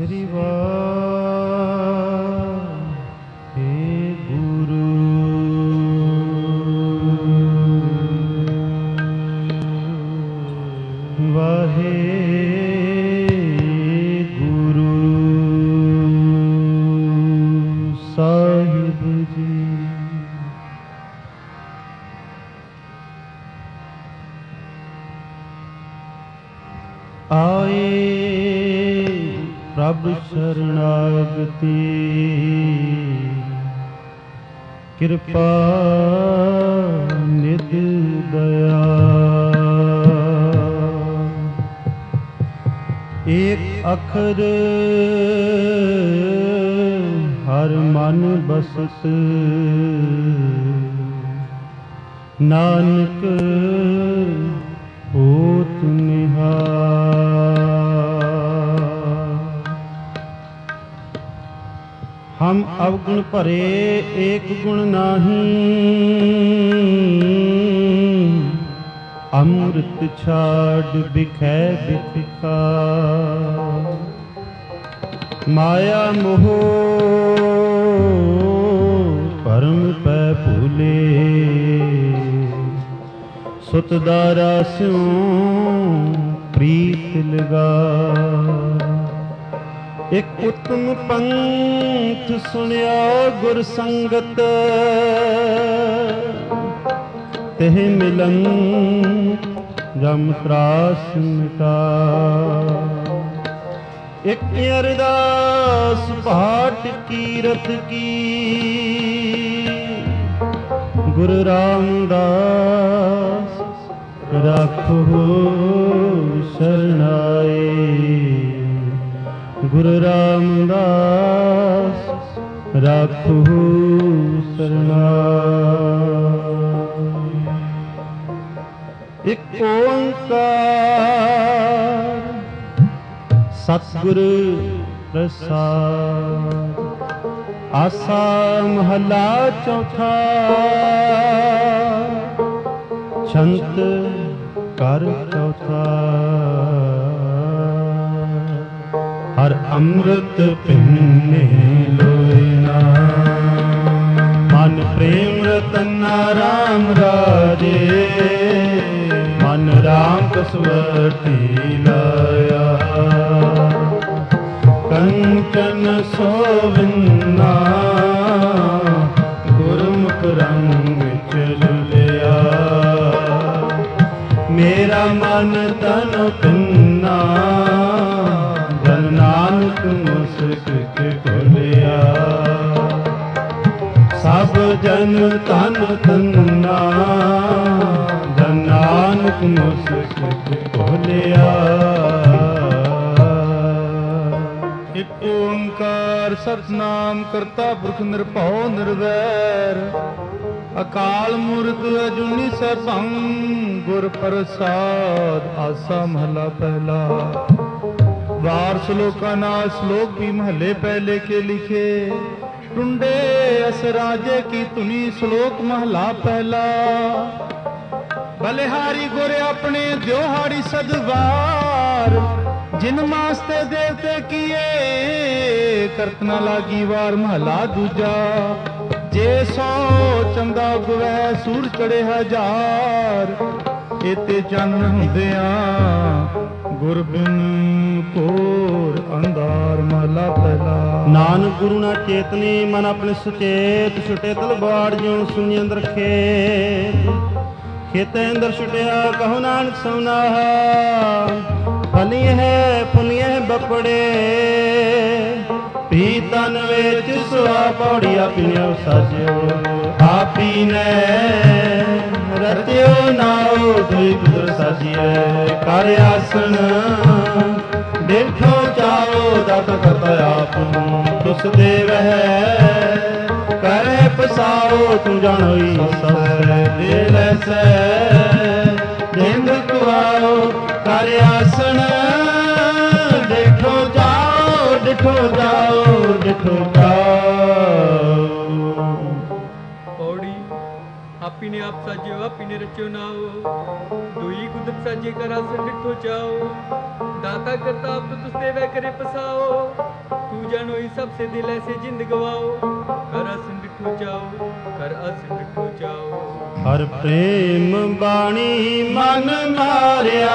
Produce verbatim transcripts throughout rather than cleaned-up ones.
ਸ੍ਰੀ ਵਾਹਿਗੁਰੂ। ਵਾਹਿਗੁਰੂ ਸਾਹਿਬ ਜੀ। ਆਏ ਪ੍ਰਭ ਸ਼ਰਨਾਗਤੀ, ਕਿਰਪਾ ਨਿਧ ਦਇਆ। ਏਕ ਅਖਰ ਹਰ ਮਨ ਬਸਤ, ਨਾਨਕ ਹੋਤ ਨਿਹਾਲ। ਹਮ ਅਵਗੁਣ ਭਰੇ ਏਕ ਗੁਣ ਨਾਹੀ, ਅੰਮ੍ਰਿਤ ਛਾੜ ਬਿਖੈ ਬਿਖਾ। ਮਾਇਆ ਮੋਹ ਭਰਮ ਪੈ ਭੂਲੇ, ਸੁਤ ਦਾਰਾ ਸਿਉ ਪ੍ਰੀਤ ਲਗਾ। ਇੱਕ ਉਤਮ ਪੰਥ ਸੁਣਿਆ ਗੁਰ ਸੰਗਤ, ਤਿਹ ਮਿਲਨ ਜਮ ਤਰਾਸ ਮਿਟਾ। ਇੱਕ ਅਰਦਾਸ ਪਾਠ ਕੀਰਤ ਕੀ, ਗੁਰੂ ਰਾਮਦਾਸ ਰਾਖੋ ਸ਼ਰਨਾਏ। ਗੁਰੂ ਰਾਮਦਾਸ ਰਾਖੋ ਸ਼ਰਨਾਏ। ਇੱਕ ਓੰਕਾਰ ਸਤਿਗੁਰ ਪ੍ਰਸਾਦ। ਆਸਾ ਮਹਲਾ ਚੌਥਾ, ਛੰਤ ਕਰ ਚੌਥਾ। ਹਰ ਅੰਮ੍ਰਿਤ ਪਿੰਨੇ ਲੋਇਨਾ, ਮਨ ਪ੍ਰੇਮ ਰਤਨਾ ਰਾਮ ਰਾਜੇ। ਮਨ ਰਾਮ ਕਸਵਟੀ ਲਾਇਆ, ਕੰਚਨ ਸੋਵਿੰਨਾ। ਗੁਰਮੁਖ ਰੰਗ ਵਿੱਚ ਲੁਲਿਆ, ਮੇਰਾ ਮਨ ਤਨ ਪਿੰਨਾ। ਜਨ ਨਾਨਕ ਮੁਸਕ ਕੇ ਖੋਲਿਆ, ਸਭ ਜਨ ਤਨ ਤੰਨਾ। ਜਨ ਨਾਨਕ ਮੁਸਕ ਕੇ ਖੋਲਿਆ। ਇੱਕ ਓੰਕਾਰ ਸਤਿਨਾਮ ਕਰਤਾ ਪੁਰਖ ਨਿਰਭਉ ਨਿਰਵੈਰ। ਅਕਾਲ ਮੂਰਤ ਅਜੂਨੀ ਸੈਭੰ, ਗੁਰ ਪ੍ਰਸਾਦ। ਆਸਾ ਮਹਲਾ ਪਹਿਲਾ। वार श्लोका नाल श्लोक भी महले पहले के लिखे। टुंडे अस राजे की धुनी श्लोक महला पहला। बलिहारी गोरे अपने द्योहारी सदवार। जिन मास्ते देवते किए करत न लागी वार महला दूजा। जे सौ चंदा गुवै सूर चढ़े हजार। एते चंद हुंदिया गुर बिन कोर अंधार महला पहला। नानक गुरु ना चेतनी मन अपने सुचेत छुटे तलवार ज्यों सुनी अंदर खेत। खेते अंदर छुटिया कहो नानक सोनाहा। फलिए है फुलिए बपड़े पी तन विच सुआ पौड़िया पियो साजियो। आपी ने रतियो नाओ दुई कुदर साजिए। कर आसन देखो चाओ दत करता आप तुस देव है। करे पसाओ तू जानोई ससै दे लैसै। देंद कुआओ कर आसन देखो जाओ डिठो जाओ डिठो जाओ। पौड़ी आपी ने आप साजियो आपी ने रचियो नाओ। दुई कुदरत साजे कर आसन डिठो जाओ। दाता करता आप तो तुझसे वह करे पसाओ, तू जानो ही सबसे दिल ऐसे जिंद गवाओ, कर अस मिठू जाओ, कर अस मिठू जाओ। हर प्रेम बाणी मन मारिया,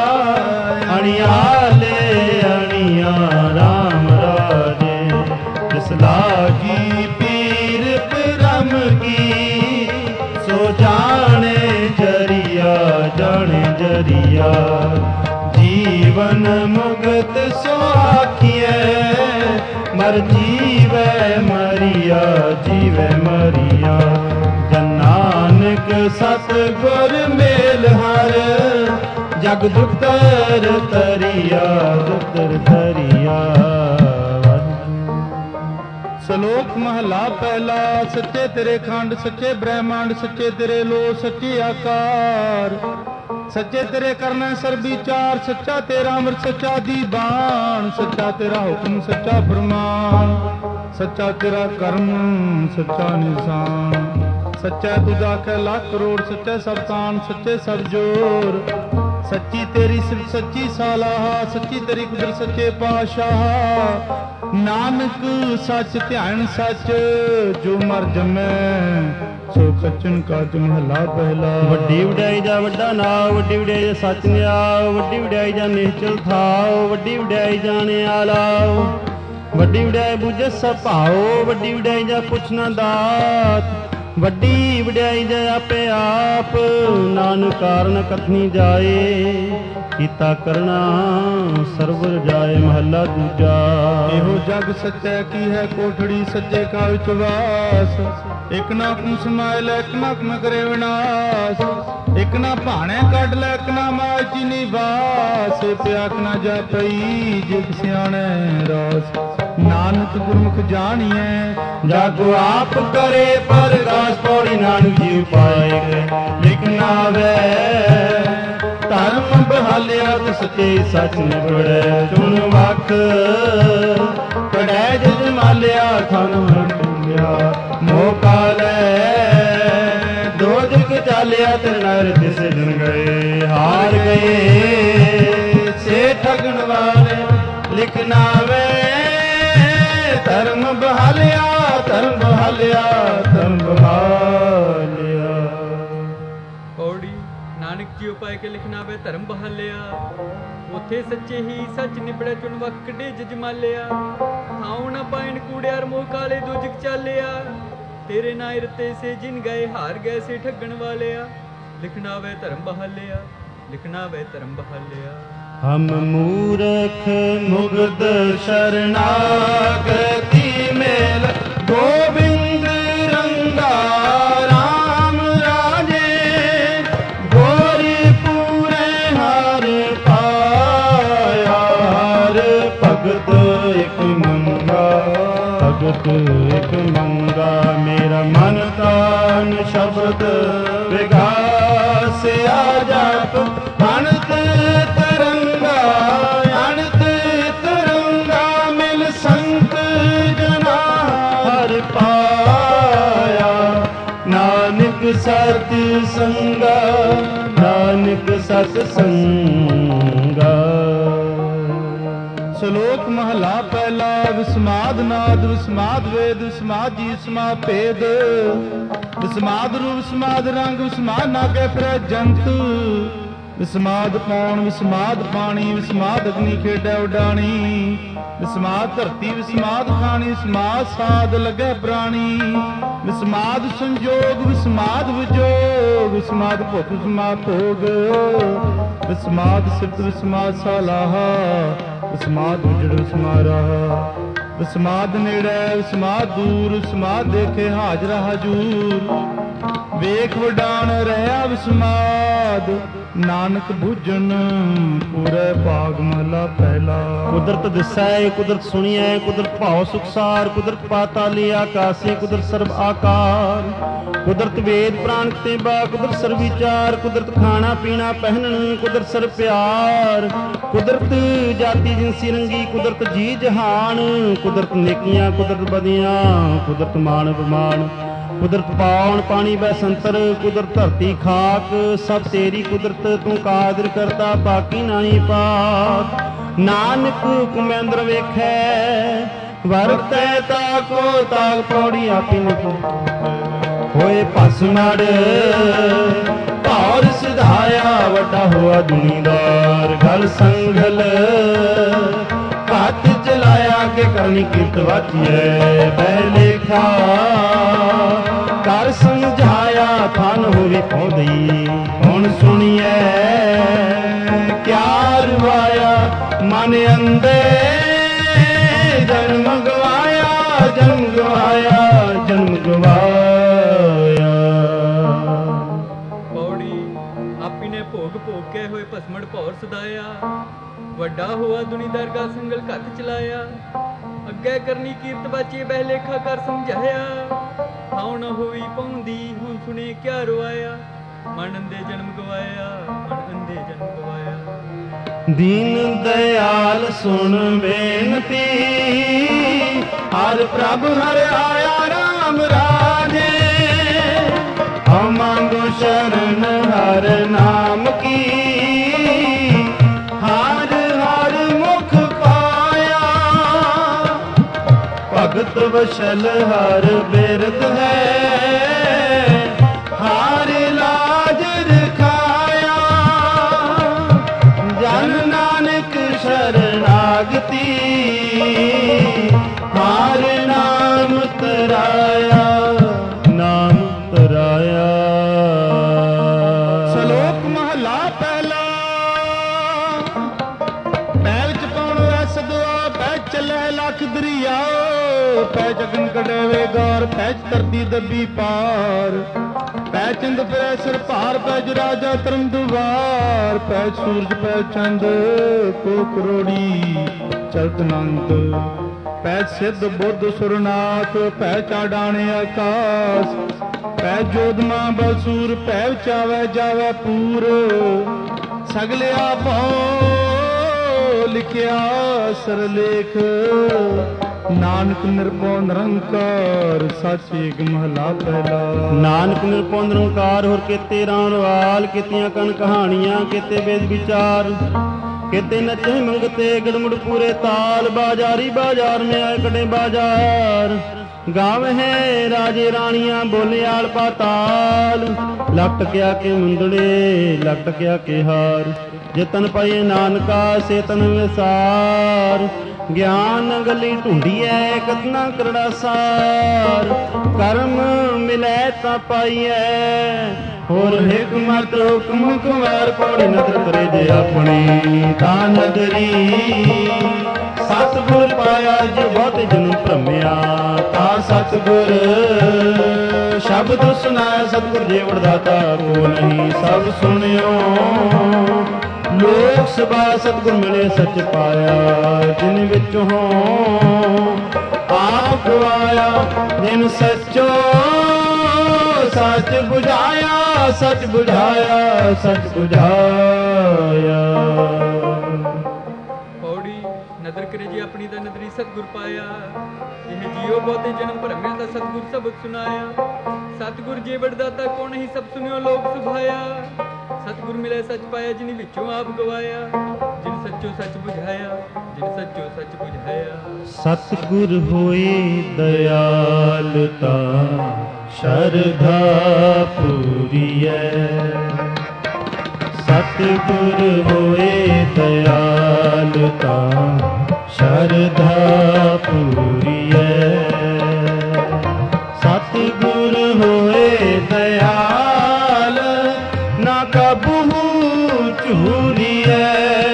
अणियाले अणिया राम राजे, जिस लागी पीर परम की, सो जाने जरिया जाने जरिया, जीवन मुगत सो आखिए, मर जीवे मरिया जीवे मरिया, नानक सतगुर मेल हर, जग दुतर तरिया दुतर तरिया। श्लोक महला पहला। सच्चे तेरे खंड सच्चे ब्रह्मांड, सच्चे तेरे लो सच्चे आकार, सच्चे तेरे करना सर विचार, सच्चा तेरा अमृत सच्चा दीवान, सच्चा तेरा हुक्म सच्चा फरमान, सच्चा तेरा कर्म सच्चा निशान, सच्चा तुझा कै लाख करोड़, सच्चा सब तान सच्चे सब जोर, सच्ची तेरी सिर्फ सच्ची सालाहा, सच्ची तेरी कुदरत सच्चे पाशाह, नानक सच ध्यान सच, जो मर जमै सो खचन का महला पहला। वड्डी वड्याई जा वड्डा नाव, वड्डी वड्याई जा सच न्याव, वड्डी वड्याई जा निश्चल थाओ, वड्डी वड्याई जाने आलाओ, वड्डी वड्याई बुझे सब भाओ, वड्डी वड्याई जा पुछना दात, वड्डी वड्याई जय आपे आप, नानक कारण कथनी जाए, कीता करना सरवर जाए। महला दूजा। एहो जग सच्चा की है कोठड़ी, सच्चे का विश्वास, एक ना कुम समायल एक ना न करे विनाश, एक ना भाणे कढ लै एक ना माची निवास, प्याक ना जा पई जित सियाणे रास, नानक गुरमुख जानिए जागो आप करे प्रकाश, पौड़ी नानक जी पाए लिखना वे, धर्म बहालिया सच्चे सच निबड़े, चुन वख कड़ै जज मालिया, थन डूबिया मौका लै, दो जग चालिया तेरे नर तिस दिन गए, हार गए से ठगन वाले, लिखना वे धर्म बहालिया धर्म बहालिया धर्म बहालिया। पौड़ी नानक जी उपाय के लिखना वे धर्म बहालिया, उथे सच्चे ही सच निबड़े, चुन वकड़े जजमालिया, थाऊ ना पाइन कूड़ियार मोह काले दो जग चालिया, तेरे नाय रते से जिन गए हार गए से ठगन वालिया, लिखना वे धर्म बहालिया लिखना वे धर्म बहालिया। हम मूरख मुग्ध शरणागति मेल, गोविंद रंगा राम राजे, गोरी पूरे हर पाया, हर भगत एक मंगा भगत एक मंगा, मेरा मन तान शब्द विगास आ जाप, अनंत तरंगा अनंत तरंगा, मिल संत जना हर पाया, नानक सत संगा नानक सत संगा। श्लोक महला पहला। विस्माद नाद विस्माद वेद, विस्माद जी विस्माद भेद, विस्माद रूप विस्माद रंग, विस्माद नागे फिर जंत, विस्माद पौन विस्माद पानी, विस्माद अग्नि खेडै उडानी, विस्माद धरती विस्माद खानी, विस्माद साध लगे प्राणी, विस्माद संजोग विस्माद विजोग, विस्माद भुख विस्माद भोग, विस्माद सिद्ध विस्माद सालाहा, विस्माद उजड़ विस्मारा, विस्माद नेड़े विस्माद दूर, विस्माद देखे हाजरा हजूर, वेख वडान रहा विस्माद, नानक भुजन पूरे भाग महला पहला। कुदरत दिसै कुदरत सुनिए, कुदरत भाव सुखसार, कुदरत पाताली आकाशी, कुदरत सर्व आकार, कुदरत वेद प्राण तेबा, कुदरत सर्व विचार, कुदरत खाना पीना पहनन, कुदरत सर्व प्यार, कुदरत जाति जिनसी रंगी, कुदरत जी जहान, कुदरत नेकियां कुदरत बदियां, कुदरत मान बमान, ਕੁਦਰਤ ਪਾਉਣ ਪਾਣੀ ਬੈ ਸੰਤਰ, ਕੁਦਰਤ ਧਰਤੀ ਖਾਕ, ਸਭ ਤੇਰੀ ਕੁਦਰਤ ਤੂੰ ਕਾਦਰ ਕਰਤਾ, ਬਾਕੀ ਨਹੀਂ ਪਾਕ। ਨਾਨਕ ਹੁਕਮ ਅੰਦਰ ਵੇਖੈ, ਵਰਤੈ ਤਾਕੋ ਤਾਕ। ਪੌੜੀ ਆਪੀ ਮੁਖ ਹੋਏ ਭਸ ਮੜ, ਭਾਰ ਸਿਧਾਇਆ ਵੱਡਾ ਹੋਆ ਦੁਨੀਦਾਰ। ਗਲ ਸੰਗਲ ਹੱਥ ਚਲਾਇਆ ਕਿ ਕਰਨੀ ਕਿਰਤ ਵਾਚੀਐ, ਬਹਿ ਲੇਖਾ ਕਰ ਸਮਝਾਇਆ ਥਨ ਹੋਵੇ ਪੌਂਦੀ। ਹੁਣ ਸੁਣੀਐ ਕਿਆ ਰਵਾਇਆ, ਮਨ ਅੰਦੇ ਜਨਮ ਗਵਾਇਆ, ਜਨਮ ਗਵਾਇਆ, ਜਨਮ ਗਵਾਇਆ। ਪੌੜੀ ਆਪੀ ਨੇ ਭੋਗ ਭੋਗ ਕੇ ਹੋਏ ਭਸਮੜ ਭੌਰ ਸਦਾਇਆ, ਵੱਡਾ ਹੋਆ ਦੁਨੀਦਾਰ ਗਾ ਸੰਗਲ ਘੱਤ ਚਲਾਇਆ। ਅੱਗੇ ਕਰਨੀ ਕੀਰਤ ਬਾਚੀ ਬਹਿ ਲੇਖਾ ਕਰ ਸਮਝਾਇਆ, ਥਾਉ ਨ ਹੋਈ ਪਾਉਂਦੀ ਹੁਣ ਸੁਣੇ ਕਿਆ ਰਵਾਇਆ। ਮਨ ਅੰਦੇ ਜਨਮ ਗਵਾਇਆ, ਮਨ ਅੰਦੇ ਜਨਮ ਗਵਾਇਆ। ਦੀਨ ਦਇਆਲ ਸੁਣ ਬੇਨਤੀ, ਹਰ ਪ੍ਰਭ ਹਰ ਆਇਆ ਰਾਮ ਰਾਜੇ। ਹਮ ਮੰਗੋ ਸ਼ਰਨ ਹਰ ਨਾਮ ਕੀ, ਹਰ ਹਰ ਮੁਖ ਪਾਇਆ। ਭਗਤ ਵਸ਼ਲ ਹਰ ਬਿਰਦ ਹੈ, ਹਰ ਲਾਜ ਰਖਾਇਆ। ਜਨ ਨਾਨਕ ਸ਼ਰਨਾਗਤੀ, ਹਰ ਨਾਮ ਤਰਾਇਆ, ਨਾਮ ਤਰਾਇਆ। ਸ਼ਲੋਕ ਮਹਲਾ ਪਹਿਲਾ। ਪੈ ਵਿੱਚ ਪਾਉਣ ਰਸ ਦੁਆ, ਪੈ ਚੱਲੇ ਲੱਖ ਦਰਿਆ। ਪੈ ਜਗਨ ਕਢੇਵੇ ਗੌਰ, ਪੈ ਧਰਤੀ ਦੱਬੀ ਪਾਰ। ਪੈ ਚੰਦ ਫਿਰੈ ਸਿਰ ਭਾਰ, ਪੈ ਰਾਜਾ ਧਰਮ ਦੁਆਰ। ਪੈ ਸੂਰਜ ਪੈ ਚੰਦ ਕੋ ਕਰੋੜੀ ਚਲਤ ਅਨੰਤ। ਪੈ ਸਿੱਧ ਬੁੱਧ ਸੁਰਨਾਥ, ਪੈ ਚਾਡਾਣੇ ਆਕਾਸ। ਪੈ ਜੋਧਮਾ ਬਲਸੂਰ, ਪੈ ਚਾਵੈ ਜਾਵੈ ਪੂਰ। ਸਗਲਿਆ ਭਉ ਲਿਖਿਆ ਸਰਲੇਖ, ਨਾਨਕ ਨਿਰਭਉ ਨਿਰੰਕਾਰ ਸੱਚ ਏਕ ਮਹਲਾ ਪਹਿਲਾ। ਨਾਨਕ ਨਿਰਭਉ ਨਿਰੰਕਾਰ ਹੋਰ ਕੀਤੇ ਰਾਮ ਰਵਾਲ, ਕੀਤੀਆਂ ਕਨ ਕਹਾਣੀਆਂ, ਕੀਤੇ ਵੇਦ ਵਿਚਾਰ। ਕਿਤੇ ਨੱਚੇ ਮੰਗਤੇ ਗੜਮੁੜ ਪੂਰੇ ਤਾਲ, ਬਾਜ਼ਾਰੀ ਬਾਜ਼ਾਰ ਮੇ ਆਏ ਕਟੇ ਬਾਜ਼ਾਰ। ਗਾਵਹਿ ਰਾਜੇ ਰਾਣੀਆਂ ਬੋਲੇ ਆਲ ਪਾਤਾਲ, ਲਖਟ ਕਿਆ ਕੇ ਮੁੰਦੜੇ ਲਖਟ ਕਿਆ ਕੇ ਹਾਰ। ਜੇ ਤਨ ਪਾਈਏ ਨਾਨਕਾ ਸੇ ਤਨ ਵਿਸਾਰ, ਗਿਆਨ ਗਲੀ ਢੂੰਡੀਐ ਕਤਨਾ ਕਰੜਾ ਸਾਰ। ਕਰਮ ਮਿਲੈ ਤਾਂ ਪਾਈਐ, ਹੋਰ ਹਿਕਮਤ ਹੁਕਮ ਕੁਮਾਰ। ਪੌੜੀ ਨਦਰ ਕਰੇ ਜੇ ਆਪਣੀ ਤਾਂ ਨਦਰੀ, ਸਤਿਗੁਰ ਪਾਇਆ ਜੇ ਬਹੁਤੇ ਜਨਮ ਭ੍ਰਮਿਆ। ਤਾਂ ਸਤਿਗੁਰ ਸ਼ਬਦ ਸੁਨਾਇਆ, ਸਤਿਗੁਰ ਜੇ ਵਡਦਾਤਾ ਕੋ ਨਹੀਂ। ਸਭ ਸੁਣਿਓ ਲੋਕ ਸਭਾ, ਸਤਿਗੁਰ ਮਿਲੇ ਸੱਚ ਪਾਇਆ। ਜਿਨ ਵਿੱਚ ਹੋ ਆਪ ਗਵਾਇਆ, ਜਿਨ ਸੱਚੋ ਸੱਚ ਬੁਝਾਇਆ, ਸੱਚ ਬੁਝਾਇਆ, ਸੱਚ ਬੁਝਾਇਆ। ਪੌੜੀ ਨਦਰ ਕਰੇ ਜੀ ਆਪਣੀ ਦਾ ਨਦਰੀ ਸਤਿਗੁਰ ਪਾਇਆ। ਇਹ ਜੀਓ ਬਹੁਤੇ ਜਨਮ ਭਰਮਿਆ ਦਾ ਸਤਿਗੁਰ ਸਬਕ ਸੁਨਾਇਆ। ਸਤਿਗੁਰ ਜੇ ਵਡਦਾਤਾ ਕੋ ਨਹੀਂ, ਸਭ ਸੁਣਿਓ ਲੋਕ ਸੁਭਾਇਆ। ਸਤਿਗੁਰ ਮਿਲੇ ਸੱਚ ਪਾਇਆ, ਜਿਨ ਵਿੱਚੋਂ ਆਪ ਗਵਾਇਆ। ਜਿਨ ਸੱਚੋ ਸੱਚ ਬੁਝਾਇਆ, ਜਿਨ ਸੱਚੋ ਸੱਚ ਬੁਝਾਇਆ। ਸਤਿਗੁਰ ਹੋਏ ਦਇਆਲ ਤਾਂ ਸ਼ਰਧਾ ਪੂਰੀਐ। ਸਤਿਗੁਰ ਹੋਏ ਦਇਆਲ ਤਾਂ ਸ਼ਰਧਾ ਪੂਰੀਐ। ਸਤਿਗੁਰ ਹੋਏ ਦਇਆਲ, ਨਾ ਕਬਹੂ ਝੂਰੀਐ।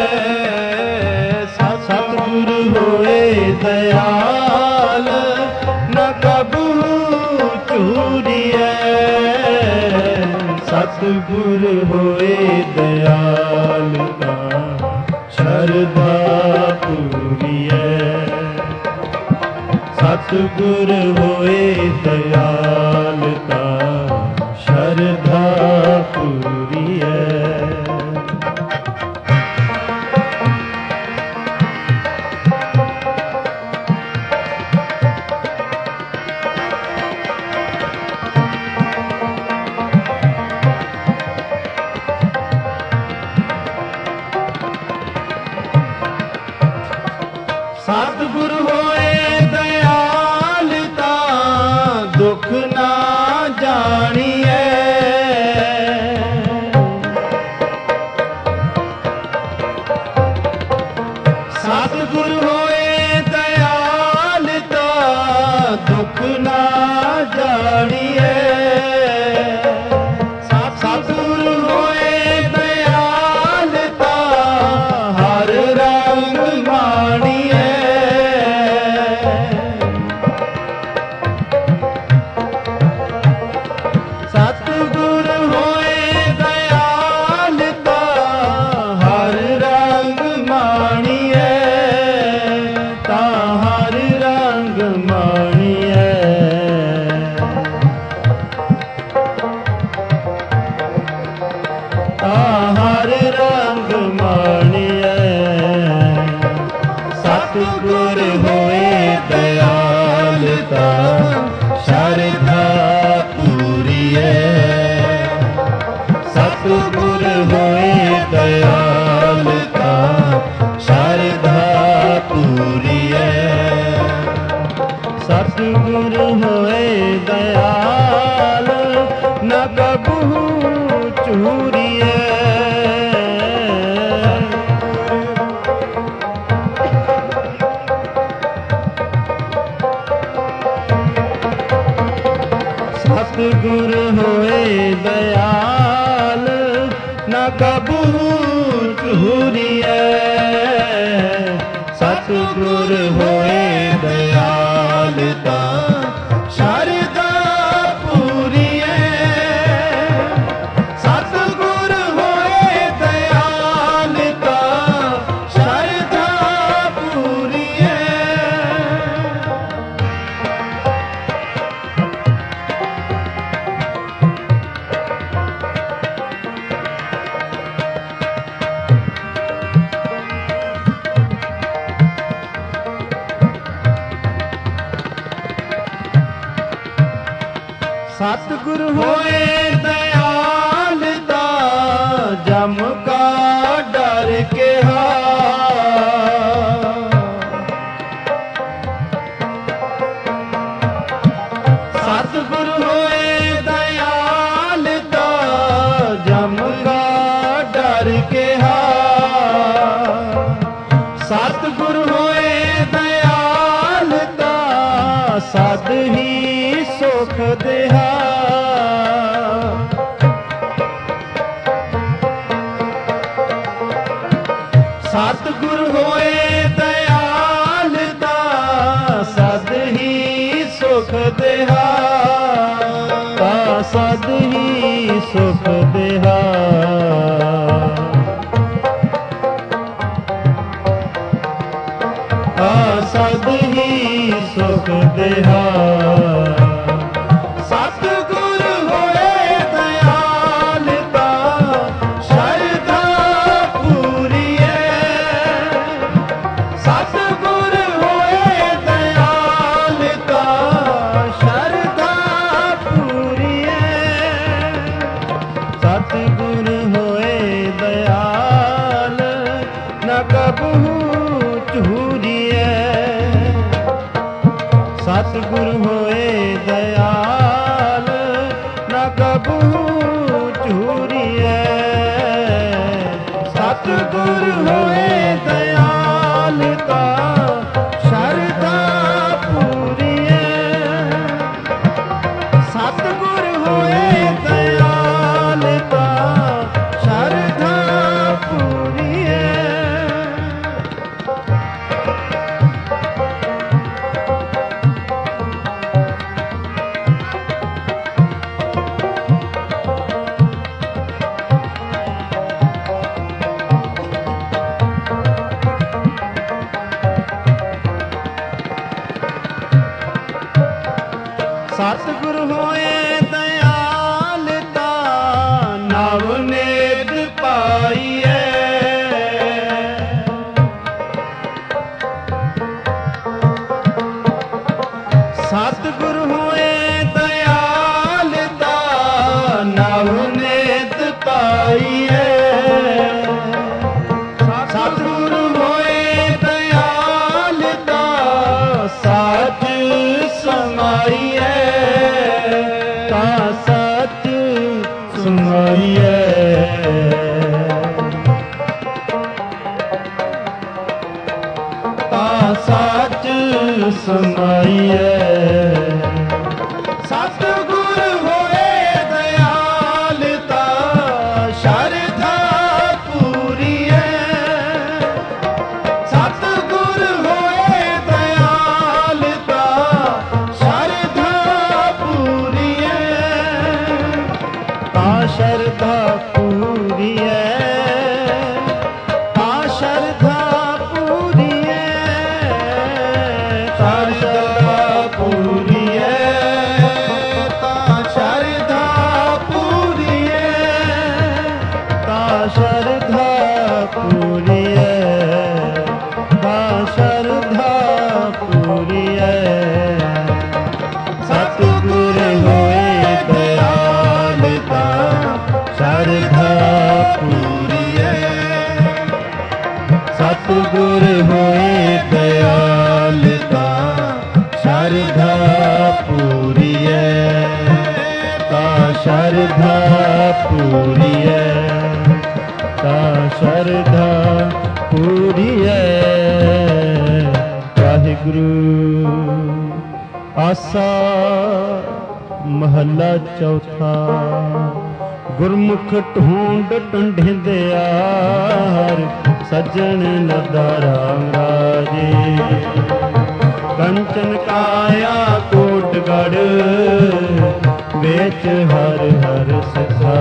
ਸਤਿਗੁਰ ਹੋਏ ਦਇਆਲ, ਨਾ ਕਬਹੂ ਝੂਰੀਐ। ਸਤਿਗੁਰ ਹੋਏ ਦਇਆਲ ਤਾਂ ਸ਼ਰਧਾ ਪੂਰੀਐ। ਸਤਿਗੁਰ ਹੋਏ ਦਇਆਲ ਤਾਂ ਸ਼ਰਧਾ ਪੂਰੀਐ। ਨਾ ਜਾਣੀਐ। ਸਤਿਗੁਰ ਹੋਏ ਦਇਆਲ ਤਾ ਦੁੱਖ ਨਾ ਜਾਣੀਐ। ਸਤਿਗੁਰ ਹੋਏ ਦਇਆਲ ਤਾ ਹਰ ਰੰਗ ਮਾਣੀਐ। ਸਤਿਗੁਰ ਹੋਏ ਦਇਆਲ ਤਾ ਹਰ ਰੰਗ ਮਾਣੀਐ। ਤਾ ਹਰ ਰੰਗ ਮਾਣੀਐ। ਤਾ ਹਰ ਰੰਗ ਮਾਣੀਐ। ਸਤਿਗੁਰ ਹੋਏ ਦਇਆਲ ਤਾ ਸ਼ਰਧਾ ਪੂਰੀਐ। ਸਤਿਗੁਰ ਹੋਏ ਦਇਆਲ ਤਾ ਸ਼ਰਧਾ ਪੂਰੀਐ। ਸਤਿਗੁਰ ਹੋਏ ਦਇਆਲ ਨ ਕਬਹੂ ਚੂਰੀਐ। ਸਤਿਗੁਰ ਹੋਏ ਦਇਆਲ ਨ ਕਬਹੂ ਚੂਰੀਐ। ਸਤਿਗੁਰ ਹੋਏ ਦਇਆਲ ਤਾ ਸ਼ਰਧਾ ਪੂਰੀਐ। ਸਤਿਗੁਰ ਹੋਏ ਦਇਆਲ ਤਾ ਸ਼ਰਧਾ ਪੂਰੀਐ। ਸਤਿਗੁਰ ਹੋਏ ਦਇਆਲ ਤਾ ਜਮ ਕਾ ਡਰ ਕਿਹਾ। ਸਤਿਗੁਰ ਹੋਏ ਦਇਆਲ ਤਾ ਜਮ ਕਾ ਡਰ ਕਿਹਾ। ਸਤਿਗੁਰ ਹੋਏ ਦਇਆਲ ਤਾ ਸਦ ਹੀ ਸੁਖ ਦੇਹਾ। ਸਤਿਗੁਰ ਹੋਏ ਦਇਆਲ ਤਾ ਸਦ ਹੀ ਸੁਖ ਦੇਹਾ। ਤਾ ਸਦ ਹੀ ਸੁਖ ਦੇਹਾ। ਤਾ ਸਦ ਹੀ ਸੁਖ ਦੇਹਾ। ਸਤਿਗੁਰ ਹੋਏ ਦਇਆਲ ਤਾ ਸ਼ਰਧਾ ਪੂਰੀਐ। ਸਤਿਗੁਰ ਹੋਏ ਦਇਆਲ ਤਾ ਸ਼ਰਧਾ ਪੂਰੀਐ। ਸਤਿਗੁਰ ਹੋਏ ਦਇਆਲ ਨ ਕਬਹੂ ਚੂਰੀਐ। ਸਤਿਗੁਰ ਹੋਏ ਦਇਆਲ ਨ ਕਬਹੂ ਚੂਰੀਐ। ਸਤਿਗੁਰ ਹੋਏ ਦਇਆਲ ਤਾ ਸ਼ਰਧਾ ਪੂਰੀਐ। ਸਤਿਗੁਰ ਹੋਏ ਦਇਆਲ ਤਾ ਸ਼ਰਧਾ ਪੂਰੀਐ। ਸਤਿਗੁਰ ਹੋਏ ਦਇਆਲ ਤਾ ਨਵ ਨੇਤ ਪਾਈਐ। ਸਤਿਗੁਰ ਹੋਏ ਦਇਆਲ ਤਾ ਨਵ ਨੇਤ ਪਾਈਐ। ਸਤਿਗੁਰ ਹੋਏ ਦਇਆਲ ਤਾ ਸਾਚ ਸਮਾਈਐ। ਤਾ ਸੱਚ ਸਮਾਈਐ ਤਾ ਸੱਚ ਸਮਾਈਐ ਸਤਿਗੁਰ ਹੋਏ ਦਇਆਲ ਤਾ ਸ਼ਰਧਾ ਪੂਰੀਐ ਸਤਿਗੁਰ ਹੋਏ ਦਇਆਲ ਤਾ ਸ਼ਰਧਾ ਪੂਰੀਐ ਤਾ ਸ਼ਰਧਾ ਪੂਰੀਐ ਤਾ ਸ਼ਰਧਾ ਪੂਰੀਐ ਤਾ ਸ਼ਰਧਾ ਪੂਰੀਐ ਤਾ ਸ਼ਰਧਾ ਪੂਰੀਐ ਤਾ ਸ਼ਰਧਾ ਪੂਰੀਐ ਤਾ ਸ਼ਰਧਾ ਪੂਰੀਐ ਸਤਿਗੁਰ ਹੋਏ ਦਇਆਲ ਤਾ ਸ਼ਰਧਾ ਪੂਰੀਐ ਸਤਿਗੁਰ ਹੋਏ ਦਇਆਲ ਤਾ ਸ਼ਰਧਾ ਪੂਰੀਐ ਤਾ ਸ਼ਰਧਾ ਪੂਰੀਐ ਤਾ ਸ਼ਰਧਾ ਪੂਰੀਐ ਵਾਹਿਗੁਰੂ। ਆਸਾ ਮਹੱਲਾ ਚੌਥਾ। ਗੁਰਮੁਖ ਢੂੰਡ ਢੂੰਢਿੰਦਿਆਰ ਸੱਜਣ ਲੱਦਾ ਰਾਮ ਰਾਜੇ ਕੰਚਨ ਕਾਇਆ ਕੋਟਗੜ ਵਿੱਚ ਹਰ ਹਰ ਸਖਾ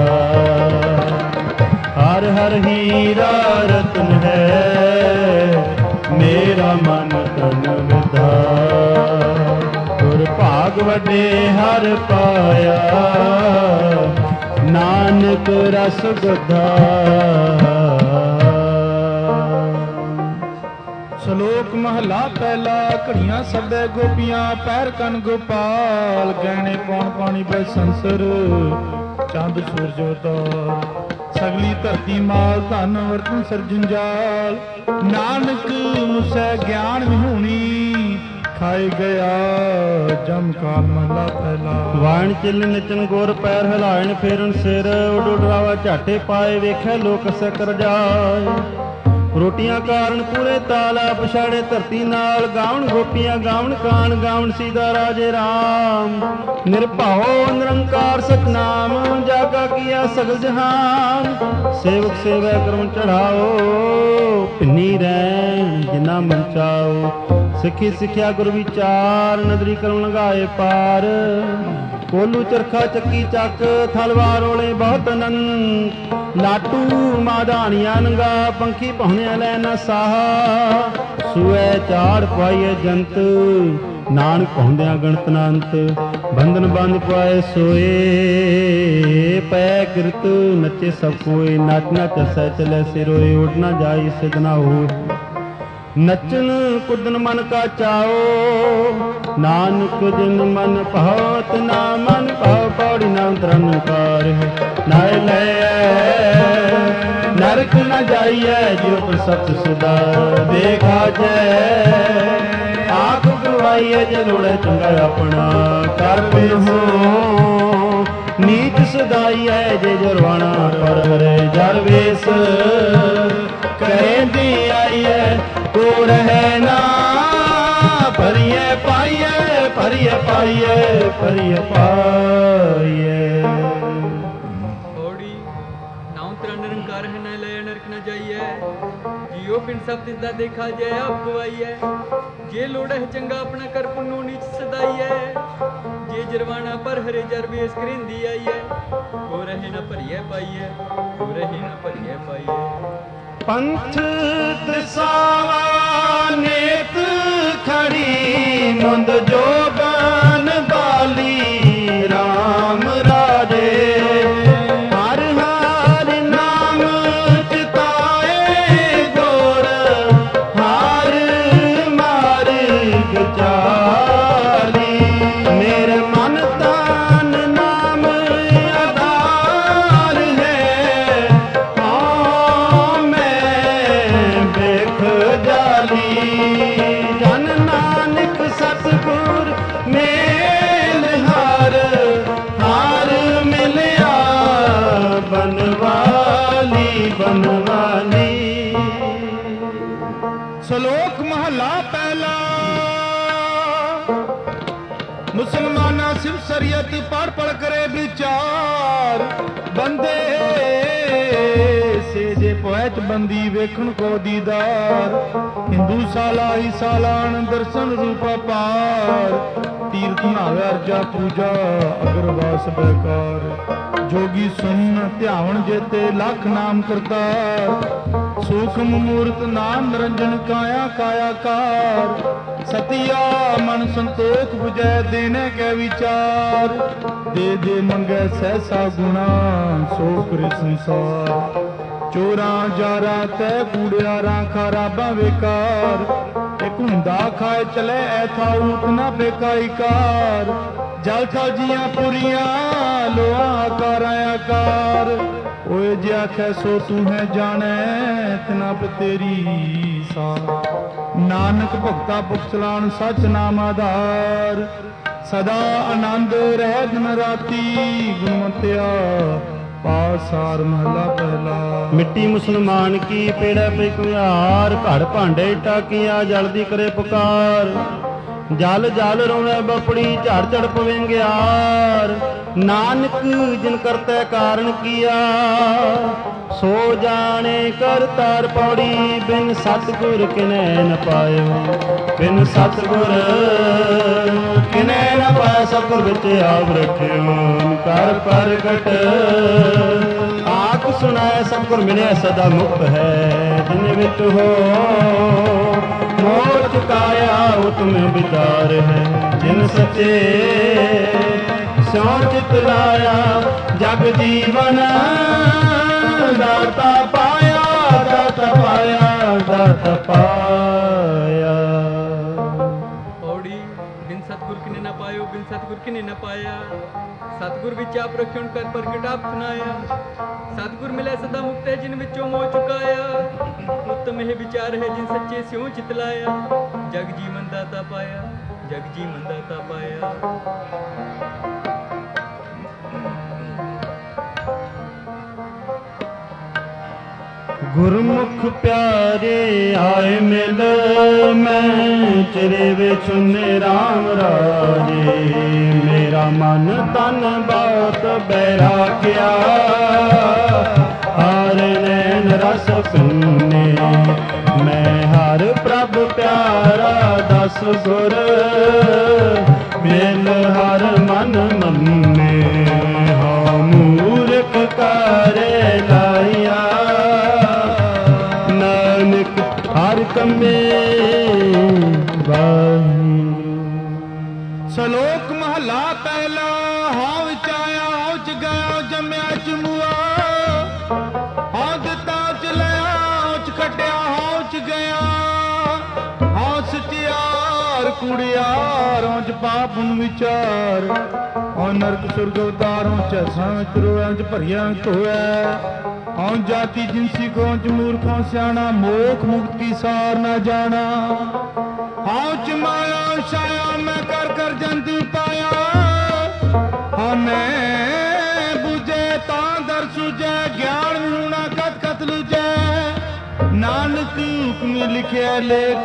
ਹਰ ਹਰ ਹੀਰਾ ਰਤਨ ਹੈ ਮੇਰਾ ਮਨ ਤਨ ਵਿਧਾ ਗੁਰ ਭਾਗ ਵੱਡੇ ਹਰ ਪਾਇਆ ਨਾਨਕ ਰਸ ਗਧਾ। ਸ਼ਲੋਕ ਮਹਲਾ ਪਹਿਲਾ। ਘੜੀਆਂ ਸਭੇ ਗੋਪੀਆਂ ਪੈਰ ਕਨ ਗੋਪਾਲ ਗਹਿਣੇ ਪੌਣ ਪਾਣੀ ਬੈ ਸੰਸਰ ਚੰਦ ਸੂਰਜ ਅਵਤਾਰ ਸਗਲੀ ਧਰਤੀ ਮਾਲ ਧਨ ਵਰਤਨ ਸਰਜੰਜਾਲ ਨਾਨਕ ਮੁਸੈ ਗਿਆਨ ਵਿਹੂਣੀ ਖਾਏ ਗਿਆ ਜਮ ਕਾਲ ਮਹਲਾ ਪਹਿਲਾ। ਵਾਣ ਚਿਲ ਨਚਨ ਗੁਰ ਪੈਰ ਹਿਲਾਇਣ ਫੇਰਨ ਸਿਰ ਉੱਡ ਉਡਰਾਵਾ ਝਾਟੇ ਪਾਏ ਵੇਖੈ ਲੋਕ ਸਕਰ ਜਾਏ ਰੋਟੀਆਂ ਕਾਰਨ ਪੂਰੇ ਤਾਲਾ ਪਛਾੜੇ ਧਰਤੀ ਨਾਲ ਗਾਵਣ ਗੋਪੀਆਂ ਗਾਵਣ ਕਾਨ ਗਾਵਣ ਸੀਤਾ ਰਾਜੇ ਰਾਮ ਨਿਰਭਉ ਨਿਰੰਕਾਰ ਸਤਨਾਮ ਜਾਗਾ ਕੀਆ ਸਗਲ ਜਹਾਨ ਸੇਵਕ ਸੇਵੈ ਕਰਮ ਚੜਾਓ ਭਿੰਨੀ ਰਹਿਣ ਜਿਨਾ ਮਨ ਚਾਓ ਸਿੱਖੀ ਸਿੱਖਿਆ ਗੁਰ ਵਿਚਾਰ ਨਦਰੀ ਕਰਮ ਲਗਾਏ ਪਾਰ ਕੋਲੂ ਚਰਖਾ ਚੱਕੀ ਚੱਕ ਥਲਵਾਰ ਰੋਲੇ ਬਹੁਤ ਅਨੰਦ ਲਾਟੂ ਮਾਧਾਨੀਆਂ ਨੰਗਾ ਪੰਖੀ ਪਹੁੰਿਆ ਲੈ ਨਾ ਸਾਹ ਸੂਏ ਝਾੜ ਪਾਈਏ ਜੰਤ ਨਾਨਕ ਪਹੁੰਦਿਆਂ ਗਣਤ ਨਾਨਤ ਬੰਧਨ ਬੰਦ ਪਾਏ ਸੋਏ ਪੈ ਕਿਰਤ ਨੱਚੇ ਸਭ ਕੋਏ ਨੱਚ ਨੱਚ ਸਹਿ ਚਲੇ ਸਿਰੋਏ ਉੱਡ ਨਾ ਜਾਈ ਸਿਧ ਨਾ ਹੋਏ ਨਚਨ ਕੁਦਨ ਮਨ ਕਾ ਚਾਓ ਨਾਨਕ ਜਿਨ ਮਨ ਭਾਵਤ ਨਾ ਮਨ ਭਾਵ ਪੌੜੀ ਨਾਮ ਤਰਨ ਕਾਰ ਨਾਇ ਲੈ ਨਰਕ ਨ ਜਾਈਐ ਜਿਉ ਪ੍ਰਸਤ ਸਦਾ ਦੇਖਾ ਜੈ ਆਖ ਗਵਾਈਐ ਜੇ ਲੋੜੇ ਚੰਗਾ ਆਪਣਾ ਕਰ ਬਿਨਹੁ ਨੀਚ ਸਦਾਈਐ ਜੇ ਜਰਵਾਣਾ ਪਰ ਹਰੇ ਜਰ ਵੇਸ ਕਹਿੰਦੀ ਆਈਐ ਕੋ ਰਹਿ ਨਾ ਭਰੀਏ ਪਾਈਏ ਭਰੀਏ ਪਾਈਏ ਭਰੀਏ ਪਾਈਏ। ਔੜੀ ਨਾਉ ਤਰਾ ਨਿਰੰਕਾਰ ਹੈ ਨਾ ਲੈ ਨਰਕ ਨ ਜਾਈਐ ਜਿਉ ਪਿੰਡ ਸਭ ਤਿਸ ਦਾ ਦੇਖਾ ਜੈ ਆਪ ਗਵਾਈਐ ਜੇ ਲੋੜ ਹੈ ਚੰਗਾ ਆਪਣਾ ਕਰ ਪੁੰਨੂ ਨੀਚ ਸਦਾਈਐ ਜੇ ਜਰਵਾਣਾ ਪਰ ਹਰੇ ਜਰ ਵੇਸ ਕਰਿੰਦੀ ਆਈਐ ਕੋ ਰਹੇ ਨਾ ਭਰੀਏ ਪਾਈਏ ਕੋ ਰਹੇ ਨਾ ਭਰੀਏ ਪਾਈਏ। ਪੰਥ ਦਿਸਾਵਾ ਨੇਤ ਖੜੀ ਮੁੰਦ ਜੋਬਨ ਬਾਲੀ ਰਾਮ ਰਾਜੇ ਹਰ ਹਰ ਨਾਮ ਚਿਤਾਏ ਗੋਰ ਹਰ ਮਾਰਗ ਚਾਲੀ ਮੇਰੇ ਮਨ ਤਨ ਨਾਮ ਆਧਾਰ ਹੈ ਹਾਂ ਮੈਂ ਵੇਖ ਜਾਲੀ ਅੰਮ੍ਰਿਤ ਪੜ ਪੜ ਕਰੇ ਵਿਚਾਰ ਬੰਦੇ ਸੇ ਜੇ ਪੋਇਚ ਬੰਦੀ ਵੇਖਣ ਕੋ ਦੀਦਾਰ ਹਿੰਦੂ ਸਾਲਾ ਹੀ ਸਾਲਾਨ ਦਰਸ਼ਨ ਰੂਪ ਪਾਰ ਤੀਰਥ ਨਾਵੇ ਅਰਜਾ ਪੂਜਾ ਅਗਰਵਾਸ ਬੇਕਾਰ ਜੋਗੀ ਸੁਨ ਧਿਆਵਣ ਜੇਤੇ ਲੱਖ ਨਾਮ ਕਰਤਾਰ ਸੂਖਮ ਮੂਰਤ ਨਾਮ ਨਿਰੰਜਨ ਕਾਇਆ ਕਾਇਆ ਕਾਰ ਸਤਿਆ ਮਨ ਸੰਤੋਖ 부ਜੈ ਦੇਨੇ ਕੈ ਵਿਚਾਰ ਦੇ ਦੇ ਮੰਗੈ ਸਹਿਸਾ ਗੁਣਾ ਸੋ ਕਰੇ ਸੰਸਾਰ ਚੋਰਾਂ ਜਾਰਾਂ ਤੈ ਕੂੜਿਆਰਾਂ ਖਰਾਬਾਂ ਵੇਕਾਰ ਇੱਕ ਹੁੰਦਾ ਖਾਏ ਚਲੇ ਐਥਾ ਊਤ ਨਾ ਬੇਕਾਈ ਕਾਰ ਜਲ ਥਲ ਜੀਆਂ ਪੁਰੀਆਂ ਲੋਆ ਆਕਾਰਾਂ ਆਕਾਰ ਓਏ ਜੇ ਆਖੈ ਸੋ ਤੂੰ ਹੈ ਜਾਣੈ ਤਨਾ ਤੇਰੀ ਸਾ ਨਾਨਕ ਭਗਤਾ ਭੁਖ ਚਲਾਣ ਸਚ ਨਾਮ ਆਧਾਰ ਸਦਾ ਆਨੰਦ ਰਹਿ ਦਿਨ ਰਾਤੀ ਗੁਣਵੰਤਿਆ ਪਾਸਾਰ ਮਹਲਾ ਪਹਿਲਾ ਮਿੱਟੀ ਮੁਸਲਮਾਨ ਕੀ ਪੇੜਾ ਪਈ ਕੁਹਾਰ ਘੜ ਭਾਂਡੇ ਟਾਕੀਆਂ ਜਲਦੀ ਕਰੇ ਪੁਕਾਰ ਜਲ ਜਲ ਰੋਣੇ ਬਪੜੀ ਝੜ ਝੜ ਪਵੇਂਗਿਆਰ ਨਾਨਕ ਜਿਨ ਕਰਤੈ ਕਾਰਨ ਕੀਆ ਸੋ ਜਾਣੇ ਕਰਤਾਰ ਪੌੜੀ ਬਿਨ ਸਤਿਗੁਰ ਕਿਨੈ ਨ ਪਾਇਓ ਬਿਨ ਸਤਿਗੁਰ ਕਿਨੈ ਨ ਪਾਇ ਸਤਿਗੁਰ ਵਿੱਚ ਆਪ ਰਖਿਓ ਕਰ ਪ੍ਰਗਟ ਆਖ ਸੁਣਾਏ ਸਤਿਗੁਰ ਮਿਲਿਆ ਸਦਾ ਮੁਕਤ ਹੈ ਜਿਨ ਵਿੱਚ ਹੋ ਮੋਹ ਚੁਕਾਇਆ ਉਤਮ ਵਿਚਾਰ ਹੈ ਜਿਨ ਸੱਚੇ ਸਿਉ ਚਿਤ ਲਾਇਆ ਜਗ ਜੀਵਨ ਦਾਤਾ ਪਾਇਆ ਦਾਤਾ ਪਾਇਆ ਦਾਤਾ ਪਾਇਆ ਪੌੜੀ ਬਿਨ ਸਤਿਗੁਰ ਕਿਨੇ ਨਾ ਪਾਇਓ ਬਿਨ ਸਤਿਗੁਰ ਕਿਨੇ ਨਾ ਪਾਇਆ ਸਤਿਗੁਰ ਵਿੱਚ ਆਪ ਰਖਿਉਣ ਕਰ ਪ੍ਰਗਟ ਆਪ ਸੁਨਾਇਆ ਸਤਿਗੁਰ ਮਿਲੇ ਸਦਾ ਮੁਕਤ ਹੈ ਜਿਨ ਵਿੱਚੋਂ ਮੋਹ ਚੁਕਾਇਆ ਉੱਤਮ ਇਹ ਵਿਚਾਰ ਹੈ ਜਿਨ ਸੱਚੇ ਸਿਉ ਚਿਤ ਲਾਇਆ ਜਗ ਜੀਵਨ ਦਾਤਾ ਪਾਇਆ ਜਗ ਜੀਵਨ ਦਾਤਾ ਪਾਇਆ ਗੁਰਮੁਖ ਪਿਆਰੇ ਆਏ ਮਿਲ ਮੈਂ ਚਿਰੇ ਵਿੱਚ ਚੁਨੇ ਰਾਮ ਰਾਜੇ ਮੇਰਾ ਮਨ ਤਨ ਬਹੁਤ ਬੈਰਾਗਿਆ ਹਰ ਨੈਣ ਰਸ ਪੀਨੇ ਮੈਂ ਹਰ ਪ੍ਰਭ ਪਿਆਰਾ ਦਸ ਗੁਰ ਮਿਲ ਹਰ ਮਨ ਮੰਨੇ ਹਾਂ ਮੂਰਖ ਕਰੇ ਲਾਇਆ ਨਾਨਕ ਹਰ ਕੰਮੇ ਵਾਹੀ ਸਲੋਕ ਮਹਲਾ ਪਹਿਲਾ ਹਾਂ ਵਿੱਚ ਆਇਆ ਹਾਂ ਚ ਗਿਆ ਜੰਮਿਆ ਚਮੂਆ ਹਾਂ ਦਿੱਤਾ ਚ ਲਿਆ ਹਾਂ ਚ ਖੱਟਿਆ ਹਾਂ ਚ ਗਿਆ ਹਾਂ ਸਚਿਆਰ ਕੁੜਿਆਰਾਂ ਚ ਪਾਪ ਨੂੰ ਵਿਚਾਰ ਹਾਂ ਨਰਕ ਸੁਰਗ ਅਵਤਾਰਾਂ ਚ ਅਸਾਂ ਵਿੱਚ ਰੋਇਆਂ ਚ ਭਰੀਆਂ ਵਿੱਚ ਹੋਇਆ ਹਾਂ ਜਾਤੀ ਜਿਨਸੀ ਕੋ ਚ ਮੂਰਖੋਂ ਸਿਆਣਾ ਮੋਖ ਮੁਕਤ ਕੀ ਸਾਰ ਨਾ ਜਾਣਾ ਹਾਂ ਚ ਮਾਇਆ ਛਾਇਆ ਮੈਂ ਕਰ ਕਰ ਜੰਤੂ ਪਾਇਆ ਹਾਂ ਮੈਂ ਬੁਝੇ ਤਾਂ ਦਰ ਸੁਝੈ ਗਿਆਨ ਹੋਣਾ ਕਤ ਕਤ ਲੁਝੈ ਨਾਨਕ ਹੁਕਮੀ ਲਿਖਿਆ ਲੇਖ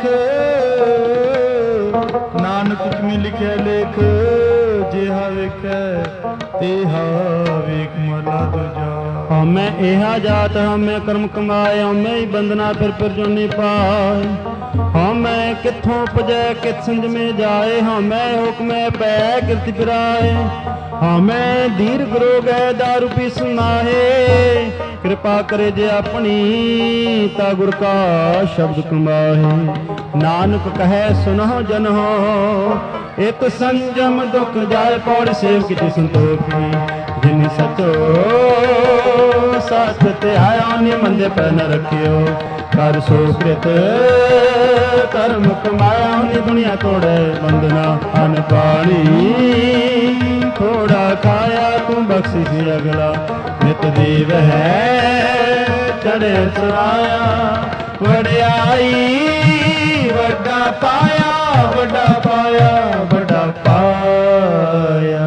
ਨਾਨਕ ਹੁਕਮੀ ਲਿਖਿਆ ਲੇਖ ਜਿਹਾ ਵੇਖੈ ਤੇਹਾ ਵੇਖ ਮਲਾ ਦੂਜਾ ਹਾਂ ਮੈਂ ਇਹਾ ਜਾਤ ਹਾਂ ਮੈਂ ਕਰਮ ਕਮਾਏ ਹਾਂ ਮੈਂ ਹੀ ਬੰਦਨਾ ਫਿਰ ਫਿਰ ਜੋਨੀ ਪਾਏ ਹਾਂ ਮੈਂ ਕਿੱਥੋਂ ਪੁਜੈ ਕਿਤ ਸੰਜਮੇ ਜਾਏ ਹਾਂ ਮੈਂ ਹੁਕਮੈ ਪੈ ਕਿਰਤ ਫਿਰਾਏ ਹਾਂ ਮੈਂ ਦੀਰਘ ਰੋਗ ਹੈ ਦਾਰੂ ਪੀ ਸੁਨਾਹੇ ਕਿਰਪਾ ਕਰੇ ਜੇ ਆਪਣੀ ਤਾ ਗੁਰ ਕਾ ਸ਼ਬਦ ਕਮਾਹੇ ਨਾਨਕ ਕਹੈ ਸੁਨਹੁ ਜਨਹੁ ਇਤ ਸੰਜਮ ਦੁਖ ਜਾਏ ਪੌੜ ਸੇਵ ਕਿਤੇ ਸੰਤੋਖੀ ਜਿਨ ਸਚੋ ਸਤ ਤੇ ਆਇਆ ਨੀ ਮੰਦੇ ਪੈ ਨ ਰੱਖਿਓ ਕਰ ਸੋ ਕ੍ਰਿਤ ਕਰਮ ਕਮਾਇਆ ਨੀ ਦੁਨੀਆ ਤੋੜੇ ਬੰਦਨਾ ਅਨ ਪਾਣੀ ਥੋੜਾ ਖਾਇਆ ਤੂੰ ਬਖਸ਼ਿਸ਼ ਅਗਲਾ ਨਿਤ ਦੇਵ ਹੈ ਚੜੇ ਸਰਾਇਆ ਵਡਿਆਈ ਵੱਡਾ ਪਾਇਆ ਵੱਡਾ ਪਾਇਆ ਵੱਡਾ ਪਾਇਆ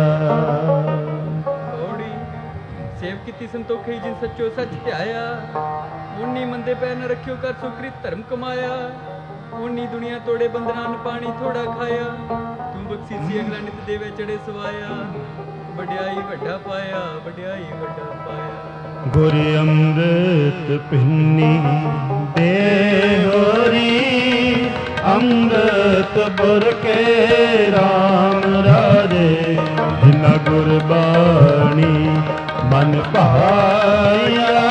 ਸੇਵ ਕੀਤੀ ਸੰਤੋਖੀ ਜਿਨ ਸੱਚੋ ਸੱਚ ਧਿਆਇਆ ਉਨੀ ਮੰਦੇ ਪੈ ਨ ਰੱਖਿਓ ਕਰ ਸੁਕ੍ਰਿਤ ਧਰਮ ਕਮਾਇਆ ਉਨੀ ਦੁਨੀਆ ਤੋੜੇ ਬੰਦਨਾ ਨ ਪਾਣੀ ਥੋੜਾ ਖਾਇਆ ਤੂੰ ਬਖਸ਼ੀ ਸੀ ਅਗਲਾ ਨਿਤ ਦੇਵੇ ਚੜੇ ਸਵਾਇਆ ਵਡਿਆਈ ਵੱਡਾ ਪਾਇਆ, ਵਡਿਆਈ ਵੱਡਾ ਪਾਇਆ। ਗੁਰ ਅੰਮ੍ਰਿਤ ਪਿੰਨੀ ਦੇ ਹੋਰੀ, ਅੰਮ੍ਰਿਤ ਬੁਰ ਕੇ ਰਾਮ ਰਾਜੇ। ਜਿਨਾ ਗੁਰਬਾਣੀ ਮਨ ਭਾਇਆ,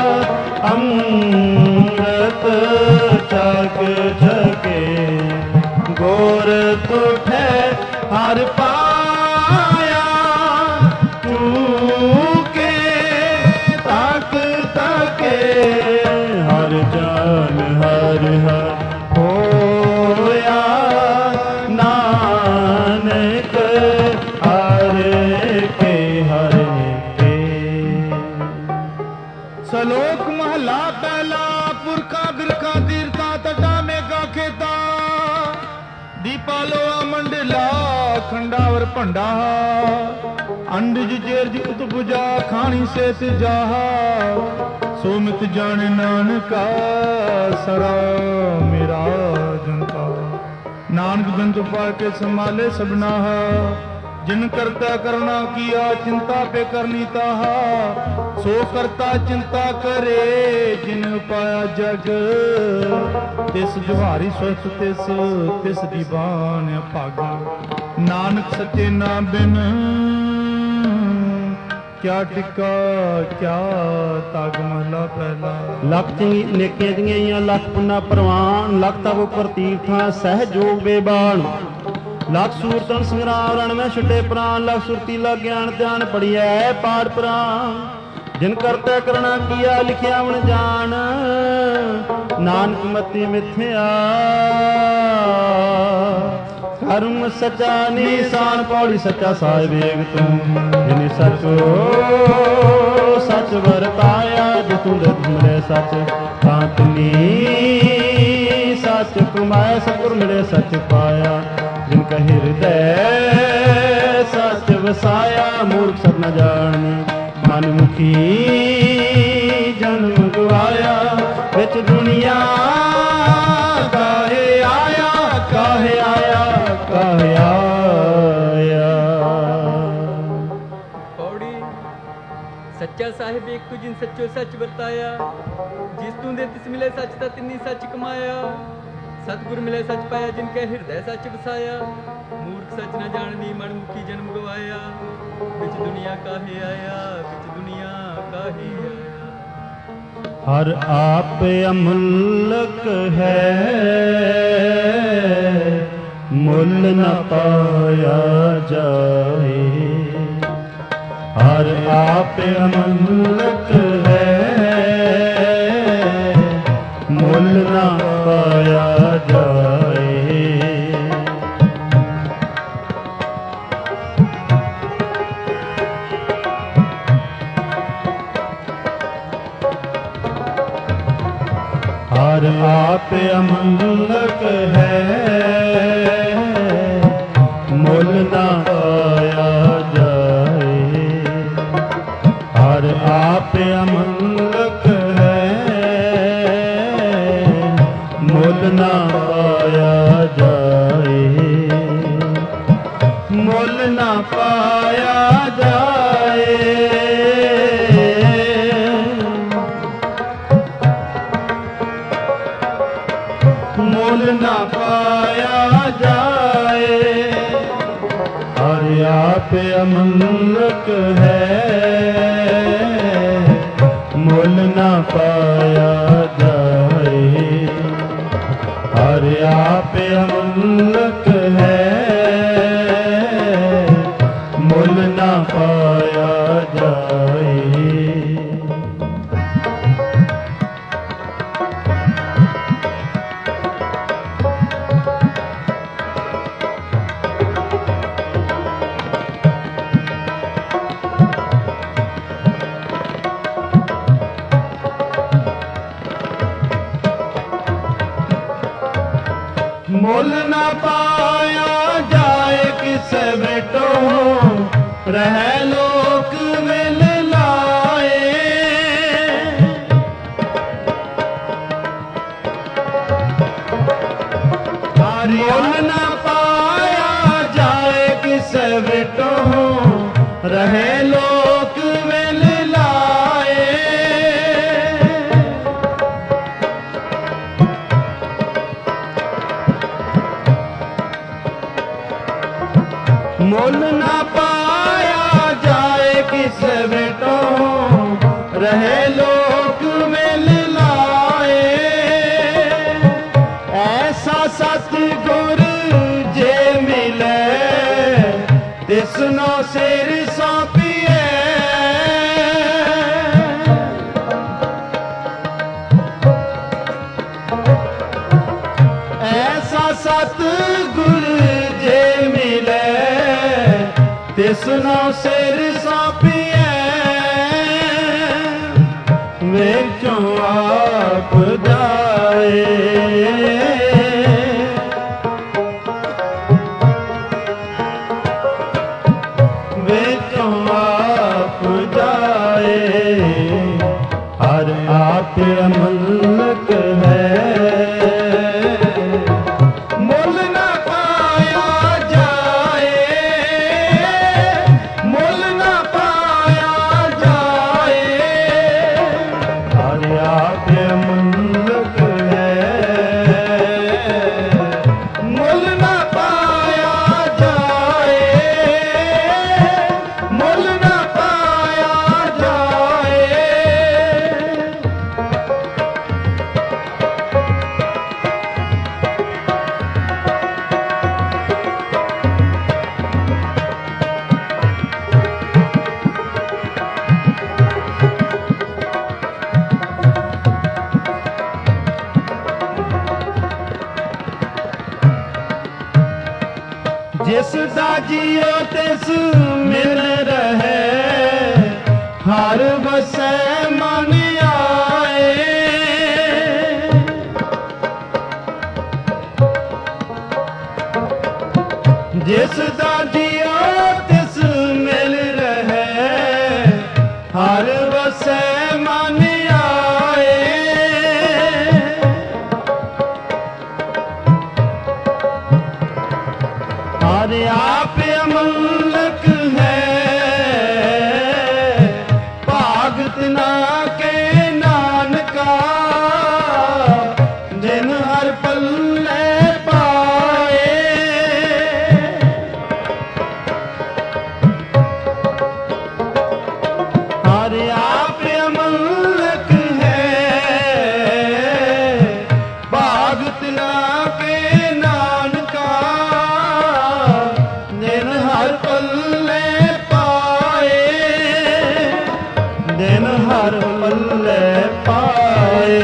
ਅੰਮ੍ਰਿਤ ਛਕ ਛਕੇ। ਗੁਰ ਤੁਠੇ ਹਰ ਪਾਇਆ, ਚੂਕੇ ਤਕ ਤਕੇ। ਹਰ ਜਾਨ ਹਰ ਹਰ ਹੋਇਆ, ਨਾਨਕ ਹਰ ਕੇ ਹਰ ਕੇ। ਸਲੋਕ ਮਹਲਾ ਪਹਿਲਾ। ਪੁਰਖਾ ਬਿਰਖਾ ਤੀਰਥਾ ਤਟਾ ਮੇਘਾ ਖੇਤਾ। ਦੀਪਾਲੋਆ ਮੰਡਲਾ ਖੰਡਾਵਰ ਭੰਡਾ। ਅੰਡਜ ਜੇਰਜ ਉਤਪੁਜਾ ਖਾਣੀ ਸੇਤ ਜਾਹਾ। ਸੋ ਮਿਤ ਜਾਣ ਨਾਨਕਾ ਸਰਾ ਮੇਰਾ ਜੰਤਾ। ਨਾਨਕ ਬਿੰਦ ਪਾ ਕੇ ਸੰਭਾਲੇ ਸਭਨਾ। ਜਿਨ ਕਰਤਾ ਕਰਨਾ ਕੀਆ ਚਿੰਤਾ ਪੇ ਕਰਨੀ ਤਾਹਾ। ਸੋ ਕਰਤਾ ਚਿੰਤਾ ਕਰੇ ਜਿਨ ਪਾਇਆ ਜਗ। ਤਿਸ ਜੁਹਾਰੀ ਸਵਸਤ ਤਿਸ ਤਿਸ ਦੀ ਬਾਣ ਭਾਗਾ। ਨਾਨਕ ਸੱਚੇ ਨਾਮ ਬਿਨ ਕਿਆ ਟਿਕਾ ਕਿਆ ਤਗ ਮਹਲਾ ਪਹਿਲਾ। ਲੱਖ ਚੰਗੀ ਨੇਕੀਆਂ ਚੰਗੀਆਂ, ਲੱਖ ਪੁੰਨਾ ਪ੍ਰਵਾਨ। ਲੱਖ ਤਪ ਉੱਪਰ ਤੀਰਥਾਂ ਸਹਿ ਜੋਗ ਬੇਬਾਨ। ਲੱਖ ਸੂਰਤਨ ਸੰਗਰਾਮ ਰਣ ਮੈਂ ਛੱਡੇ ਪ੍ਰਾਨ। ਲੱਖ ਸੁਰਤੀ ਲਾ ਗਿਆਨ ਧਿਆਨ ਪੜੀਐ ਪਾਠ ਪੁਰਾਨ। ਜਿਨ ਕਰਤਾ ਕਰਣਾ ਕੀਆ ਲਿਖਿਆ ਵਣ ਜਾਣ। ਨਾਨਕ ਮਤੀ ਮਿਥਿਆ ਕਰਮ ਸਚਾ ਨਿਸ਼ਾਨ। ਪੌੜੀ ਸੱਚਾ ਸਾਹਿਬ ਏਕ ਤੂੰ। ਜਿਨੇ ਸਚੋ ਸਚ ਵਰਤਾਇਆ। ਜੇ ਤੂੰ ਦਤ ਮਿਲੇ ਸਚ ਤਾਂ ਤੁਨੀ ਸਚ ਕਮਾਇਆ। ਸਤਿਗੁਰ ਮਿਲੇ ਸਚ ਪਾਇਆ। ਜਿਨ ਕਾ ਹਿਰਦੈ ਸਚ ਵਸਾਇਆ। ਮੂਰਖ ਸਭ ਨ ਜਾਣ ਮਨ ਮੁਖੀ ਜਨਮ ਗਵਾਇਆ। ਵਿੱਚ ਦੁਨੀਆ ਕਾਹੇ ਆਇਆ, ਕਾਹੇ ਆਇਆ, ਕਾਹੇ ਆਇਆ। ਪੌੜੀ ਸੱਚਾ ਸਾਹਿਬ ਏਕ ਤੂੰ। ਜਿਨ ਸੱਚੋ ਸੱਚ ਵਰਤਾਇਆ। ਜਿਸ ਤੂੰ ਦੇ ਤਿਸ ਮਿਲੇ ਸੱਚ ਤਾਂ ਤਿੰਨੀ ਸੱਚ ਕਮਾਇਆ। ਸਤਿਗੁਰ ਮਿਲੇ ਸੱਚ ਪਾਇਆ। ਜਿਨ ਕੈ ਹਿਰਦੈ ਸੱਚ ਵਸਾਇਆ। ਮੂਰਖ ਸੱਚ ਨ ਜਾਣਦੀ ਮਨ ਮੁਖੀ ਜਨਮ ਗਵਾਇਆ। ਵਿੱਚ ਦੁਨੀਆ ਕਾਹੇ ਆਇਆ, ਵਿੱਚ ਦੁਨੀਆ ਕਾਹੇ ਆਇਆ। ਹਰ ਆਪ ਅਮੁੱਲਕ ਹੈ, ਮੁੱਲ ਨ ਪਾਇਆ ਜਾਏ। ਹਰ ਆਪ ਅਮੁੱਲਕ ਹੈ, ਮੁੱਲ ਨ ਪਾਇਆ ਜਾਏ। ਹਰ ਆਪ ਅਮੁੱਲਕ ਹੈ, ਮੁੱਲ ਨਾ ਪਾਇਆ ਜਾਏ। ਹਰ ਆਪ ਅਮੁੱਲਕ ਹੈ, ਮੁੱਲ ਨਾ ਪਾਇਆ ਜਾਏ। ਮੁੱਲ ਨਾ ਪਾਇਆ ਜਾਏ। ਮੁੱਲ ਨਾ ਪਾਇਆ ਜਾਏ। ਹਰ ਆਪ ਅਮੁੱਲਕ ਹੈ, ਮੁੱਲ ਨਾ ਪਾਇਆ ਜਾਏ। ਹਰ ਆਪ ਅਮੁੱਲਕ ਹੈ, ਮੁੱਲ ਨਾ ਪਾਇਆ ਜਾਏ। ਮੁੱਲ ਨਾ ਪਾਇਆ ਜਾਏ ਕਿਸੇ ਬੇਟੋ, ਰਹਿ ਲੋਕ ਮਿਲ ਲਾਏ। ਮੁੱਲ ਨਾ ਪਾਇਆ ਜਾਏ ਕਿਸੇ ਬੇਟੋ, ਰਹੇ ਲੋਕ ਵੇਲ ਲਾਏ। ਮੁੱਲ ਨਾ ਪਾਇਆ ਜਾਏ ਕਿਸ ਵਿਟੋਂ, ਰਹੇ ਲੋਕ ਵੇਲ ਲਾਏ। ਐਸਾ ਸਤਿਗੁਰ ਜੇ ਮਿਲੇ, ਤਿਸਨੋ ਸਿਰ ਸੌਂਪੀਏ। ਐਸਾ ਸਤਿਗੁਰ ਜੇ ਮਿਲੇ, ਤਿਸਨੋ ਸਿਰ ਸੌਂਪੀਏ। ਵਿੱਚੋਂ ਆਪ ਜਾਏ, ਵਿੱਚੋਂ ਆਪ ਜਾਏ। ਹਰ ਆਪ ਅਮਲਕ ਹੈ, ਮੁੱਲ ਨਾ ਪਾਇਆ ਜਾਏ। ਮੁੱਲ ਨਾ ਪਾਇਆ ਜਾਏ। ਹਰ ਆਪ ਅਮਲਕ ਹੈ, ਮੁੱਲ ਨਾ ਪਾਇਆ ਜਾਏ। ਮੁੱਲ ਨਾ ਪਾਇਆ ਜਾਏ। ਜਿਸ ਦਾ ਜੀਓ ਤਿਸ ਮਿਲ ਰਹੇ, ਹਰ ਵਸੈ ਮਨ ਆਏ। ਜਿਸ ਦਾ ਜੀਓ ਤਿਸ ਮਿਲ ਰਹੇ, ਹਰ ਵਸੈ ਮਨ ਆਏ। ਹਰ ਆਪ ਅਮਲਕ ਹੈ, ਭਾਗਤ ਨਾ ਕੇ ਨਾਨਕਾ। ਜਿਨ ਹਰ ਪੱਲੇ ਪਾਏ, ਹਰ ਆਪ ਅਮਲਕ ਹੈ, ਭਾਗਤ ਨਾ ਕੇ ਨਾਨਕਾ। ਦਿਨ ਹਰ ਪੱਲੇ ਪਾਏ, ਦਿਨ ਹਰ ਪੱਲੇ ਪਾਏ।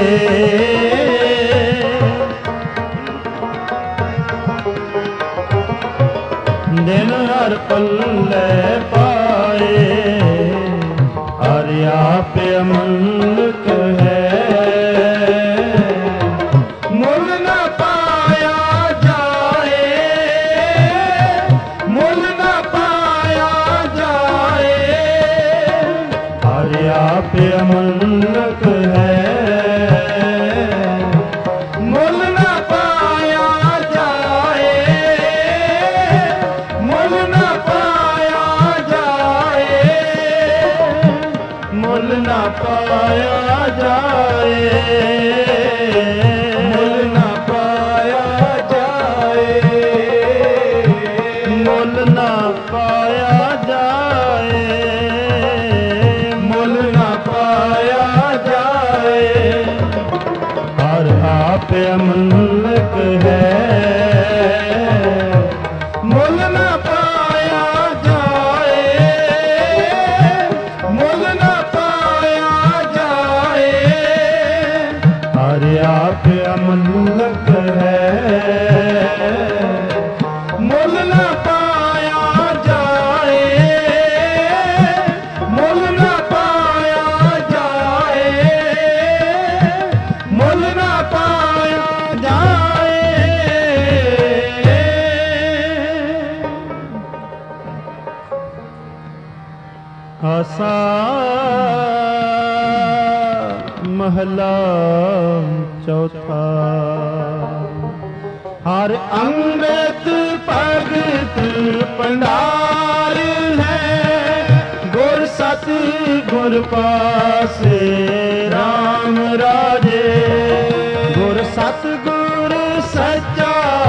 ਦਿਨ ਹਰ ਪੱਲੇ ਪਾਏ। ਹਰ ਆਪ ਅਮਲਕ ਹੈ, ਮੁੱਲ ਨਾ ਪਾਇਆ ਜਾਏ। ਮੁੱਲ ਨਾ ਪਾਇਆ ਜਾਏ। ਹਰ ਆਪ ਅਮਲਕ ਹੈ, ਮੁੱਲ ਨਾ ਪਾਇਆ ਜਾਏ। ਮੁੱਲ ਨਾ ਪਾਇਆ ਜਾਏ। ਮੁੱਲ ਨਾ ਪਾਇਆ ਜਾਏ। ਮੁੱਲ ਨਾ ਪਾਇਆ ਜਾਏ। ਮੁੱਲ ਨਾ ਪਾਇਆ ਜਾਏ। ਮੁੱਲ ਨਾ ਪਾਇਆ ਜਾਏ। ਹਰ ਆਪ ਅਮਲਕ ਹੈ, ਮੁੱਲ ਨਾ ਪਾਇਆ ਜਾਏ। ਮੁੱਲ ਨਾ ਪਾਇਆ ਜਾਏ। ਹਰ ਆਪ ਅਮਲਕ ਹੈ, ਮੁੱਲ ਨਾ ਪਾਇਆ ਜਾਏ। ਮੁੱਲ ਨਾ ਪਾਇਆ ਜਾਏ। ਮੁੱਲ ਨਾ ਪਾਇਆ ਜਾਏ। ਆਸਾ ਮਹਲਾ ਚੌਥਾ। ਹਰ ਅੰਮ੍ਰਿਤ ਭਗਤ ਭੰਡਾਰ ਹੈ, सत गुर पासे राम राजे। गुर सत गुर सच्चा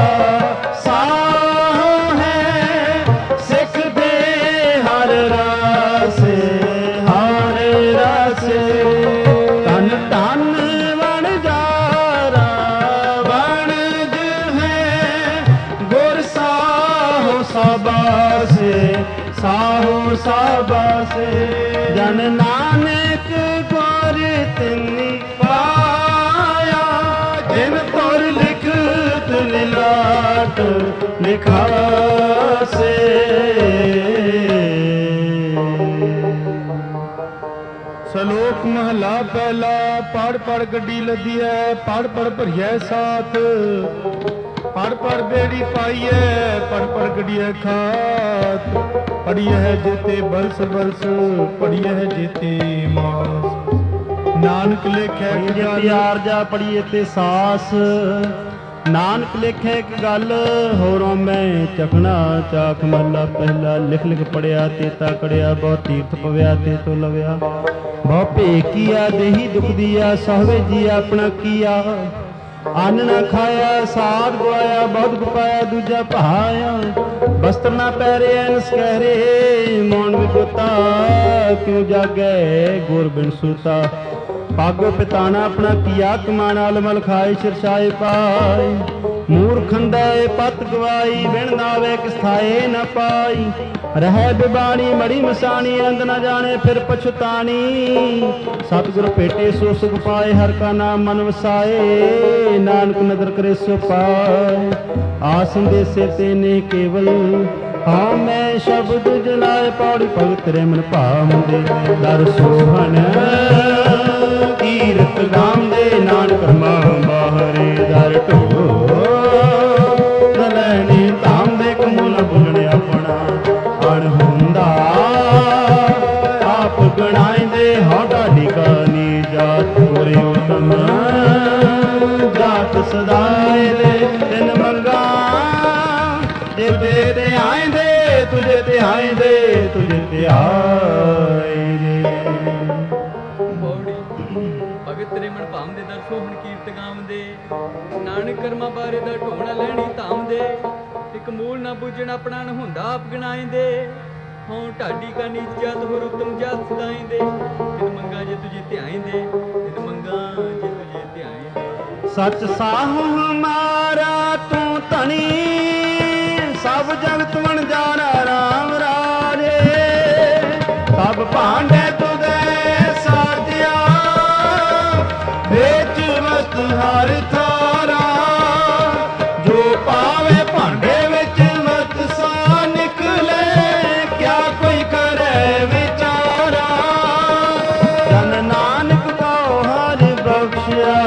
साह है सिख दे हर रासे हर रासे। तन तन वण जारा वणज है गुर साहो साबासे साहो साबासे। जन नानक गुर तिनी पाया जिन तुर लिखत लिलाट लिखासे। ਸਲੋਕ ਮਹਲਾ ਪਹਿਲਾ। ਪੜ ਪੜ ਗੱਡੀ ਲੱਦੀ ਐ ਪੜ ਪੜ ਭਰੀਐ ਸਾਥ। ਪੜ ਪੜ ਬੇੜੀ ਪਾਈਐ ਪੜ ਪੜ ਗੱਡੀਐ ਖਾਤ। ਪੜੀਐ ਹੈ ਜੇਤੇ ਬਲਸ ਬਲਸ ਪੜੀਐ ਹੈ ਜੇਤੇ ਮਾਸ। ਨਾਨਕ ਲੇਖੈ ਜੇਤੇ ਆਰਜਾ ਪੜੀਏ ਤੇ ਸਾਸ। ਨਾਨਕ ਲੇਖੇ ਇੱਕ ਗੱਲ ਹੋਰੋਂ ਮੈਂ ਚਖਣਾ ਚਾਖ ਮਹਲਾ ਪਹਿਲਾ। ਲਿਖ ਲਿਖ ਪੜਿਆ ਤੇਤਾ ਕੜਿਆ ਬਹੁਤ ਤੀਰਥ ਪਵਿਆ ਤੇ ਤੋ ਲਵਿਆ। ਬਹੁ ਭੇ ਕੀਆ ਦੇਹੀ ਦੁਖ ਦੀਆ ਸਹਵੇ ਜੀ ਆਪਣਾ ਕੀਆ। ਅੰਨ ਨਾ ਖਾਇਆ ਸਾਧ ਗਵਾਇਆ ਬਹੁਤ ਗਪਾਇਆ ਦੂਜਾ ਭਾਇਆ। ਬਸਤਰ ਨਾ ਪਹਿਰਿਆ ਨਸਕਹਿਰੇ ਮੌਨ ਵਿਗੋਤਾ ਕਿਉ ਜਾਗੈ ਗੁਰ ਬਿਨ ਸੂਤਾ। ਪਾਗੋ ਪਿਤਾਨਾ ਆਪਣਾ ਕੀਆ ਕਮਾਨ ਆਲਮਲ ਖਾਏ ਸਿਰਸ਼ਾਏ ਪਾਏ। ਮੂਰਖੰਦੈ ਪਤ ਗਵਾਈ ਬਿਨ ਨਾਵੇ ਕਿਸ ਥਾਏ ਨ ਪਾਈ। ਰਹਿ ਬਿਬਾਣੀ ਮੜੀ ਮਸਾਣੀ ਅੰਦ ਨ ਜਾਣੇ ਫਿਰ ਪਛਤਾਣੀ। ਸਤਿਗੁਰ ਭੇਟੇ ਸੋ ਸੁਖ ਪਾਏ ਹਰ ਕਾ ਨਾਮ ਮਨ ਵਸਾਏ। ਨਾਨਕ ਨਦਰ ਕਰੇ ਸੋ ਪਾਏ ਆਸਨ ਦੇਸੇ ਤੇ ਨੇ ਕੇਵਲ। ਹਾਂ ਮੈਂ ਸ਼ਬਦ ਜਲਾਏ ਪੌੜੀ ਭਗਤ ਰੇ ਮਨ ਭਾਵੰਦੇ। ਦਰ ਸੋਹਣ ਕੀਰਤ ਗਾਉਂਦੇ ਨਾਨਕ ਕਰਮਾ ਬਾਹਰੇ ਦਰ ਢੋ। ਨਲੈਣੀ ਧਾਮ ਦੇ ਕਮੂਲ ਬੁਲਣ ਆਪਣਾ ਅਣ ਹੁੰਦਾ। ਆਪ ਗਣਾਇਂਦੇ ਹਾਂ ਢਾਡੀ ਕਾਨੀ ਜਾਤ ਹੋਰੇ ਉਤਮ। ਜਾਤ ਸਦਾਏ ਦੇ ਤਿਨ ਮੰਗਾ ਜਿਦੇ ਤੇ ਆਇਂਦੇ ਤੁਝੇ ਤੇ ਆਇਂਦੇ ਤੁਝੇ ਤੇ ਆਏ ਦੇ। ਭਗਤ ਤੇਰੇ ਮਨ ਭਾਉਂਦੇ ਦਰ ਸੋਹਣ ਕੀਰਤ ਗਾਉਂਦੇ। ਨਾਨਕ ਕਰਮਾਂ ਬਾਰੇ ਦਾ ਢੋਣਾ ਲੈਣੀ ਧਾਮਦੇ। ਇੱਕ ਮੂਲ ਨਾ ਬੁੱਝਣ ਆਪਣਾ ਨ ਹੁੰਦਾ ਆਪ ਗਣਾਇਂਦੇ। ਹੋਂ ਢਾਡੀ ਕਾ ਨੀਚ ਜਾਤ ਹੋਰ ਉਤਮ ਜਾਤ ਸਦਾਇਂਦੇ। ਤਿਨ ਮੰਗਾ ਜੇ ਤੁਝੇ ਧਿਆਇਂਦੇ ਤਿਨ ਮੰਗਾ ਜੇ ਤੁਝੇ ਧਿਆਇਂਦੇ। ਸੱਚ ਸਾਹੁ ਹਮਾਰਾ ਤੂੰ ਧਣੀ ਸਭ ਜਗਤ ਵਣ ਜਾਣਾ ਰਾਮ ਰਾਜੇ। ਸਭ ਭਾਂਡੇ ਤੁਧੇ ਸਾਜਿਆ ਵੇਚ ਵਸਤ ਹਰ ਥਾਰਾ। ਜੋ ਪਾਵੇ ਭਾਂਡੇ ਵਿੱਚ ਵਸਤ ਸਾ ਨਿਕਲੇ ਕਿਆ ਕੋਈ ਕਰੇ ਵਿਚਾਰਾ। ਜਨ ਨਾਨਕ ਕਉ ਹਰਿ ਬਖਸ਼ਿਆ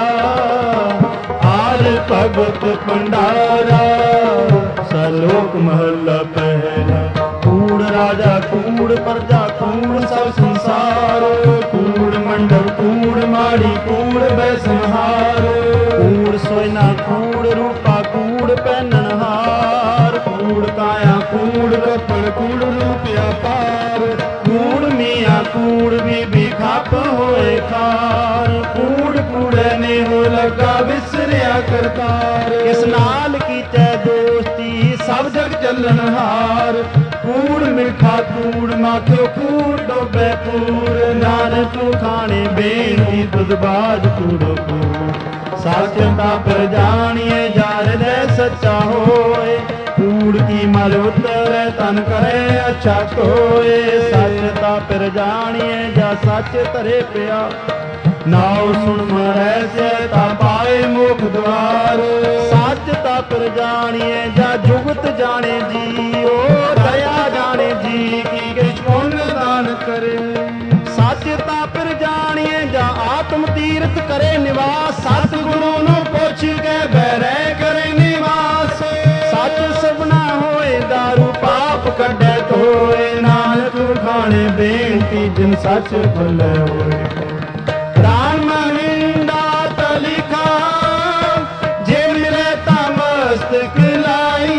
ਹਰ ਭਗਤ ਭੰਡਾਰਾ। ਸਲੋਕ ਮਹਲਾ ਪਹਿਲਾ। ਕੂੜ ਰਾਜਾ ਕੂੜ ਪਰਜਾ ਕੂੜ ਸਭ ਸੰਸਾਰ। ਕੂੜ ਮੰਡਲ ਕੂੜ ਮਾੜੀ ਕੂੜ ਬੈ ਸੰਹਾਰ। ਕੂੜ ਸੋਇਨਾ ਕੂੜ ਰੂਪਾ ਕੂੜ ਪਹਿਨਣ ਹਾਰ। ਕੂੜ ਕਾਇਆ ਕੂੜ ਕੱਪੜ ਕੂੜ ਰੂਪਿਆ ਪਾਰ। ਕੂੜ ਮੀਆਂ ਕੂੜ ਬੀਬੀ ਖੱਪ ਹੋਏ ਖਾਰ। ਕੂੜ ਕੂੜੇ ਨੇ ਹੋ ਲੱਗਾ ਵਿਸਰਿਆ ਕਰਤਾਰ। ਇਸ ਨਾਲ ਕੀਤੇ ਦੋਸਤੀ ਸਭ ਜਗ ਚੱਲਣ ਹਾਰ। ਕੂੜ ਮਿੱਠਾ ਕੂੜ ਮਾਖਿਓ ਕੂੜ ਡੋਬੇ ਪੂਰ। ਨਾਨਕ ਖਾਣੇ ਬੇਨਤੀ ਤੁਧ ਬਾਜ ਕੂੜੋ ਕੂੜ। ਸੱਚ ਤਾਂ ਪਰ ਜਾਣੀਏ ਜਾਰ ਦੇ ਸੱਚਾ ਹੋਏ। ਕੂੜ ਕੀ ਮਲ ਉਤਰੈ ਤਨ ਕਰੇ ਅੱਛਾ ਕੋਏ। ਸੱਚ ਤਾਂ ਪਰ ਜਾਣੀਏ ਜਾ ਸੱਚ ਧਰੇ ਪਿਆ। ਨਾਉ ਸੁਣ ਮਰੈ ਸੇ ਤਾ ਪਾਏ ਮੁਖ ਦਵਾਰ। ਸੱਚ ਤਾ ਪਰ ਜਾਣੀਏ ਜਾ ਜੁਗਤ ਜਾਣੇ ਜੀਓ। ਦਇਆ ਜਾਣੇ ਜੀ ਕੀ ਕਿਛ ਪੁੰਨ ਦਾਨ ਕਰੇ। ਸੱਚ ਤਾ ਪਰ ਜਾਣੀਏ ਜਾ ਆਤਮ ਤੀਰਥ ਕਰੇ ਨਿਵਾਸ। ਸਤ ਗੁਰੂ ਨੂੰ ਪੁੱਛ ਕੇ ਬਹਿਰੇ ਕਰੇ ਨਿਵਾਸ। ਸੱਚ ਸਭਨਾ ਹੋਏ ਦਾਰੂ ਪਾਪ ਕੱਢੇ ਧੋਏ। ਨਾਨਕ ਖਾਣੇ ਬੇਨਤੀ ਜਿਨ ਸੱਚ ਭਲੇ ਹੋਏ। ਰਾਮ ਮਹਿੰਦਾ ਤਲਿਖਾ ਜੇ ਮਿਲੇ ਤਾਂ ਮਸਤਕ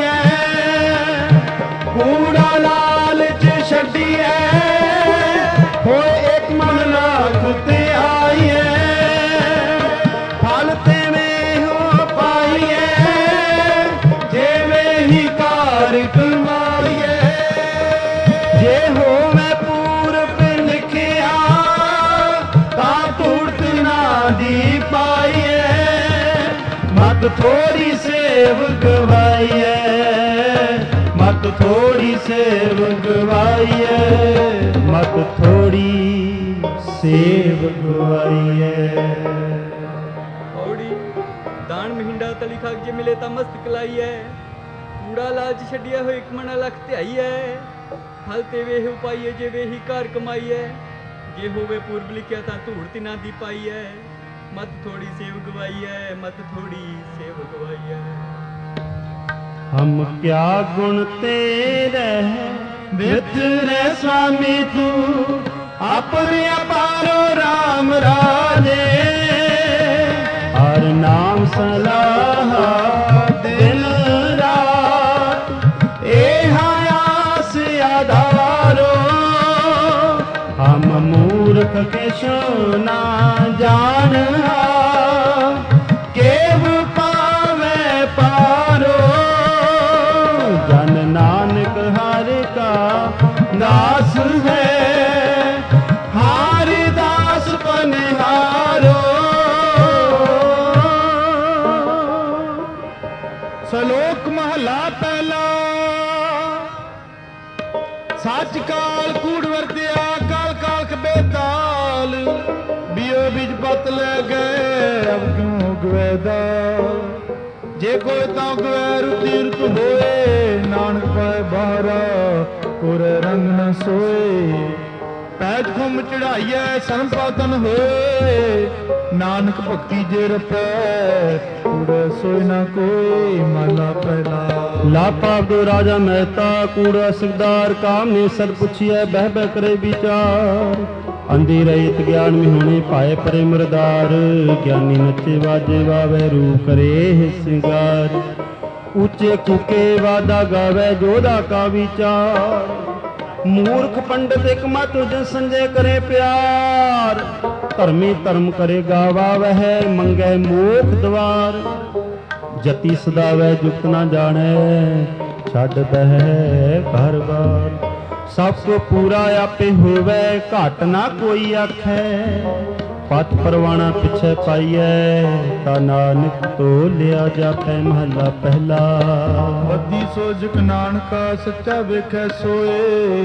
ਲਾਈਐ। ਕੂੜਾ ਲਾਲਚ ਛੱਡੀਐ मत थोड़ी सेव गवाइए, मत थोड़ी सेव गवाइए, मत थोड़ी सेव गवाइए। ਔੜੀ ਦਾਨ ਮਹਿੰਡਾ ਤਲੀ ਖਾਕ ਜੇ ਮਿਲੇ ਤਾਂ ਮਸਤ ਕਲਾਈਐ, ਕੂੜਾ ਲਾਜ ਛੱਡਿਆ ਹੋਏ ਇੱਕ ਮਣਾ ਲੱਖ ਧਿਆਈਐ, ਹਲ ਤੇ ਵੇਹ ਉਪਾਈਏ ਜੇ ਵੇਹੀ ਘਰ ਕਮਾਈਐ, ਜੇ ਹੋਵੇ ਪੂਰਬ ਲਿਖਿਆ ਤਾਂ ਧੂੜ ਤਿਨਾਂ ਦੀ ਪਾਈਐ, ਮਤ ਥੋੜੀ ਸੇਵ ਗਵਾਈਐ, ਮਤ ਥੋੜੀ ਸੇਵ ਗਵਾਈਐ। हम क्या गुण तेरे वितरे स्वामी तू, अपने अपारो राम राजे, हर नाम सलाह दिन रात, ए आस आधारो, हम मूर्ख के ना जान, केव पावे पारो, जन नानक हर का दास है, हार दास पनिहारो। ਸਲੋਕ ਮਹਲਾ ਪਹਿਲਾ। ਸੱਚ ਕਾਲ ਕੂੜ ਵਰਤਿਆ, ਕਾਲ ਕਾਲਖ ਬੇਤਾਲ, ਬਿਓ ਬਿਜ ਪਤ ਲੈ ਗਏ ਅਬ ਕਿਉਂ ਗਵੇਦਾ, ਜੇ ਕੋਈ ਤਾਂ ਗਵੇ ਰੁਤੀ ਰੁਤ ਹੋਏ, ਨਾਨਕ ਪਾਏ ਬਾਹਰਾ ਕੋਰੇ ਰੰਗ ਨ ਸੋਏ, ਪੈਜ ਖੁੰਮ ਚੜਾਈਐ ਸਰਮ ਪਾਤਨ ਹੋਏ, ਨਾਨਕ ਭਗਤੀ ਜੇ ਰਪੈ ਕੂੜੇ ਸੋਇ ਨਾ ਕੋਈ। ਮਹਲਾ ਪਹਿਲਾ। ਲਾਪਾ ਦੋ ਰਾਜਾ ਮਹਿਤਾ, ਕੂੜਾ ਸਿਕਦਾਰ, ਕਾਮ ਨੇ ਸਰ ਪੁੱਛਿਐ, ਬਹਿ ਬਹਿ ਕਰੇ ਵਿਚਾਰ, ਅੰਧੀ ਰਹਿਤ ਗਿਆਨ ਮਿਹੁਣੇ ਪਾਏ ਪਰੇ ਮਰਦਾਰ, ਗਿਆਨੀ ਨੱਚੇ ਵਾਜੇ ਵਾਵੇ ਰੂ ਕਰੇ ਸਿੰਗਾਰ, ਉੱਚੇ ਕੂਕੇ ਵਾਦਾ ਗਾਵੇ ਜੋਧਾ ਕਾ ਵਿਚਾਰ, ਮੂਰਖ ਪੰਡਤ ਇੱਕ ਮਤ ਜਿ ਸੰਜੇ ਕਰੇ ਪਿਆਰ, ਧਰਮੀ ਧਰਮ ਕਰੇ ਗਾਵਾ ਵਹਿ ਮੰਗੈ ਮੋਖ ਦਵਾਰ, ਜਤੀ ਸਦਾਵੈ ਜੁਗਤ ਨਾ ਜਾਣੈ, ਛੱਡ ਬਹਿ ਘਰ ਬਾਰ, ਸਭ ਕੋ ਪੂਰਾ ਆਪੇ ਹੋਵੇ, ਘਟ ਨਾ ਕੋਈ ਆਖੈ, ਪਤ ਪਰਵਾਣਾ ਪਿਛੈ ਪਾਈਐ, ਤਾ ਨਾਨਕ ਤੋ ਲਿਆ ਜਾਪੈ। ਮਹਲਾ ਪਹਿਲਾ। ਬੱਦੀ ਸੋਜਕ ਨਾਨਕਾ ਸੱਚਾ ਵੇਖੈ ਸੋਏ,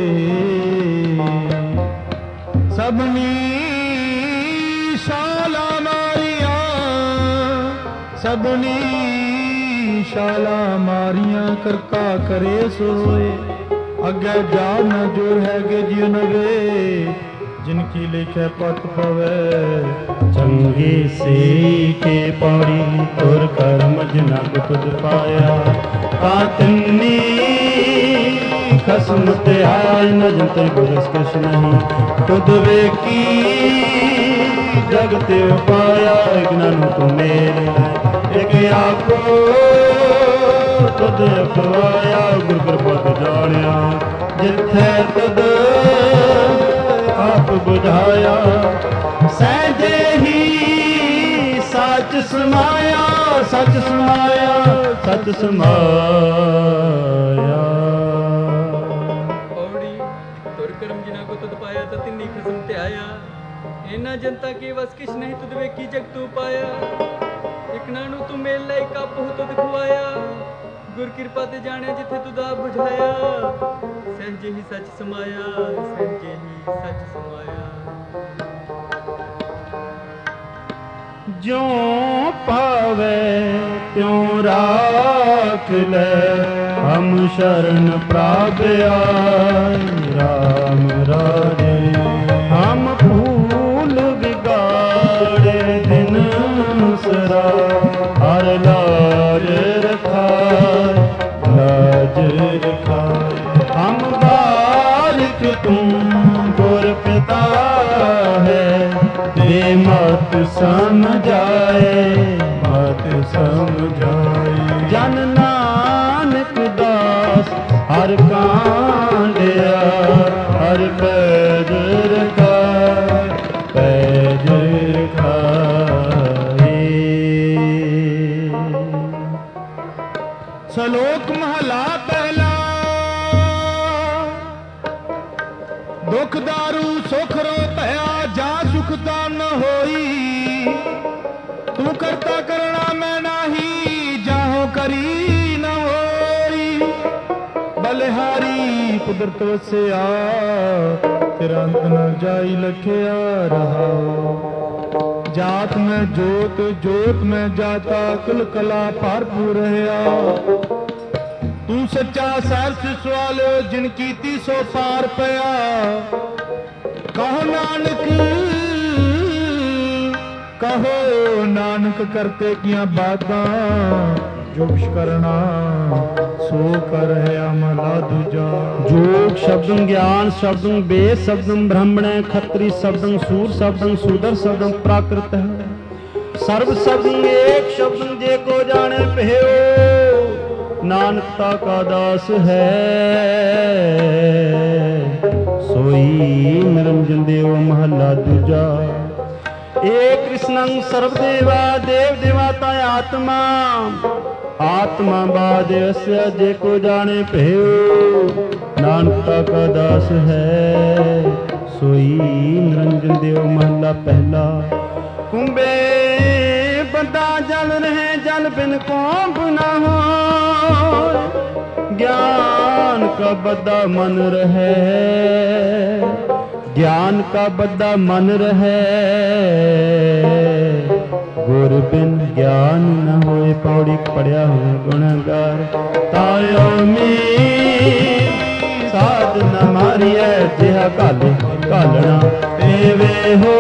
ਸਭਨੀ ਸ਼ਾਲਾ ਮਾਰੀਆਂ, ਸਭਨੀ ਸ਼ਾਲਾ ਮਾਰੀਆਂ, ਕਰਤਾ ਕਰੇ ਸੋਏ, ਅੱਗੇ ਜਾ ਨ ਜੋਰ ਹੈਗੇ ਜਿਉ ਨਵੇ, ਜਿਨ ਕੀ ਲਿਖੈ ਪਤ ਪਵੈ। ਚੰਗੇ ਸੇ ਕੇ ਪੌੜੀ ਤੁਰ ਕਰਮ ਜਿਨਾ ਤੁਧ ਪਾਇਆ, ਤਾਂ ਤਿੰਨੀ ਖਸਮ ਤੇ ਆਇ ਨ ਜੰਤੇ ਗੁਰਸ ਕਿਛ ਨਹੀਂ, ਤੁਧ ਵੇਖੀ ਜਗਤ ਉਪਾਇਆ, ਇਗਨ ਤੂੰ ਮੇਲ ਇਕ ਆਖੋ ਤੁਧ ਅਖਵਾਇਆ, ਗੁਰ ਕਿਰਪਾ ਜਾਣਿਆ ਜਿੱਥੈ ਤੁਧ ਆਪ ਬੁਝਾਇਆ, ਸਹਿਜੇ ਹੀ ਸੱਚ ਸਮਾਇਆ, ਸੱਚ ਸਮਾਇਆ, ਸੱਚ ਸਮਾਇਆ। ਔੜੀ ਤੁਰ ਕਰਮ ਜਿਨਾ ਕੋ ਤੁਧ ਪਾਇਆ, ਤਾਂ ਤਿੰਨੀ ਖਸਮ ਤੇ ਆਇਆ, ਇਹਨਾਂ ਜਨਤਾ ਕੀ ਵਸ ਕਿਛ ਨਹੀਂ, ਤੁਧ ਵੇਖੀ ਜਗ ਤੂੰ ਪਾਇਆ, ਇਕਨਾ ਨੂੰ ਤੂੰ ਮੇਲ ਲੈ ਕੱਪ ਹੋ ਤੁਧ ਖਵਾਇਆ, ਗੁਰ ਕਿਰਪਾ ਤੇ ਜਾਣਿਆ ਜਿੱਥੇ ਤੁਧ ਆਪ ਬੁਝਾਇਆ, ਸਹਿਜੇ ਹੀ ਸੱਚ ਸਮਾਇਆ, ਸਹਿਜੇ ਹੀ ਸੱਚ ਸਮਾਇਆ। ਜਿਉ ਪਾਵੇ ਤਿਉ ਰਾਖ ਲੈ, ਹਮ ਸ਼ਰਨ ਪ੍ਰਭ ਆਏ, ਰਾਮ ਰਾਜੇ ਹਮ ਭੂਲ ਵਿਗਾੜੇ, ਦਿਨ ਸਰਾ ਹਰ ਲਾਜ ਰਖਾਏ, ਲਾਜ ਰਖਾਏ, ਹਮ ਬਾਰਿਕ ਤੂੰ ਗੁਰ ਪਿਤਾ ਹੈ, ਦੇ ਮਤ ਸਮਝਾਏ, ਮਤ ਸਮਝਾਏ, ਜਨ ਨਾਨਕ ਦਾਸ ਹਰ ਕਾਂਡਿਆ, ਹਰ ਪੈਜ ਰਖਾਏ, ਪੈਜ ਰਖਾਏ। ਸਲੋਕ ਮਹਲਾ ਪਹਿਲਾ। ਦੁਖ ਦਾਰੂ ਸੁਖ ਰੋ ਭਇਆ, ਜਾਂ ਸੁਖ ਤਾਂ ਨ ਹੋਈ, ਤੂੰ ਕਰਤਾ ਕਰਣਾ ਮੈਂ ਨਾਹੀ, कुदरत वसिया, तेरा अंत न जाई लखिया रहाओ। जात में जोत जोत में जाता, कुल कला भरपूर रहा। तू सच्चा सहर्ष सवालो, जिन कीती सो पार पया। कहो नानक कहो नानक करते किया बातां, जो कुछ करना सो कर है अमला दूजा। जोग शब्दं ज्ञान शब्दं वेद शब्दं ब्राह्मण खत्री शब्दं सूर शब्दं शूद्र शब्दं प्राकृत है। सर्व शब्दं एक शब्दं जे को जाने भयो, नानकता का दास है सोई निरंजन देव महला दूजा। एक कृष्णं सर्वदेवा देव देवता आत्मा, आत्मा बाद जे को जाने भयो, नानकता का दास है सोई निरंजन देव महला पहला। कुंभे बंदा जल रहे जल बिन कौन न हो, ज्ञान का बद्दा मन रहे, ज्ञान का बद्दा मन रहे। गुर बिन ज्ञान न होए, पौड़ी पढ़िया हो गुणगार। तायो में साध न मारिए, जिहा काले कालना देवे हो।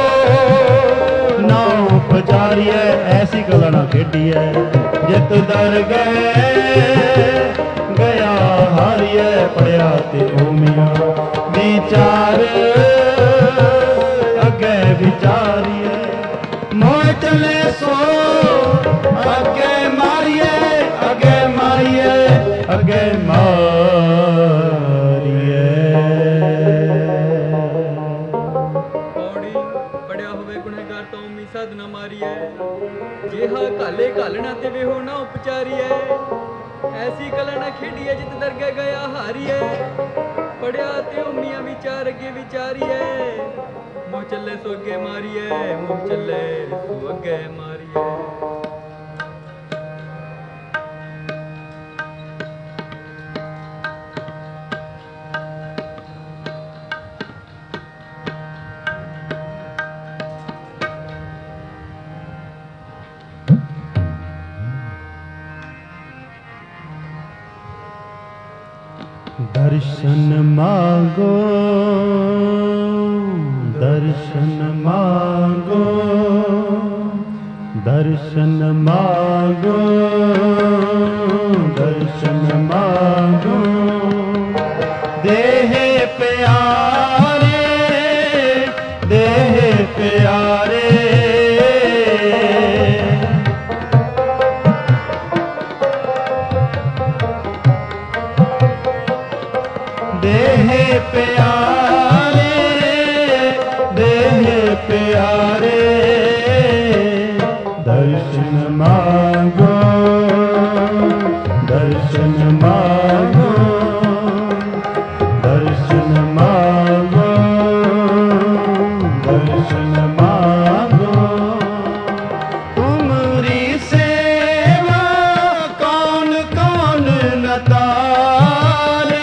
नाव पचारिए ऐसी कलना खेटिए, जित दर गए गया हारिए। पढ़िया ते ओमिया विचार अगे विचारिए, मोह चले सो अगे मारिए, अगे मारिए, अगे मारिए। पौड़ी पढ़िया होवे गुनहगार तो मी साधना मारिए, जेहा काले कालना ते वे हो ना उपचारिए। ऐसी कला ना खेड़िए, जित दरगे गया हारिए। पढ़िया ते उमिया विचार अगे विचारिए, मुँह चले सो अगे मारिए, मुँह चले सो अगे मारिए। दर्शन मांगो दर्शन मांगो दर्शन मांगो दर्शन मांगो। देह प्यारे देह प्यारे देह प्यारे देह प्यारे। दर्शन मांगो दर्शन मांगो दर्शन मांगो दर्शन मांगो। तुमरी सेवा कौन कौन न तारे।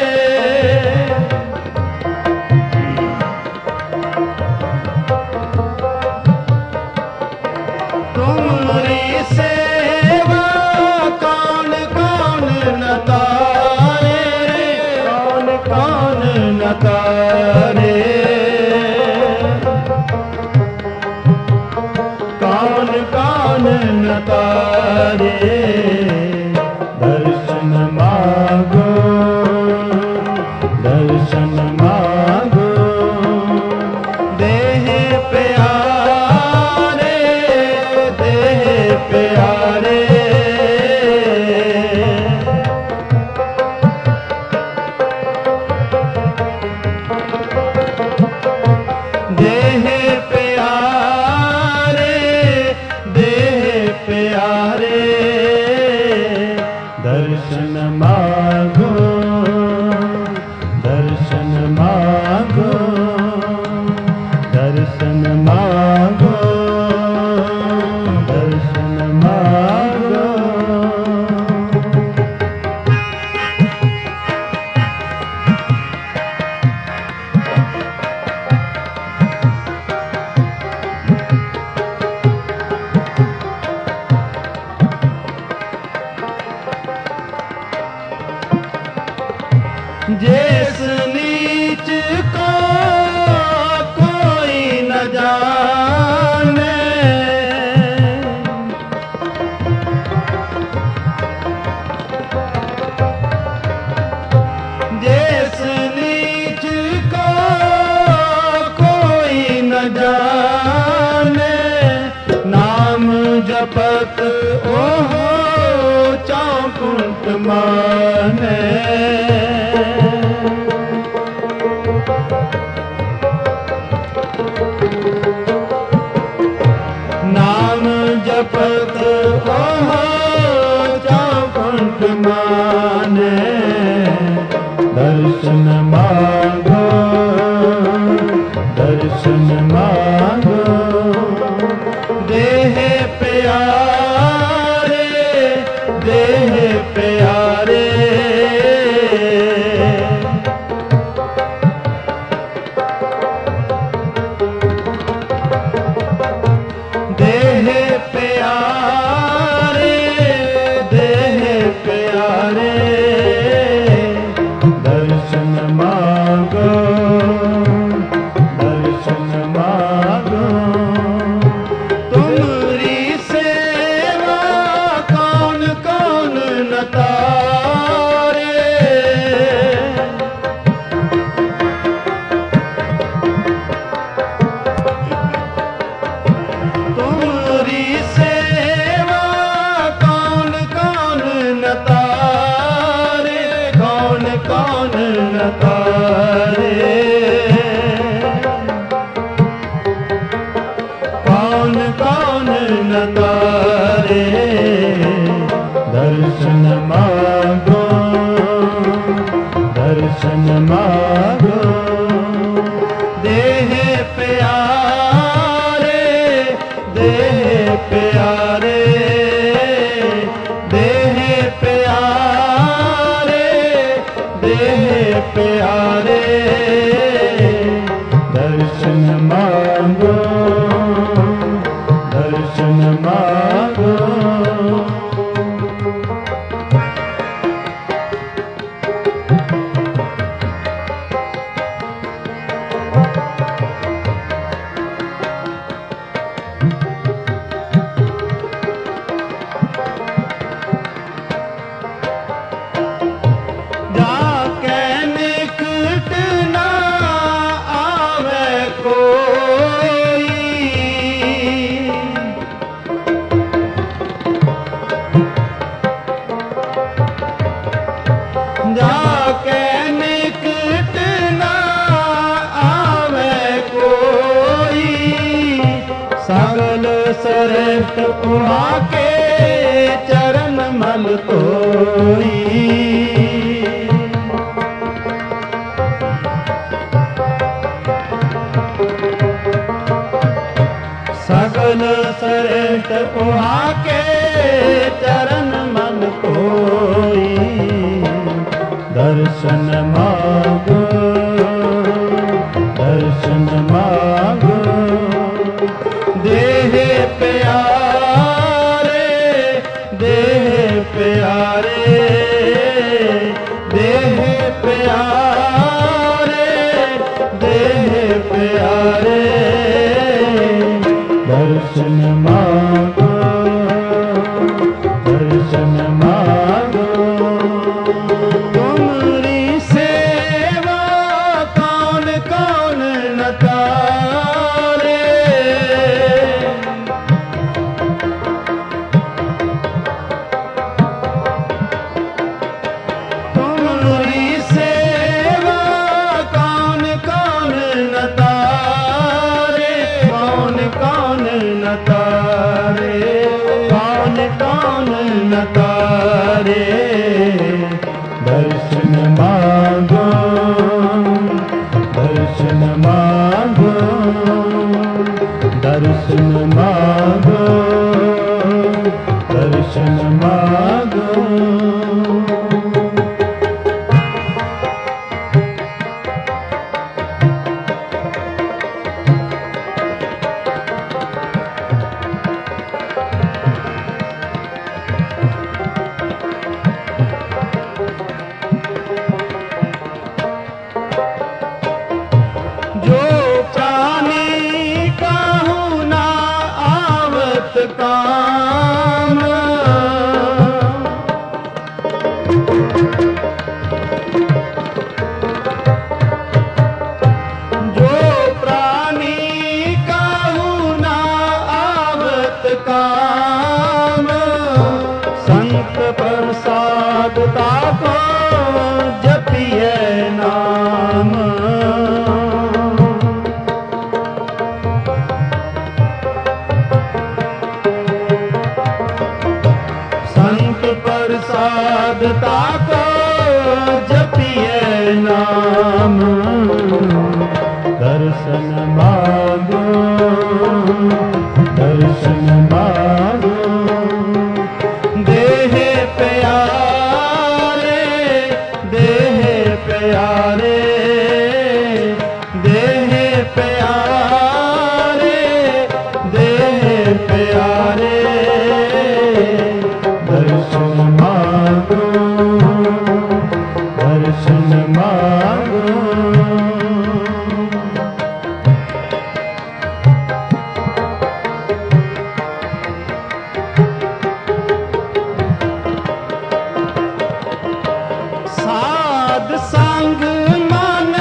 तुमरी सेवा कौन कौन न तारे। कौन कौन न तारे। कौन कौन न तारे। दर्शन मांगो दर्शन मांगो। देह प्यारे देह प्यारे। देह प्यारे देह प्यारे। दर्शन मांगो दर्शन मांगो दर्शन मांगो दर्शन मांगो। माने। नाम जपत कहो चौकुंठ माने। दर्शन मांगो दर्शन मांगो देह प्यारे देह प्यारे। देह प्यारे देह प्यारे। दर्शन मांगो दर्शन मांगो तुम्हारी सेवा कौन कौन न तारे। तुम्हारी सेवा कौन कौन न तारे कौन कौन न तारे। कौन कौन न तारे। दर्शन मांगो दर्शन मांगो देह प्यारे देह प्यारे। देह प्यारे देह प्यारे। दर्शन मांगो दर्शन मांगो। जाके निकट ना आवे कोई। जाके निकट ना आवे कोई। सगल श्रेष्ठ उहाके चरण मल तोई। सगल श्रेष्ठ उहाके चरण मन कोई। दर्शन मांगो दर्शन मांगो देह प्यारे देह प्यारे। देह प्यारे देह प्यारे। दर्शन मांगो दर्शन मांगो तुम्हारी सेवा कौन कौन न तारे। तुम्हारी सेवा कौन कौन न तारे कौन कौन न तारे कौन कौन न तारे। दर्शन मांगो दर्शन मांगो दर्शन मांगो दर्शन मांगो। जो प्राणी काहू ना आवत काम। साधता को जपिए नाम, दर्शन मांगो दर्शन मांगो। देह प्यारे देह प्यारे देह प्यारे देह प्यारे, दर्शन मांगो दर्शन मांगो। साध संग मन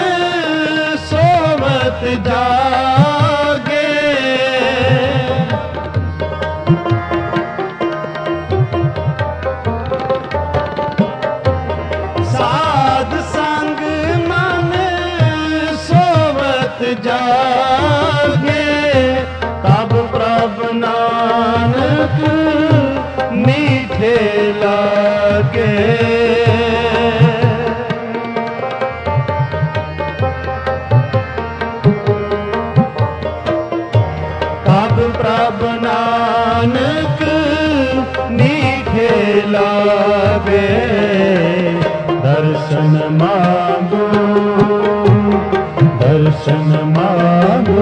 सोवत जागे, साध संग मन सोवत जागे, तब प्रभु नानक मीठे लागे। प्रभु नानक मीठे लागे, दर्शन मांगो दर्शन मांगो।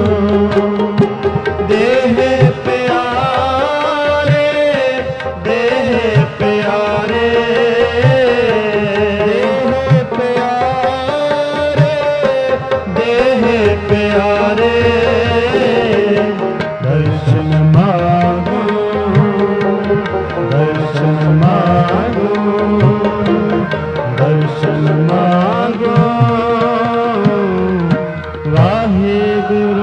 देह प्यारे देह प्यारे देह प्यारे देह प्यारे, दर्शन मांगो दर्शन मांगो दर्शन मांगो। वाहेगुरु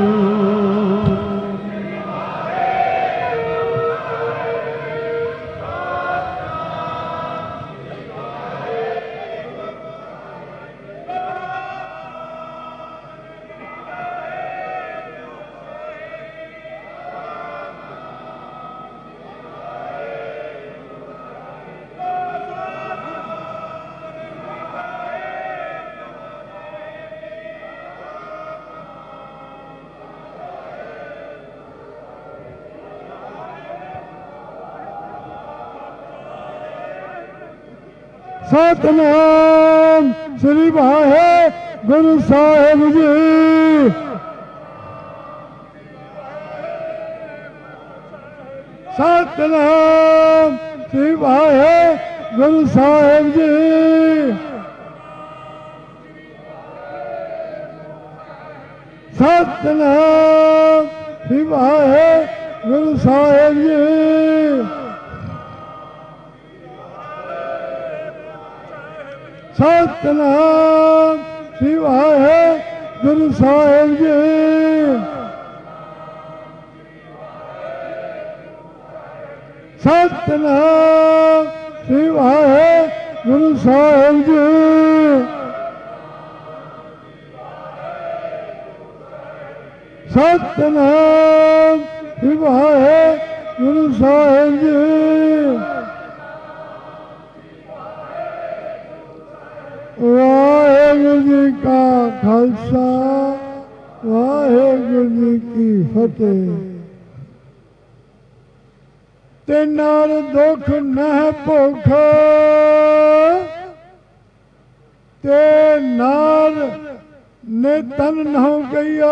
सतनाम श्री वाहेगुरु साहिब जी। सतनाम श्री वाहेगुरु साहिब जी। सतनाम श्री वाहेगुरु साहिब जी। सतनाम श्री वाहेगुरु साहिब जी। सतनाम श्री वाहेगुरु साहिब जी। सतनाम श्री वाहेगुरु साहिब जी। वाहेगुरु जी का खालसा वाहेगुरु जी की फतेह। ते नार दुख न भुख ते नार ने तन न गया,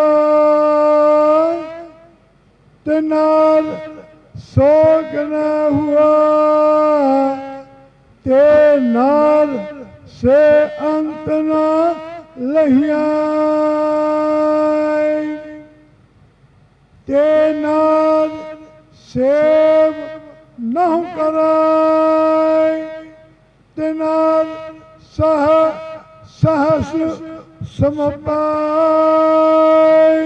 ते नार सोग न हुआ, ते नार से अंत न लहिया, ते नार सेव न कराय, ते नार सह सहस समपाय,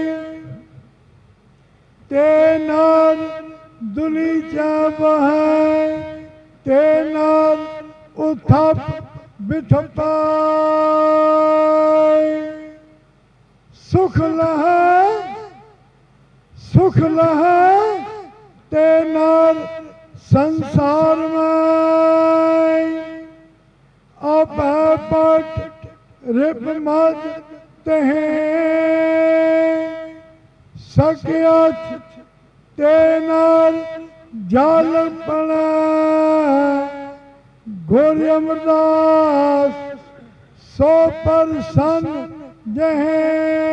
ते नार दुली जा बहाय, ते नार उथप बिठपाय। सुख लहा सुख लहा ते नार संसार में, ਆਪੈ ਪਟ ਰਿਪ ਮਦ ਤਹਿ ਸਕਿਆਥ ਤੇ ਨਾਲ ਜਲ ਪਣਾ ਗੁਰ ਅਮਰਦਾਸ ਸੋ ਪਰਸਨ ਜਹੇ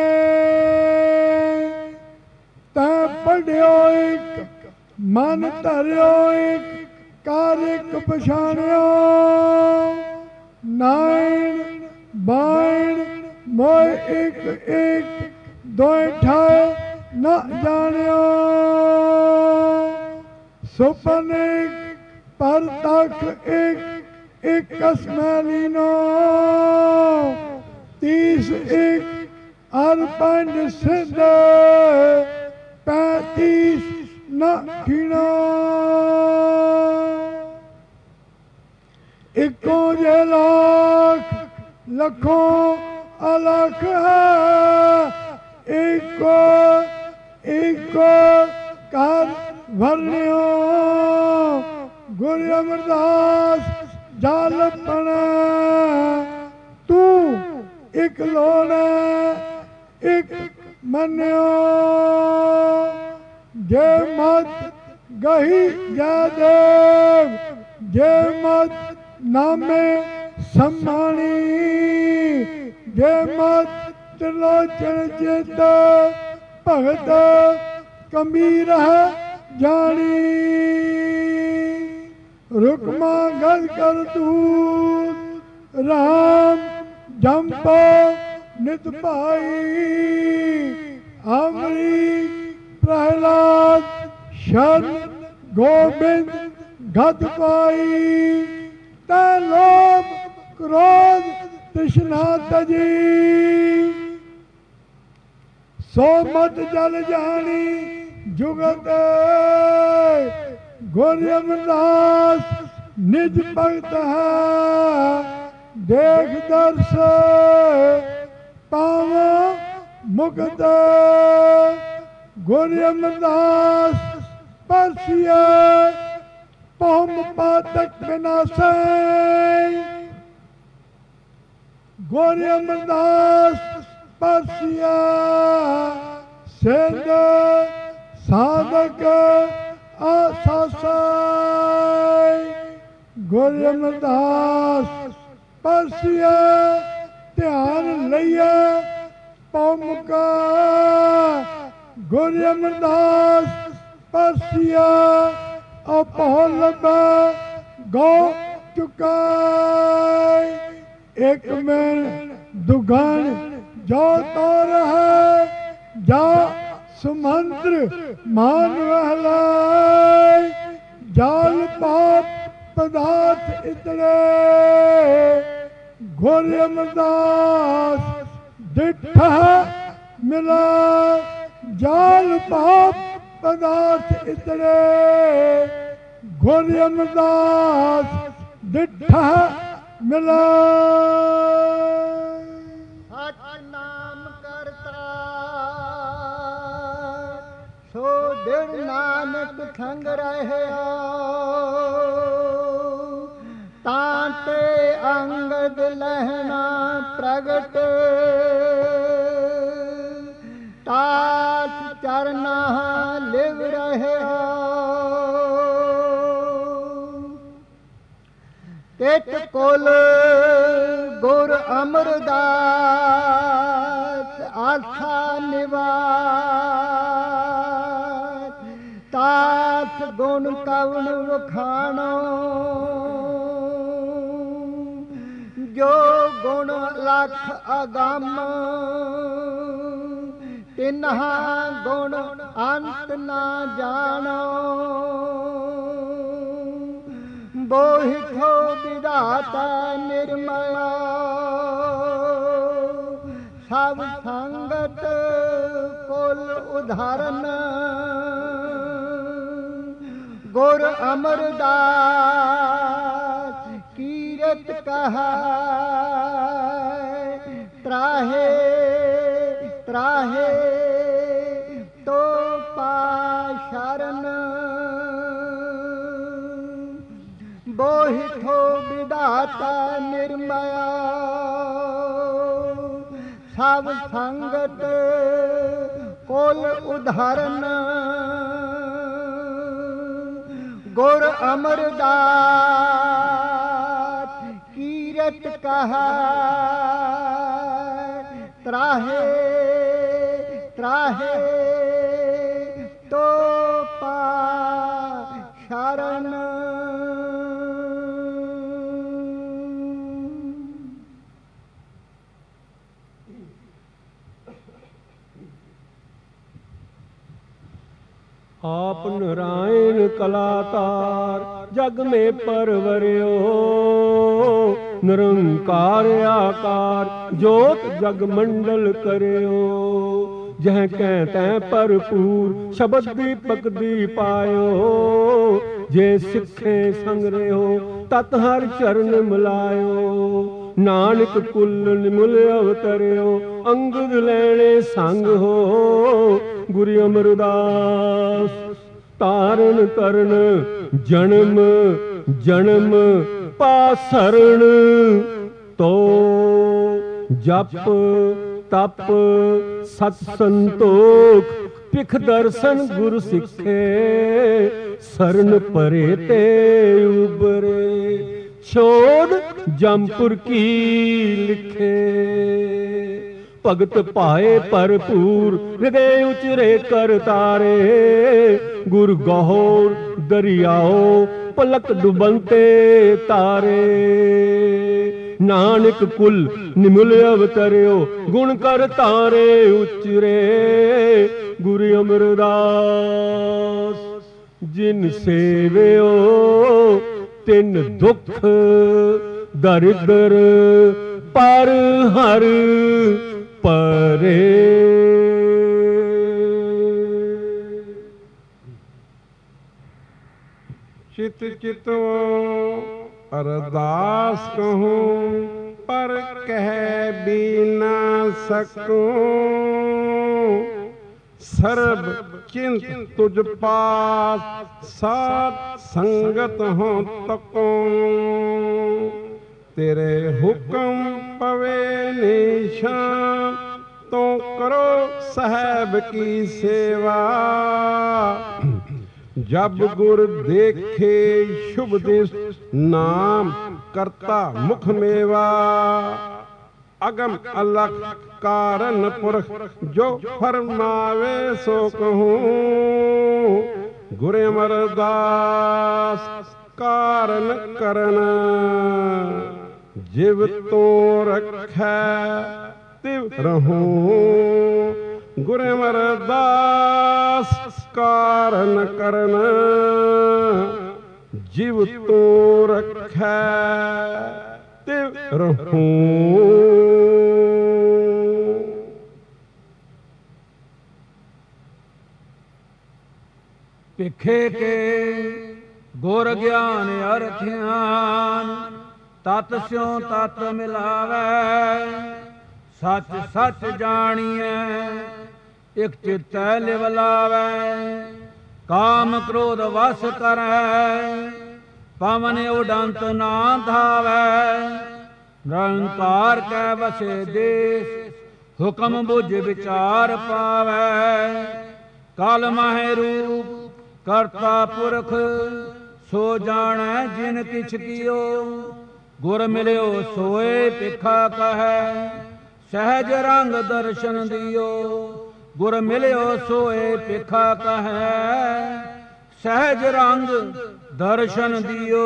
ਤੈ ਪੜਿਓ ਇੱਕ ਮਨ ਧਰਿਓ ਇੱਕ ਕਾਰ ਇੱਕ ਪਛਾਣਿਓ ਨਾਇਣ ਬਾਇਣ ਮੋਇ ਇੱਕ ਇੱਕ ਦੋਇ ਠਾਏ ਨਾ ਜਾਣਿਓ ਸੁਪਨ ਇੱਕ ਪਰ ਤੱਕ ਇੱਕ ਇੱਕ ਕਸਮੈ ਲੀਨੋ ਤੀਸ ਇੱਕ ਅਰ ਪੰਜ ਸਿੱਧ ਪੈਂਤੀਸ ਨਾ ਖੀਣੋ ਇੱਕੋ ਜੇ ਲੱਖ ਲੱਖੋਂ ਅਲਖ ਹੈ ਇੱਕੋ ਇੱਕੋ ਕਰ ਵਰਨਿਓ ਗੁਰ ਅਮਰਦਾਸ ਜਲ ਪਣਾ ਤੂੰ ਇੱਕ ਲੋਣਾ ਇੱਕ ਮੰਨਿਓ ਜੇ ਮਤ ਗਹੀ ਜਾ ਦੇਵ ਜੇ ਮਤ ਨਾਮੇ ਸਮਾਣੀ ਜੇ ਮਤ ਤ੍ਰਿਲੋਚਨ ਚਿਤ ਭਗਤ ਕਬੀਰ ਜਾਣੀ ਰੁਕਮਾ ਗਲ ਕਰ ਦੂਤ ਰਾਮ ਜੰਪੋ ਨਿਤ ਭਾਈ ਅਮਰੀ ਪ੍ਰਹਿਲਾਦ ਸ਼ਰਨ ਗੋਬਿੰਦ ਗਦ ਪਾਈ ਤੈ ਲੋਭ ਕ੍ਰੋਧ ਤ੍ਰਿਸ਼ਨਾ ਤਜੀ ਸੋ ਮਤ ਜਲ ਜਾਣੀ ਜੁਗਤ ਗੁਰ ਅਮਰਦਾਸ ਨਿਜ ਭਗਤ ਹੈ ਦੇਖ ਦਰਸ ਪਾਵੋ ਮੁਕਤ ਗੁਰ ਅਮਰਦਾਸ ਪਰਸੀਏ ਪਹੁਮ ਪਾਤਕ ਵਿਨਾਸੈ ਗੁਰ ਅਮਰਦਾਸ ਪਰਸੀਏ ਸਿੰਧ ਸਾਧਕ ਆਸਾਸੈ ਗੁਰ ਅਮਰਦਾਸ ਪਰਸੀਏ ਧਿਆਨ ਲਈਏ ਪੌਮਕਾ ਗੁਰ ਅਮਰਦਾਸ ਪਰਸੀਆ ਅਪਹੁ ਲੱਭੈ ਗੋ ਚੁਕਾਈ ਇੱਕ ਮਿਣ ਦੁਗਣ ਜੋ ਤੋਰ ਹੈ ਜਾ ਸੁਮੰਦਰ ਮਾਨ ਵਹਲਾਈ ਜਾਲ ਪਾਪ ਪਦਾਰਥ ਇਤੜੇ ਗੁਰ ਅਮਰਦਾਸ ਡਿਠਾ ਮਿਲਾ ਜਾਲ ਪਾਪ ਪਦਾਰਥ ਇਤੜੇ ਗੁਰ ਅਮਰਦਾਸ ਡਿਠਾ ਮਿਲਾ ਹਟ ਨਾਮ ਕਰਤਾ ਸੋ ਦਿਨ ਨਾਨਕ ਸੰਗ ਰਹਿਆ ਤਾਂ ਤੇ ਅੰਗਦ ਲਹਿਣਾ ਪ੍ਰਗਟ ਤਾਸ ਚਰਨਾ ਲਿਵ ਰਹਿਆ ਤਿਤ ਕੁਲ ਗੁਰ ਅਮਰਦਾਸ ਆਸਾ ਨਿਵਾਸ ਤਾਸ ਗੁਣ ਕਵਣ ਵਖਾਣੋ ਜੋ ਗੁਣ ਲਖ ਅਗੰਮ ਤਿਨਹਾ ਗੁਣ ਅੰਤ ਨਾ ਜਾਣੋ ਬੋਹਿਥੋ ਵਿਧਾਤਾ ਨਿਰਮਲਾ ਸਭ ਸੰਗਤ ਕੁਲ ਉਧਾਰਨ ਗੁਰ ਅਮਰਦਾਸ ਕੀਰਤ ਕਹਾ ਤਰਾਹੇ ਤਰਾਹੇ ਤੋ ਪਾਸ਼ਰਨ ਬੋਹਿਥੋ ਵਿਦਾ दाता निर्मया सब संगत कुल उदाहरण गुर अमरदास कीरत कहा त्राहे त्राहे तो पा शरण आप नारायण कलाकार जग में परवरियो निरंकार आकार जोत जग मंडल करियो जह कहते भरपूर शब्द दीपक दी पायो जे सिखे संग रहो तत हर चरण मिलायो नानक कुल निमुल अवतरियो अंगद लैणे संग हो गुरु अमरदास तारण तरण जन्म जन्म पासरण तो जप तप सत संतोख पिख दर्शन गुरु सिखे शरण परे ते उबरे छोड़ जमपुर की लिखे भगत पाए भरपूर हृदय उचरे कर तारे गुर गहोर दरियाओ पलक डुबंते तारे नानक कुल निमुल अवतरियो गुण कर तारे उचरे गुरु अमरदास जिन सेवियो तिन दुख दरिद्र पर हर परे चित चितो अरदास कहूँ पर कह भी ना सकूं सर्ब चिंत तुझ पास साथ संगत हो तकों तेरे हुक्म पवे निशान तो करो साहब की सेवा जब गुर देखे शुभ दिश नाम करता मुख मेवा अगम अलख कारण पुरख जो फरमावे सो कहूँ गुरु अमरदास कारण करना जिव तो रखै तिव रहूं गुरु अमरदास कारण करना जिव तो रखै तिव रहूं पिखे के गुर ज्ञान अर ध्यान तत स्यों तत मिलावै सच सच जानिए एक चित लिव लावै काम क्रोध वस करै पवन उडंत ना धावै निरंकार कै वसे देश हुक्म बुझ विचार पावै कल माहे रूप करता पुरख सो जानै जिन किछ कियो गुर मिलियो सोए पिखा कहै सहज रंग दर्शन दियो गुर मिलियो सोए पिखा कहै सहज रंग दर्शन दियो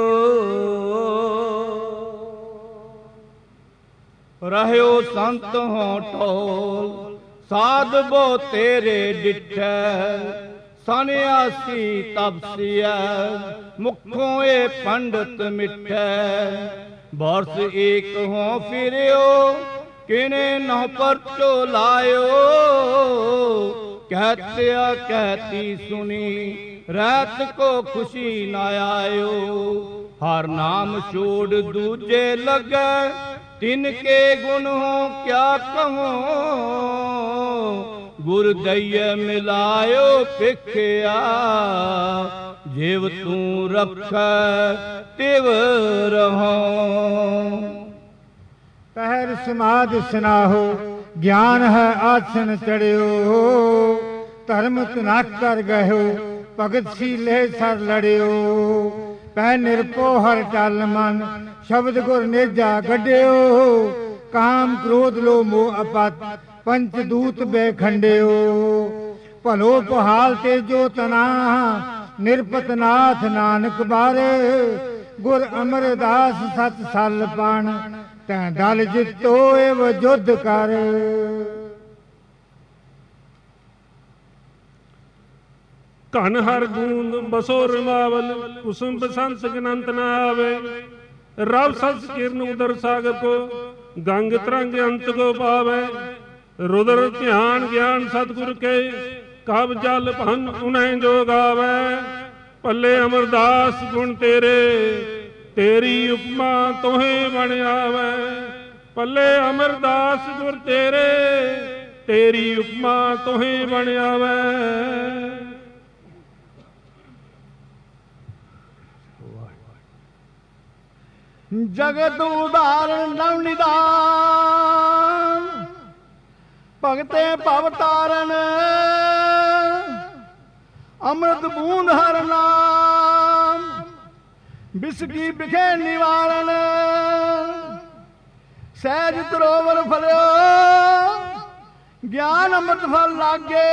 रहयो संत हो टोल साध बो तेरे डिठै सन्यासी तपसिया मुखों ए पंडित मिठै बरस एक हो फिरियो किने नौ परचो लायो कहत्या कहती सुनी रात को खुशी न आयो हर नाम छोड़ दूजे लगे तिनके गुण हो क्या कहूँ ਗੁਰ ਦਈਏ ਮਿਲਾਇਓ ਭਿਖਿਆ, ਜਿਵ ਤੂੰ ਰੱਖੈ ਤਿਵ ਰਹੋ। ਪਹਿਰ ਸਮਾਧ ਸੁਨਾਹੋ, ਗਿਆਨ ਹੈ ਆਸਨ ਚੜਿਓ, ਧਰਮ ਤਨਾਕ ਕਰ ਗਇਓ, ਭਗਤ ਸੀਲੇ ਸਰ ਲੜਿਓ। ਪੈ ਨਿਰਪੋ ਹਰ ਟਲ ਮਨ, ਸ਼ਬਦ ਗੁਰ ਨੇਜਾ ਗੱਡਿਓ। ਕਾਮ ਕ੍ਰੋਧ ਲੋ ਮੋਹ ਅਪਤ, ਪੰਚ ਦੂਤ ਬੇਖੰਡਿਓ। ਭਲੋ ਪਹਾਲ ਤੇ ਜੋ ਤਨਾ, ਨਿਰਪਤ ਨਾਥ ਨਾਨਕ ਬਾਰੇ। ਗੁਰ ਅਮਰਦਾਸ ਸਤ ਸਲ ਪਾਣ, ਤੈਂ ਦਲ ਜਿੱਤੋ ਏਵ ਜੁਧ ਕਰ। ਘਨ ਹਰ ਗੂੰਦ ਬਸੋ ਰਮਾਵਲ, ਕੁਸੁਮ ਬਸੰਤ ਗਨੰਤ ਨਾ ਆਵੇ। ਰਵ ਸਸ ਕਿਰਨ ਉਦਰ ਸਾਗਰ ਕੋ, ਗੰਗ ਤਰੰਗ ਅੰਤ ਕੋ ਪਾਵੇ। ਰੁਦਰ ਧਿਆਨ ਗਿਆਨ ਸਤਿਗੁਰ ਕੇ, ਕਬ ਜਲ ਭਨ ਉਨਹਿ ਜੋ ਗਾਵੇ। ਭੱਲੇ ਅਮਰਦਾਸ ਗੁਣ ਤੇਰੇ, ਤੇਰੀ ਉਪਮਾ ਤੋਹੇ ਬਣ ਆਵੇ। ਭੱਲੇ ਅਮਰਦਾਸ ਗੁਰ ਤੇਰੇ, ਤੇਰੀ ਉਪਮਾ ਤੋਹੇ ਬਣ ਆਵੇ। ਜਗਤ ਉਦਾਹਰਨ ਨਵ ਨਿਦਾਨ, ਭਗਤੇ ਭਵ ਤਾਰਨ। ਅੰਮ੍ਰਿਤ ਬੂੰਦ ਹਰ ਨਾਮ, ਬਿਸਕੀ ਬਿਖੇ ਨਿਵਾਰਨ। ਸਹਿਜ ਤਰੋਵਰ ਫਲਿਓ, ਗਿਆਨ ਅੰਮ੍ਰਿਤ ਫਲ ਲਾਗੇ।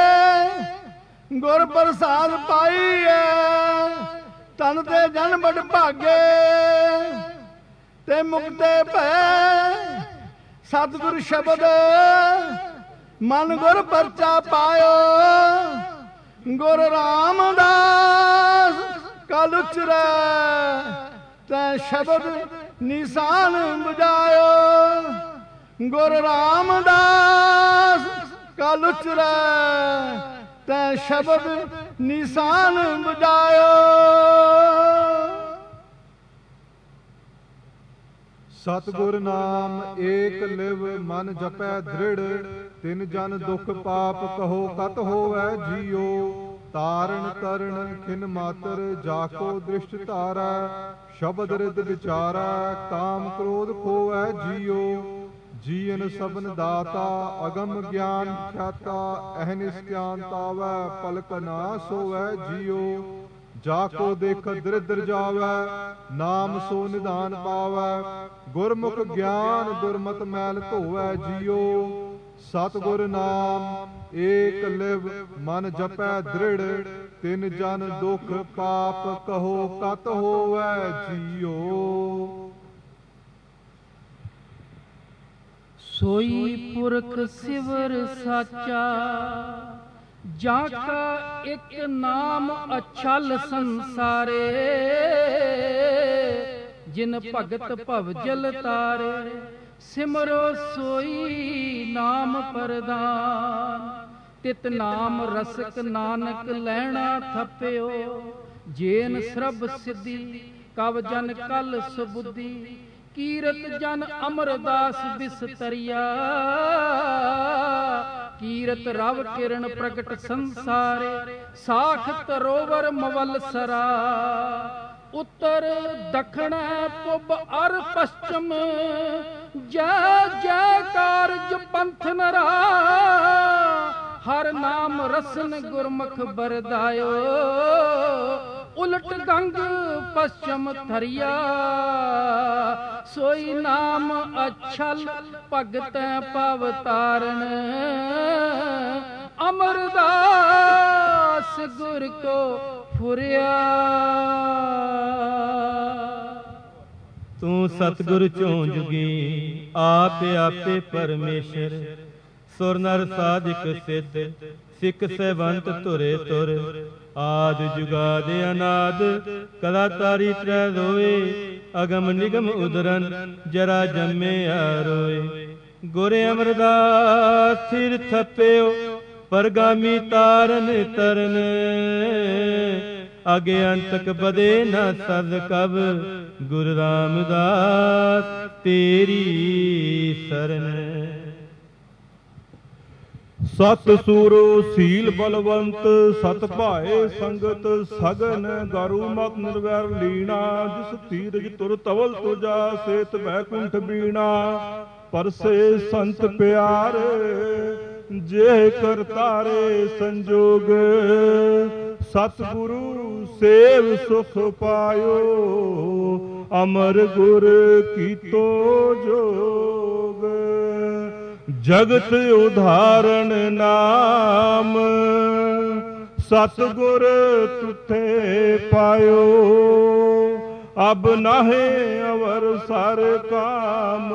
ਗੁਰ ਪ੍ਰਸਾਦ ਪਾਈਐ, ਤਨ ਤੇ ਜਨ ਬੜ ਭਾਗੇ। ਤੇ ਮੁਕਤੇ ਭੈ ਸਤਿਗੁਰ ਸ਼ਬਦ, ਮਨ ਗੁਰ ਪਰਚਾ ਪਾਇਓ। ਗੁਰ ਰਾਮਦਾਸ ਕਲ ਉਚਰੈ, ਤੈ ਸ਼ਬਦ ਨਿਸ਼ਾਨ ਬੁਝਾਇਓ। ਗੁਰ ਰਾਮਦਾਸ ਕਲ ਉਚਰੈ, ਤੈ ਸ਼ਬਦ ਨਿਸ਼ਾਨ ਬੁਝਾਇਓ। ਸਤਿਗੁਰ ਨਾਮ ਏਕ ਲਿਵ, ਮਨ ਜਪੈ ਦ੍ਰਿੜ। ਤਿਨ ਜਨ ਦੁਖ ਪਾਪ ਕਹੋ ਕਤ ਹੋਵੈ ਜੀਓ। ਤਾਰਨ ਤਰਨ ਖਿਨ ਮਾਤਰ, ਜਾਕੋ ਦ੍ਰਿਸ਼ਟ ਧਾਰੈ। ਸ਼ਬਦ ਰਿਦ ਵਿਚਾਰੈ, ਕਾਮ ਕ੍ਰੋਧ ਖੋਵੈ ਜੀਓ। ਜੀਵਨ ਸਬਨ ਦਾਤਾ, ਅਗਮ ਗਿਆਨ ਖਿਆਤਾ। ਅਹਨਿਸ ਗਿਆਨ ਤਾਵੈ, ਪਲਕ ਨਾ ਸੋਵੈ ਜੀਓ। ਜਾਕੋ ਦੇਖ ਦ੍ਰਿਦਰ ਜਾਵੈ, ਨਾਮ ਸੋ ਨਿਧਾਨ ਪਾਵੈ। ਗੁਰਮੁਖ ਗਿਆਨ ਦੁਰਮਤ ਮੈਲ ਧੋਵੈ ਜੀਓ। ਸਤਿਗੁਰ ਨਾਮ ਏਕ ਲਿਵ, ਮਨ ਜਪੈ ਦ੍ਰਿੜ। ਤਿਨ ਜਨ ਦੁਖ ਪਾਪ ਕਹੋ ਕਤ ਹੋਵੈ ਜੀਓ। ਸੋਈ ਪੁਰਖ ਸਿਵਰ ਸਾਚਾ, ਜਾਂ ਕਾ ਇੱਕ ਨਾਮ ਅਛਲ ਸੰਸਾਰੇ। ਜਿਨ ਭਗਤ ਭਵ ਜਲ ਤਾਰੇ, ਸਿਮਰੋ ਸੋਈ ਨਾਮ ਪ੍ਰਦਾਨ। ਤਿਤ ਨਾਮ ਰਸਕ ਨਾਨਕ ਲੈਣਾ ਥਪਿਓ। ਜੇਨ ਸਰਬ ਸਿੱਧੀ, ਕਵ ਜਨ ਕਲ ਸੁਬੁੱਧੀ। ਕੀਰਤ ਜਨ ਅਮਰਦਾਸ ਬਿਸਤਰੀਆ, ਕੀਰਤ ਰਵ ਕਿਰਨ ਪ੍ਰਗਟ ਸੰਸਾਰੇ। ਸਾਖ ਤਰੋਵਰ ਮਵਲ ਸਰਾ, ਉੱਤਰ ਦਖਣ ਪੁਬ ਅਰ ਪਸ਼ਚਮ। ਜੈ ਜੈ ਕਾਰਜ ਪੰਥ ਨਰਾ, ਹਰ ਨਾਮ ਰਸਨ ਗੁਰਮੁਖ ਬਰਦਾਇਓ। ਉਲਟ ਗੰਗ ਪਸ਼ਚਮ ਥਰੀਆ, ਸੋਈ ਨਾਮ ਅਛਲ ਭਗਤੈ ਭਵ ਤਾਰਨ। ਅਮਰਦਾਸ ਗੁਰ ਕੋ ਫੁਰਿਆ। ਤੂੰ ਸਤਿਗੁਰ ਚੋਂ ਜੁਗੀ, ਆਪ ਆਪੇ ਪਰਮੇਸ਼ਰ। ਸੁਰ ਨਰ ਸਾਧਿਕ ਸਿੱਧ, ਸਿੱਖ ਸਹਿਬੰਤ ਧੁਰੇ ਧੁਰ। ਆਦ ਜੁਗਾਦ ਅਨਾਦ, ਕਲਾ ਤਾਰੀ ਤ੍ਰੈ ਰੋਏ। ਅਗਮ ਨਿਗਮ ਉਦਰਨ, ਜਰਾ ਜੰਮਿਆ ਰੋਏ। ਗੁਰ ਅਮਰਦਾਸ ਸਿਰ ਥਪਿਓ, ਪਰਗਾਮੀ ਤਾਰਨ ਤਰਨ। ਅਗੇ ਅੰਤਕ ਬਦੇ ਨ ਸਦ ਕਬ, ਗੁਰ ਰਾਮਦਾਸ ਤੇਰੀ ਸਰਨ। ਸਤ ਸੂਰੋ ਸੀਲ ਬਲਵੰਤ ਸਤ ਭਾਏ ਸੰਗਤ ਸਗਨ ਗਰੂ ਮਤ ਨਿਰਵੈਰ ਲੀਣਾ ਜਿਸ ਧੀਰਜ ਤੁਰ ਤਵਲ ਤੁਜਾ ਸੇਤ ਬੈਕੁੰਠ ਬੀਣਾ ਪਰਸੇ ਸੰਤ ਪਿਆਰੇ ਜੇ ਕਰਤਾਰੇ ਸੰਜੋਗ ਸਤਿਗੁਰੂ ਸੇਵ ਸੁਖ ਪਾਇਓ ਅਮਰ ਗੁਰ ਕੀਤੋ ਜੋਗ ਜਗਤ ਉਧਾਰਨ ਨਾਮ ਸਤਿਗੁਰ ਤੁਥੇ ਪਾਇਓ ਅਬ ਨਾਹੇ ਅਵਰ ਸਰ ਕਾਮ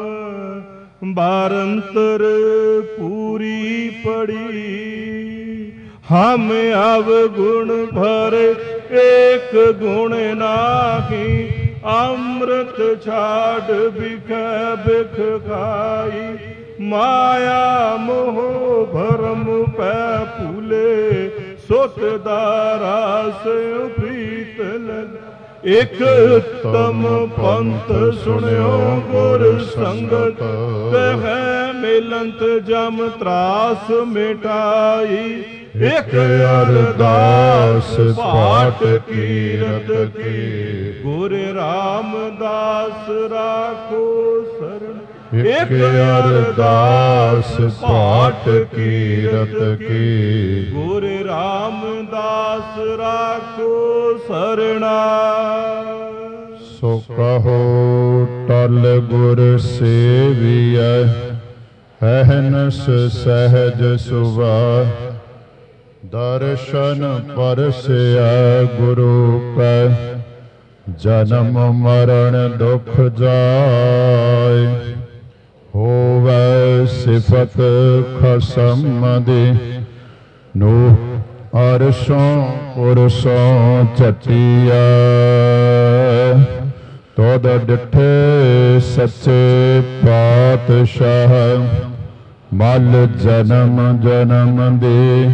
ਬਾਰੰਤਰ ਪੂਰੀ ਪੜੀ ਹਮ ਅਵ ਗੁਣ ਭਰੇ ਏਕ ਗੁਣ ਨਾਹੀ ਅੰਮ੍ਰਿਤ ਛਾੜ ਬਿਖੈ ਬਿਖ ਖਾਈ ਮਾਇਆ ਮੋਹ ਭਰਮ ਪੈ ਭੂਲੇ ਸੁਤ ਦਾਰਾਸ ਪ੍ਰੀਤ ਲਗ ਇਕ ਤਮ ਪੰਥ ਸੁਣਿਓ ਗੁਰ ਸੰਗਤ ਕਹਿ ਮਿਲੰਤ ਜਮ ਤਰਾਸ ਮਿਟਾਈ ਇਕ ਅਰਦਾਸ ਪਾਠ ਕੀਰਤ ਕੀ ਗੁਰ ਰਾਮਦਾਸ ਰਾਖੋ ਸਰਨ ਇਕ ਅਰਦਾਸ ਪਾਠ ਕੀਰਤ ਕੀ ਗੁਰ ਰਾਮਦਾਸ ਰਾਖੋ ਸਰਣਾ ਸੋ ਕਹੋ ਟਲ ਗੁਰ ਸੇਵੀਐ ਅਹਨਸ ਸਹਿਜ ਸੁਭਾ ਦਰਸ਼ਨ ਪਰਸਿਆ ਗੁਰੂ ਕੈ ਜਨਮ ਮਰਨ ਦੁਖ ਜਾਇ ਹੋਵੈ ਸਿਫਤ ਖਸਮ ਦੀ ਨੂਹ ਅਰਸ਼ੋਂ ਪੁਰਸ਼ੋਂ ਚਟਿਆ ਤੋਦ ਡਿਠੇ ਸੱਚੇ ਪਾਤਸ਼ਾਹ ਮਲ ਜਨਮ ਜਨਮ ਦੇ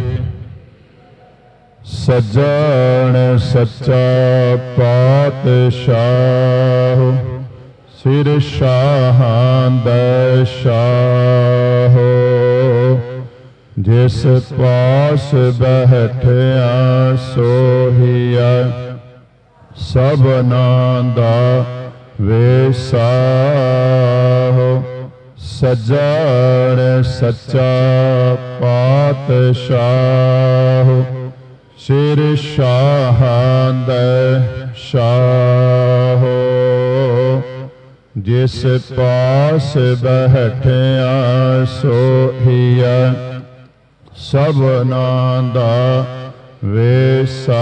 ਸਜਣ ਸੱਚਾ ਪਾਤਸ਼ਾਹ ਸਿਰ ਸ਼ਾਹਾਂ ਦਾ ਸ਼ਾਹ ਜਿਸ ਪਾਸ ਬੈਠਿਆ ਸੋਹੀਆ ਸਭਨਾਂ ਦਾ ਵੇਸਾਹ ਸਜਣ ਸੱਚਾ ਪਾਤਸ਼ਾਹ ਸਿਰ ਸ਼ਾਹਾਂ ਦਾ ਸ਼ਾਹ ਜਿਸ ਪਾਸ ਬੈਠਿਆ ਸੋਹੀਆ ਸਭਨਾਂ ਦਾ ਵੇਸਾਹ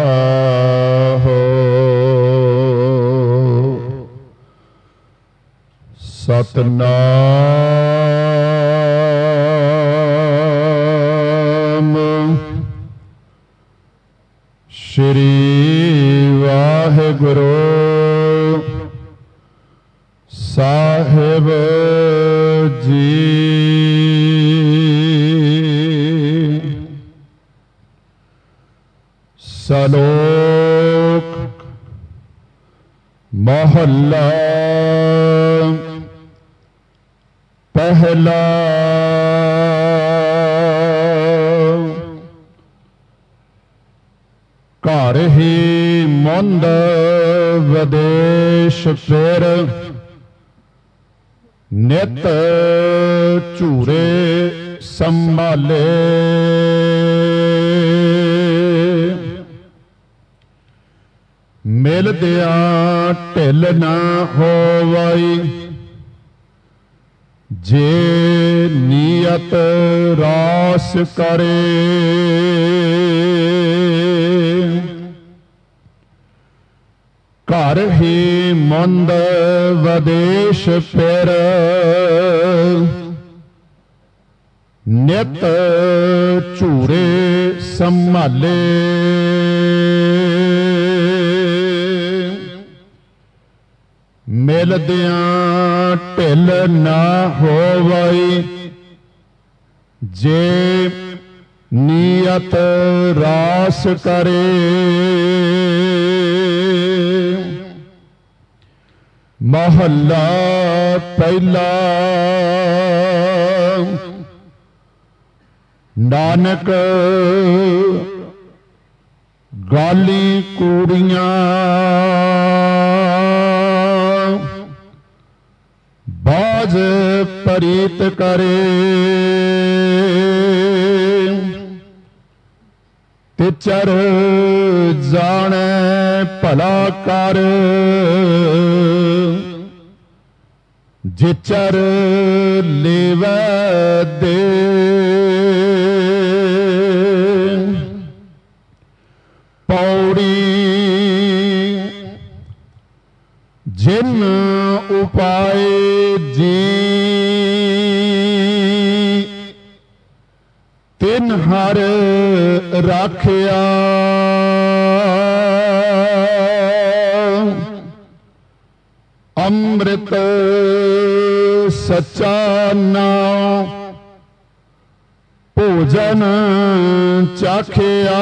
ਸਤਨਾਮ ਸ਼੍ਰੀ ਵਾਹਿਗੁਰੂ ਸਾਹਿਬ ਜੀ ਸਲੋਕ ਮਹੱਲਾ ਪਹਿਲਾ ਘਰ ਹੀ ਮੁੰਦ ਵਿਦੇਸ਼ ਫਿਰ ਨਿਤ ਝੂਰੇ ਸੰਭਾਲੇ ਮਿਲਦਿਆਂ ਢਿੱਲ ਨਾ ਹੋਵਈ ਜੇ ਨੀਅਤ ਰਾਸ ਕਰੇ ਘਰ ਹੀ ਮੁੰਦ ਵਿਦੇਸ਼ ਫਿਰ ਨਿਤ ਝੂਰੇ ਸੰਭਾਲੇ ਮਿਲਦਿਆਂ ਢਿੱਲ ਨਾ ਹੋਵਈ ਜੇ ਨੀਅਤ ਰਾਸ ਕਰੇ ਮਹੱਲਾ ਪਹਿਲਾ ਨਾਨਕ ਗਾਲੀ ਕੂੜੀਆਂ ਬਾਜ ਪਰੀਤ ਕਰੇ ਤਿਚਰ ਜਾਣੈ ਭਲਾ ਕਰ ਜਿਚਰ ਲੇਵੈ ਦੇ ਪੌੜੀ ਜਿਨ ਉਪਾਏ ਜੀ ਤਿਨ ਹਰ ਰਾਖਿਆ ਅੰਮ੍ਰਿਤ ਸੱਚਾ ਨਾਮ ਭੋਜਨ ਚਾਖਿਆ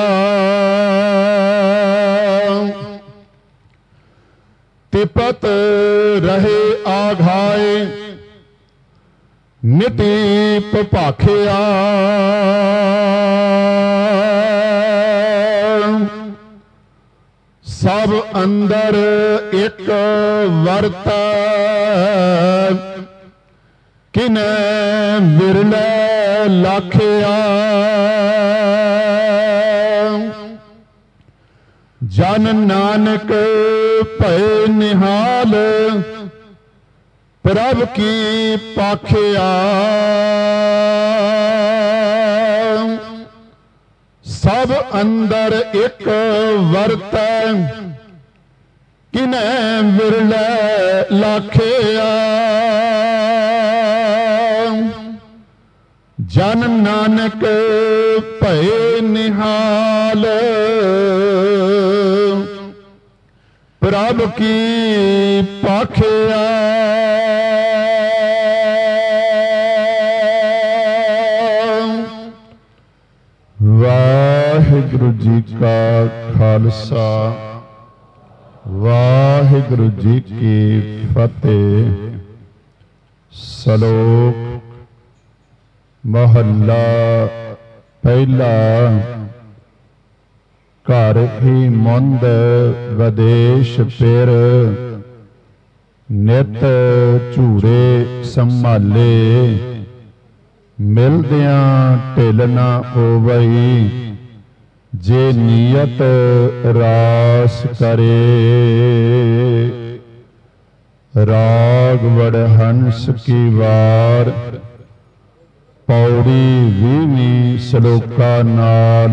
ਤਿਪਤ ਰਹੇ ਆਘਾਏ ਨਿਤੀ ਭਾਖਿਆ ਸਭ ਅੰਦਰ ਇੱਕ ਵਰਤੈ ਕਿਨੈ ਵਿਰਲੇ ਲਾਖਿਆ ਜਨ ਨਾਨਕ ਭਏ ਨਿਹਾਲ ਪ੍ਰਭ ਕੀ ਪਾਖਿਆ ਸਭ ਅੰਦਰ ਇੱਕ ਵਰਤੈ ਕਿਨੈ ਵਿਰਲੇ ਲਾਖਿਆ ਜਨ ਨਾਨਕ ਭਏ ਨਿਹਾਲ ਪ੍ਰਭ ਕੀ ਪਾਖਿਆ ਵਾਹਿਗੁਰੂ ਜੀ ਕਾ ਖਾਲਸਾ ਵਾਹਿਗੁਰੂ ਜੀ ਕੀ ਫਤਿਹ। ਸ਼ਲੋਕ ਮਹੱਲਾ ਪਹਿਲਾ। ਘਰ ਹੀ ਮੁੰਦ ਵਿਦੇਸ਼ ਫਿਰ ਨਿਤ ਝੂਰੇ ਸੰਭਾਲੇ ਮਿਲਦਿਆਂ ਢਿੱਲ ਨਾ ਹੋਵਈ ਜੇ ਨੀਅਤ ਰਾਸ ਕਰੇ। ਰਾਗ ਵਡਹੰਸ ਕੀ ਵਾਰ ਪੌੜੀ ਵੀਹਵੀਂ ਸ਼ਲੋਕਾਂ ਨਾਲ।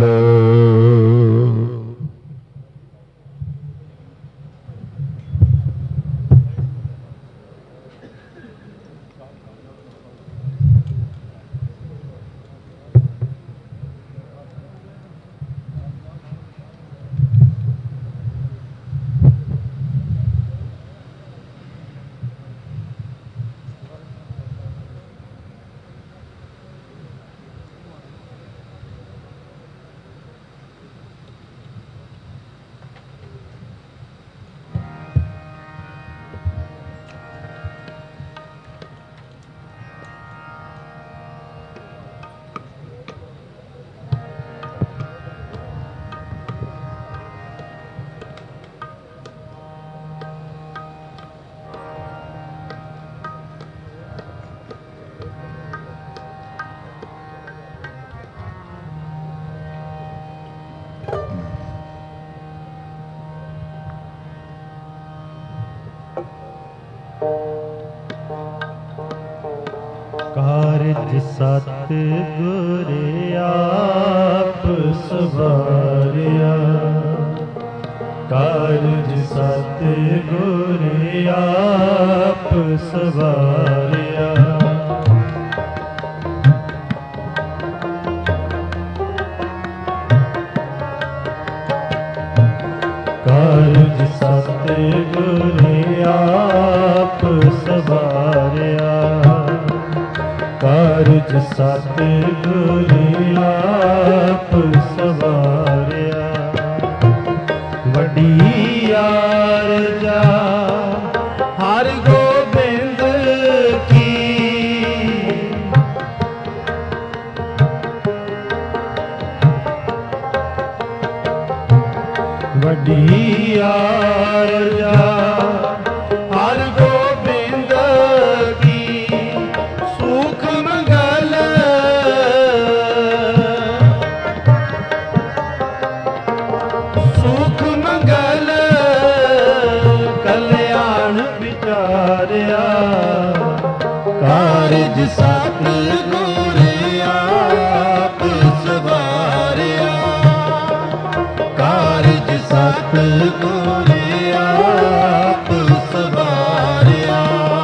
ਕਾਰਜ ਸਤ ਗੁਰ ਆਪ ਸਵਾਰਿਆ। ਕਾਰਜ ਸਤ ਗੁਰ ਆਪ ਸਵਾਰਿਆ। ਕਾਰਜ ਸਤ ਗੁਰ ਆਪ ਸਵਾਰਿਆ। ਕਾਰਜ ਸਤ ਗੁਰ ਆਪ ਸਵਾਰਿਆ। ਵੱਡੀ ਆਰਜਾ ਹਰਿ ਗੋਬਿੰਦ ਕੀ। ਵੱਡੀ ਆਰਜ਼ਾ ਹਰ ਗੋਬਿੰਦ ਕੀ ਸੁਖ ਮੰਗਲ ਸੁਖ ਮੰਗਲ ਕਲਿਆਣ ਵਿਚਾਰਿਆ ਕਾਰਜ ਸਤਿਗੁਰ ਆਪ ਸਵਾਰਿਆ ਕਾਰਜ ਸਤਿਗੁਰ ਆਪ ਸਵਾਰਿਆ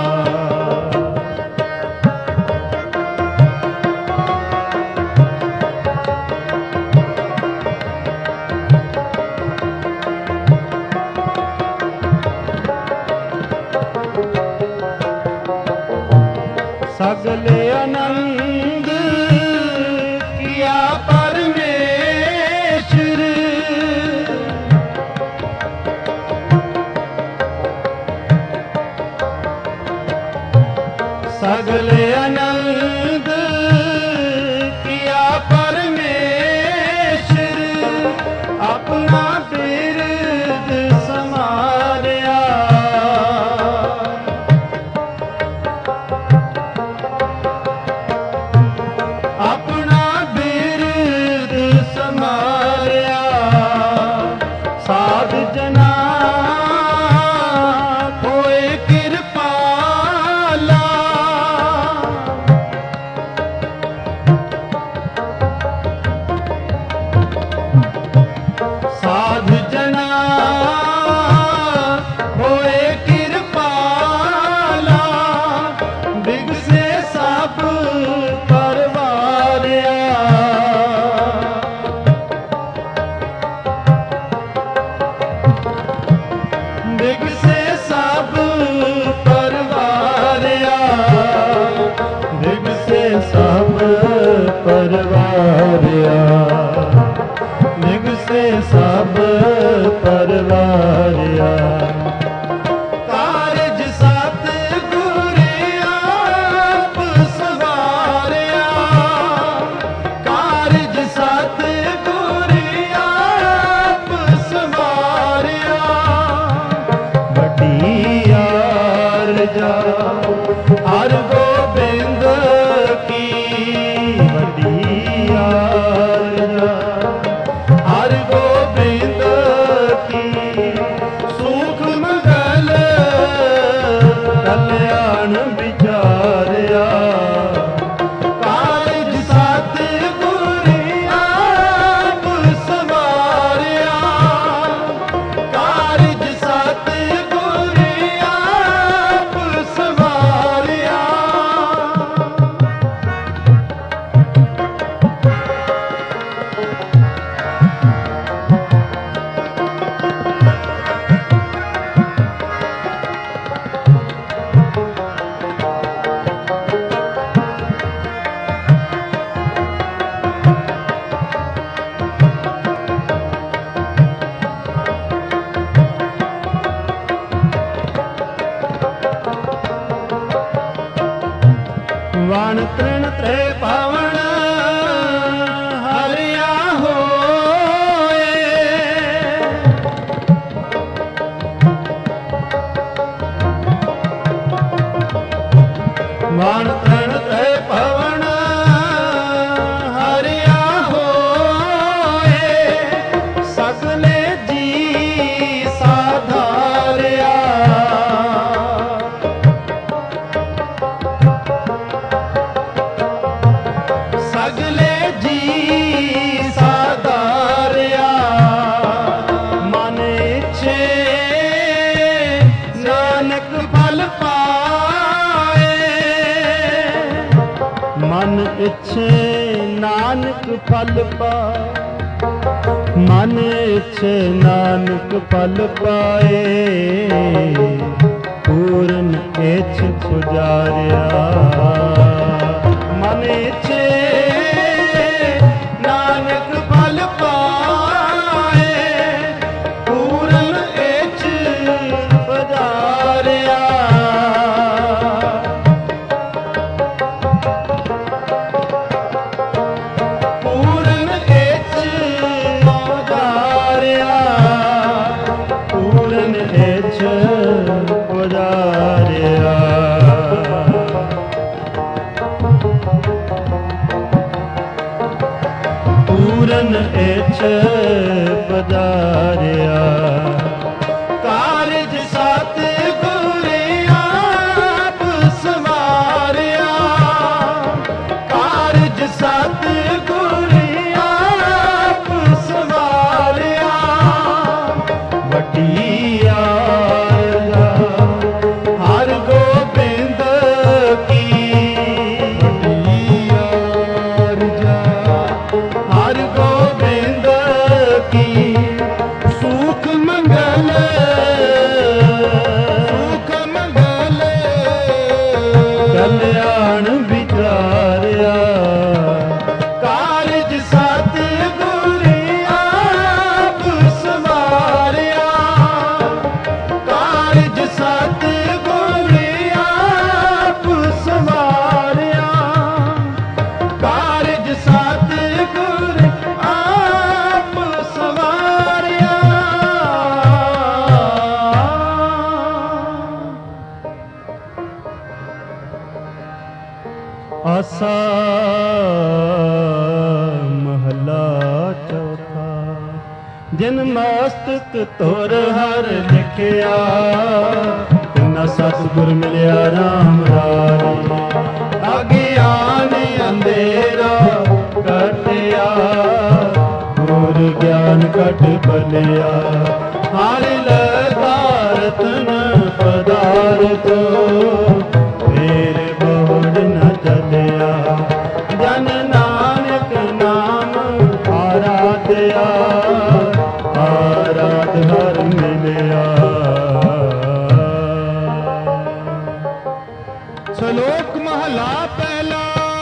ਸਗਲੇ ਆਨੰਦ ਕੀਆ ਪਰਮੇਸ਼ਰ ਸਗਲੇ ਆਨੰਦ ਕੀਆ ਪਰਮੇਸ਼ਰ ਆਪਣਾ ਬਿਰਦ ਸਮਾਰਿਆ ਆਪਣਾ ਬਿਰਦ ਸਮਾਰਿਆ ਸਾਧ ਜਨਾ ਹੋਏ ਕਿਰਪਾਲਾ ਸਾਧ ਜਨਾ ਹੋਏ ਕਿਰਪਾਲਾ ਬਿਗਸੇ ਸਭ ਪਰਵਾਰਿਆ ਬਿਗਸੇ ਸਭ ਪਰਵਾਰਿਆ ਬਿਗਸੇ ਸਭ ਪਰਵਾਰਿਆ ਬਿਗਸੇ ਸਭ ਪਰਵਾਰਿਆ ਕਾਰਜ ਸਤਿਗੁਰ ਆਪ ਸਵਾਰਿਆ ਕਾਰਜ ਸਤਿਗੁਰ ਆਪ ਸਵਾਰਿਆ ਵੱਡੀ ਆਰਜ਼ਾ ਹਰ ਗੋਬਿੰਦ ਕੀ ਵੱਡੀ ਆਰਜ਼ਾ ਹਰ ਗੋਬਿੰਦ ਕੀ ਸੁਖ ਮੰਗਲ ਕਲਿਆਣ ਵਿਚਾਰਿਆ ਕਾਰਜ ਸਤਿਗੁਰ ਆਪ ਸਵਾਰਿਆ ਕਾਰਜ ਸਤਿਗੁਰ ਆਪ ਸਵਾਰਿਆ ਵਣ ਤ੍ਰਿਣ ਤ੍ਰੇ ਪਾਵਨ ਹਰਿਆ ਹੋਏ ਵਣ ਤ੍ਰਿਣ ਤ੍ਰੇ ਪਾਵਨ ਹਰਿਆ ਹੋਏ ਸਗਲੇ ਜੀ ਸਾਧਾਰਿਆ ਸਗਲੇ ਜੀ ਸਾਧਾਰਿਆ ਮਨ ਇੱਛੇ ਨਾਨਕ ਫਲ ਪਾਏ ਮਨ ਇੱਛੇ ਨਾਨਕ ਫਲ ਪਾਏ ਮਨ ਇੱਛੇ ਨਾਨਕ ਫਲ ਪਾਏ ਪੂਰਨ ਇੱਛ ਪੁਜਾਰਿਆ ਮਨ ਇੱਛੇ ਨਾਨਕ ਫਲ ਪਾਏ ਪੂਰਨ ਇੱਛ ਪੁਜਾਰਿਆ ਪੂਰਨ ਇੱਛ ਪੁਜਾਰਿਆ ਜਿਨ ਮਸਤਕ ਤੁਰ ਹਰ ਲਿਖਿਆ ਤਿਨਾ ਸਤਿਗੁਰ ਮਿਲਿਆ ਰਾਮ ਰਾਜੇ। ਅਗਿਆਨ ਅੰਧੇਰਾ ਕਟਿਆ ਗੁਰ ਗਿਆਨ ਕਟ ਬਲਿਆ। ਹਰ ਲਗਾ ਰਤਨ ਪਦਾਰਥ ਫੇਰ ਬੋੜ ਨ ਚਲਿਆ। ਜਨ ਨਾਨਕ ਨਾਮ ਆਰਾਧਿਆ ਆਰਾਧ ਹਰ ਮਿਲਿਆ। ਸ਼ਲੋਕ ਮਹਲਾ ਪਹਿਲਾ।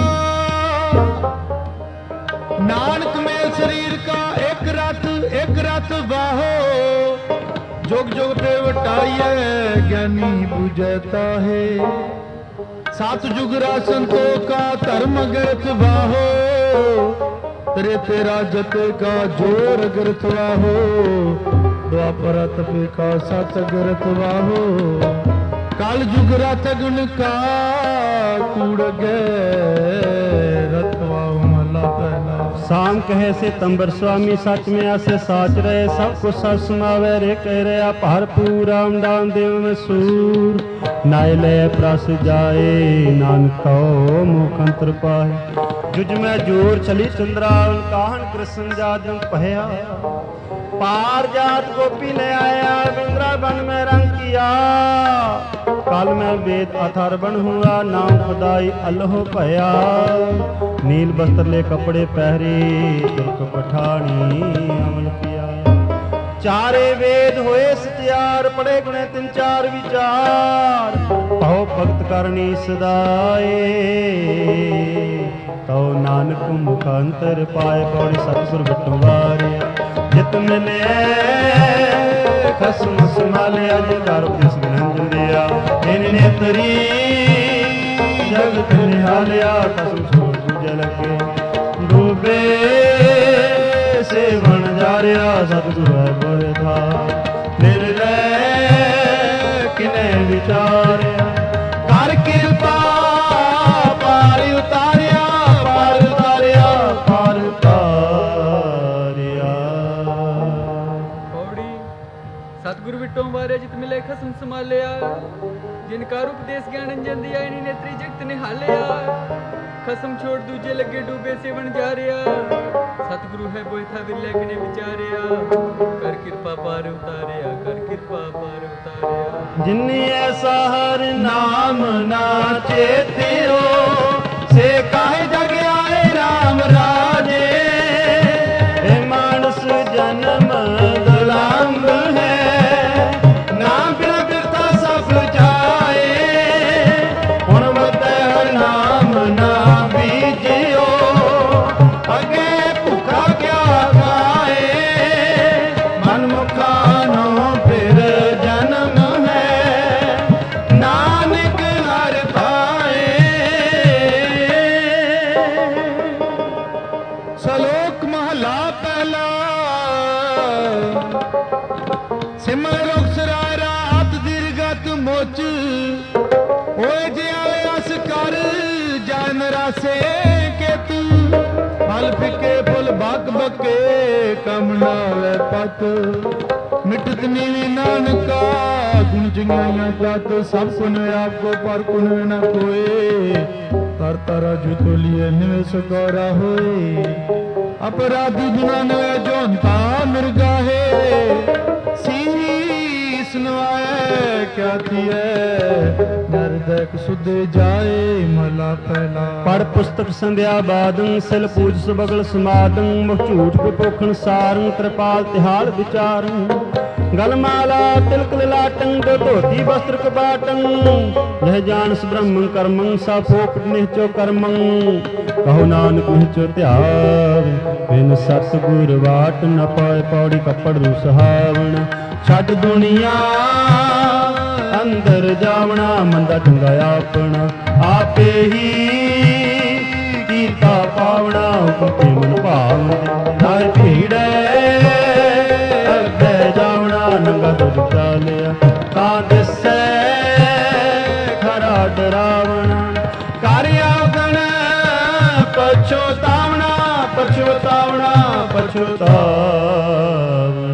ਨਾਨਕ ਮੇਲ ਸਰੀਰ ਕਾ ਇੱਕ ਰਥ ਇੱਕ ਰਥ ਬਾਹੋ। ਜੁਗ ਜੁਗ ਤੇ ਵਟਾਈਐ ਗਿਆਨੀ ਬੁਝੈ ਤਾਹੇ। ਸਤ ਜੁਗ ਰਾ ਸੰਤੋਖਾ ਧਰਮ ਗ੍ਰਥ ਵਾਹੋ। ਤੇਰੇ ਤੇਰਾ ਜਤੇ ਕਾ ਜੋਰ ਗ੍ਰਥ ਵਾਹੋ। ਦੁਆਪਰ ਤਪੇ ਕਾ ਸਤ ਗ੍ਰਥ ਵਾਹੋ। ਕਲ ਜੁਗ ਰਥ ਗੁਣ ਕਾ ਕੂੜ ਗਏ ਰਥ ਵਾਹੋ। ਮਹਲਾ ਪਹਿਲਾ। ਸਾਮ ਕਹੇ ਸੇ ਤੰਬਰ ਸੁਆਮੀ ਸੱਚ ਮੈਂ ਆਸੇ ਸਾਚ ਰਹੇ। ਸਭ ਕੁਛ ਸਭ ਸਮਾਵੇ ਰੇ ਕਹਿ ਰਿਹਾ ਭਰਪੂਰ ਰਾਮਦਾਨ ਦੇਵ ਮੈਂ ਸੂਰ। ਨਾਇ ਲੈ ਪ੍ਰਸ ਜਾਏ ਨਾਨਕ ਕਉ ਮੁਖ ਅੰਤਰ ਪਾਏ। ਜੁਜ ਮੈਂ ਜੋਰ ਚਲੀ ਚੰਦਰਾਵਨ ਕਾਹਨ ਕ੍ਰਿਸ਼ਨ ਜਾਜੰ ਪਹਿਆ। पार जात गोपी ले आया वृंदावन में रंग किया। कल में वेद अथर्वण हुआ नाम खुदाई अल्लाह भया। नील वस्त्र ले कपड़े पहरे तुर्क पठानी अमल किया। चारे वेद होए सत्यार पढ़े गुणे तिन चार विचार। कहो भगत करनी सदाए तो नानक मुखांतर पाए। पौड़ी सतगुर बटवारे जित मिले खसम संभालिया। जिकार उपदेश निरंजन दिया इन नेतरी जगत निहालिया। खसम छोड़ दूजे लगे डूबे सेवन जा रहा। सतगुरु है बोए था निर्लय किने विचारिया। कर कृपा पार उतारिया पार उतारिया पार उतारिया। सतगुरु विटों वारे जित मिले खसम संभालिया। जिनका उपदेश ज्ञान अंजन दिया इन्हीं नेत्री जगत निहालिया। खसम छोड़ दूजे लगे डूबे सेवन जा रहा। सतगुरु है बोए था विरले किने विचारिया। कर कृपा पार उतारिया कर कृपा पार उतारिया। जिन्नी ऐसा हर नाम ना चेतियो से काहे जग आए राम राजे। हे मानस जन्म दुलांग है ना बिना बिरता सब जाए। हुण मत नाम ना बीजियो अगे भूखा क्या खाए। मन मुखानो फिर जन्म है नानक हर पाए। ਸ਼ਲੋਕ ਮਹਲਾ ਪਹਿਲਾ। ਸਿਮਰ ਰੁਖ ਸਰਾਰਾ ਅਤ ਦੀਰਗਤ ਮੋਚ। ਓਏ ਜੇ ਆਵੇ ਅਸ ਕਰ ਜਨ ਰਾਸੇ ਕੇ ਤੂੰ। ਫਲ ਫਿੱਕੇ ਫੁੱਲ ਬਕ ਬਕੇ ਕਮ ਨਾ ਵੇ ਪਤ। ਮਿਟਤ ਨੀਵੀ ਨਾਨਕਾ ਗੁਣ ਚੰਗਿਆਈਆਂ ਤਤ। ਸਭ ਕੁਨ ਆਪਕੋ ਪਰ ਕੁਨ ਨਾ ਕੋਏ। ਕਰ ਤਾਰਾ ਜੋ ਤੋਲੀਏ ਨਿਵੇਸ ਗੌਰਾ ਹੋਏ। अपराधी गुना नवे जोनता मिर्गाहे। सीस नवाए क्या थिए नरदक सुधे जाए। मला पहला पढ़ पुस्तक संध्या बादं सिल पूज सुबगल समादं। मुख झूठ कुपोखण सारं त्रिपाल तिहाल विचारं। गलमाला तिलक ललाटं दो धोती वस्त्र कबाटं। यह जानस ब्रह्मं कर्मं सा फोकट निहचो कर्मं। कहो नानक निहचो त्याग बिन सतगुर वाट न पाए। पौड़ी कपड़ रू सुहावण छड दुनिया अंदर जावना। मंदा चंगा अपना आपे ही कीता पावना। हुक्म मन भावना नाय भीड़े अग्गे जावना। नंगा दुध चालिया ता दिसै खरा डरावना। कार्य अवगण पछोतावना पछोतावना पछोतावना।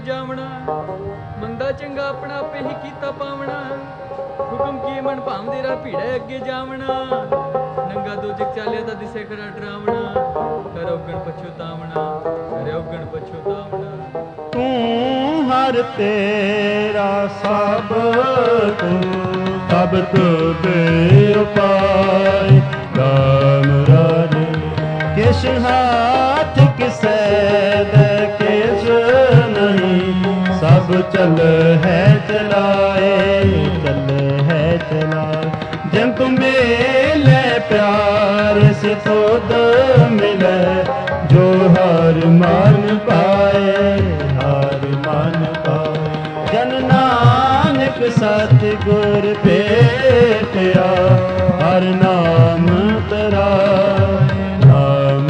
ਜਾਵਣਾ। ਮੰਦਾ ਚੰਗਾ ਆਪਣਾ ਆਪੇ ਹੀ ਕੀਤਾ ਪਾਵਣਾ। ਹੁਕਮ ਕੀ ਮਨ ਭਾਵਦੇ ਰਾ ਭੀੜੇ ਅੱਗੇ ਜਾਵਣਾ। ਨੰਗਾ ਦੋ ਜਗ ਚਾਲਿਆ ਤਾਂ ਦਿਸੇ ਖਰਾ ਡਰਾਵਣਾ। ਕਰੋ ਗਣ ਪਛੋਤਾਵਣਾ, ਕਰਿਓ ਗਣ ਪਛੋਤਾਵਣਾ। ਤੂੰ ਹਰ ਤੇਰਾ ਸਭ ਤੂੰ ਸਭ ਤੁਦੇ ਉਪਾਇ। ਰਾਮ ਰਾਜੇ ਕਿਛ ਹਾਥ ਕਿਸੈ ਦੇ ਕਿਛ ਨਹੀਂ। ਸਭ ਚਲ ਹੈ ਚਲਾਏ, ਚਲ ਹੈ ਚਲਾਏ। ਜਿਨ ਤੁਮ ਮੇਲੇ ਪਿਆਰ ਸੇ ਤੁਧ ਮਿਲੇ। ਜੋ ਹਰ ਮਨ ਪਾਏ, ਹਰ ਮਨ ਪਾਏ। ਜਨ ਨਾਨਕ ਸਤਿਗੁਰ ਭੇਟਿਆ। ਹਰ ਨਾਮ ਤਰਾਏ, ਨਾਮ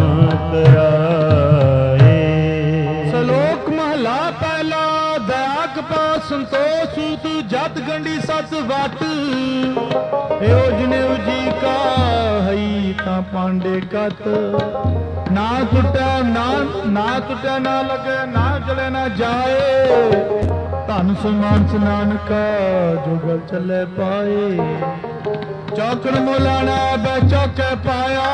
ਤਰਾਏ। ਸ਼ਲੋਕ ਮਹਲਾ ਪਹਿਲਾ। ਦਇਆ ਕਪਾ ਸੰਤੋਖ ਸੂਤ ਜਤ ਗੰਢੀ ਸਤ ਵਟ। ਏਓ ਜਨੇਊ ਜੀ ਕਾ ਹਈ ਤਾਂ ਪਾਂਡੇ ਕਤ। ਨਾ ਟੁੱਟਿਆ ਨਾ ਨਾ ਟੁੱਟਿਆ ਨਾ ਲੱਗੇ, ਨਾ ਜਲੇ ਨਾ ਜਾਏ। ਧਨ ਸਮਾਨ ਨਾਨਕਾ ਜੋ ਗਲ ਚੱਲੇ ਪਾਏ। ਚੌਕੜ ਮੁਲਾਣਾ ਬੈ ਚੌਕੇ ਪਾਇਆ।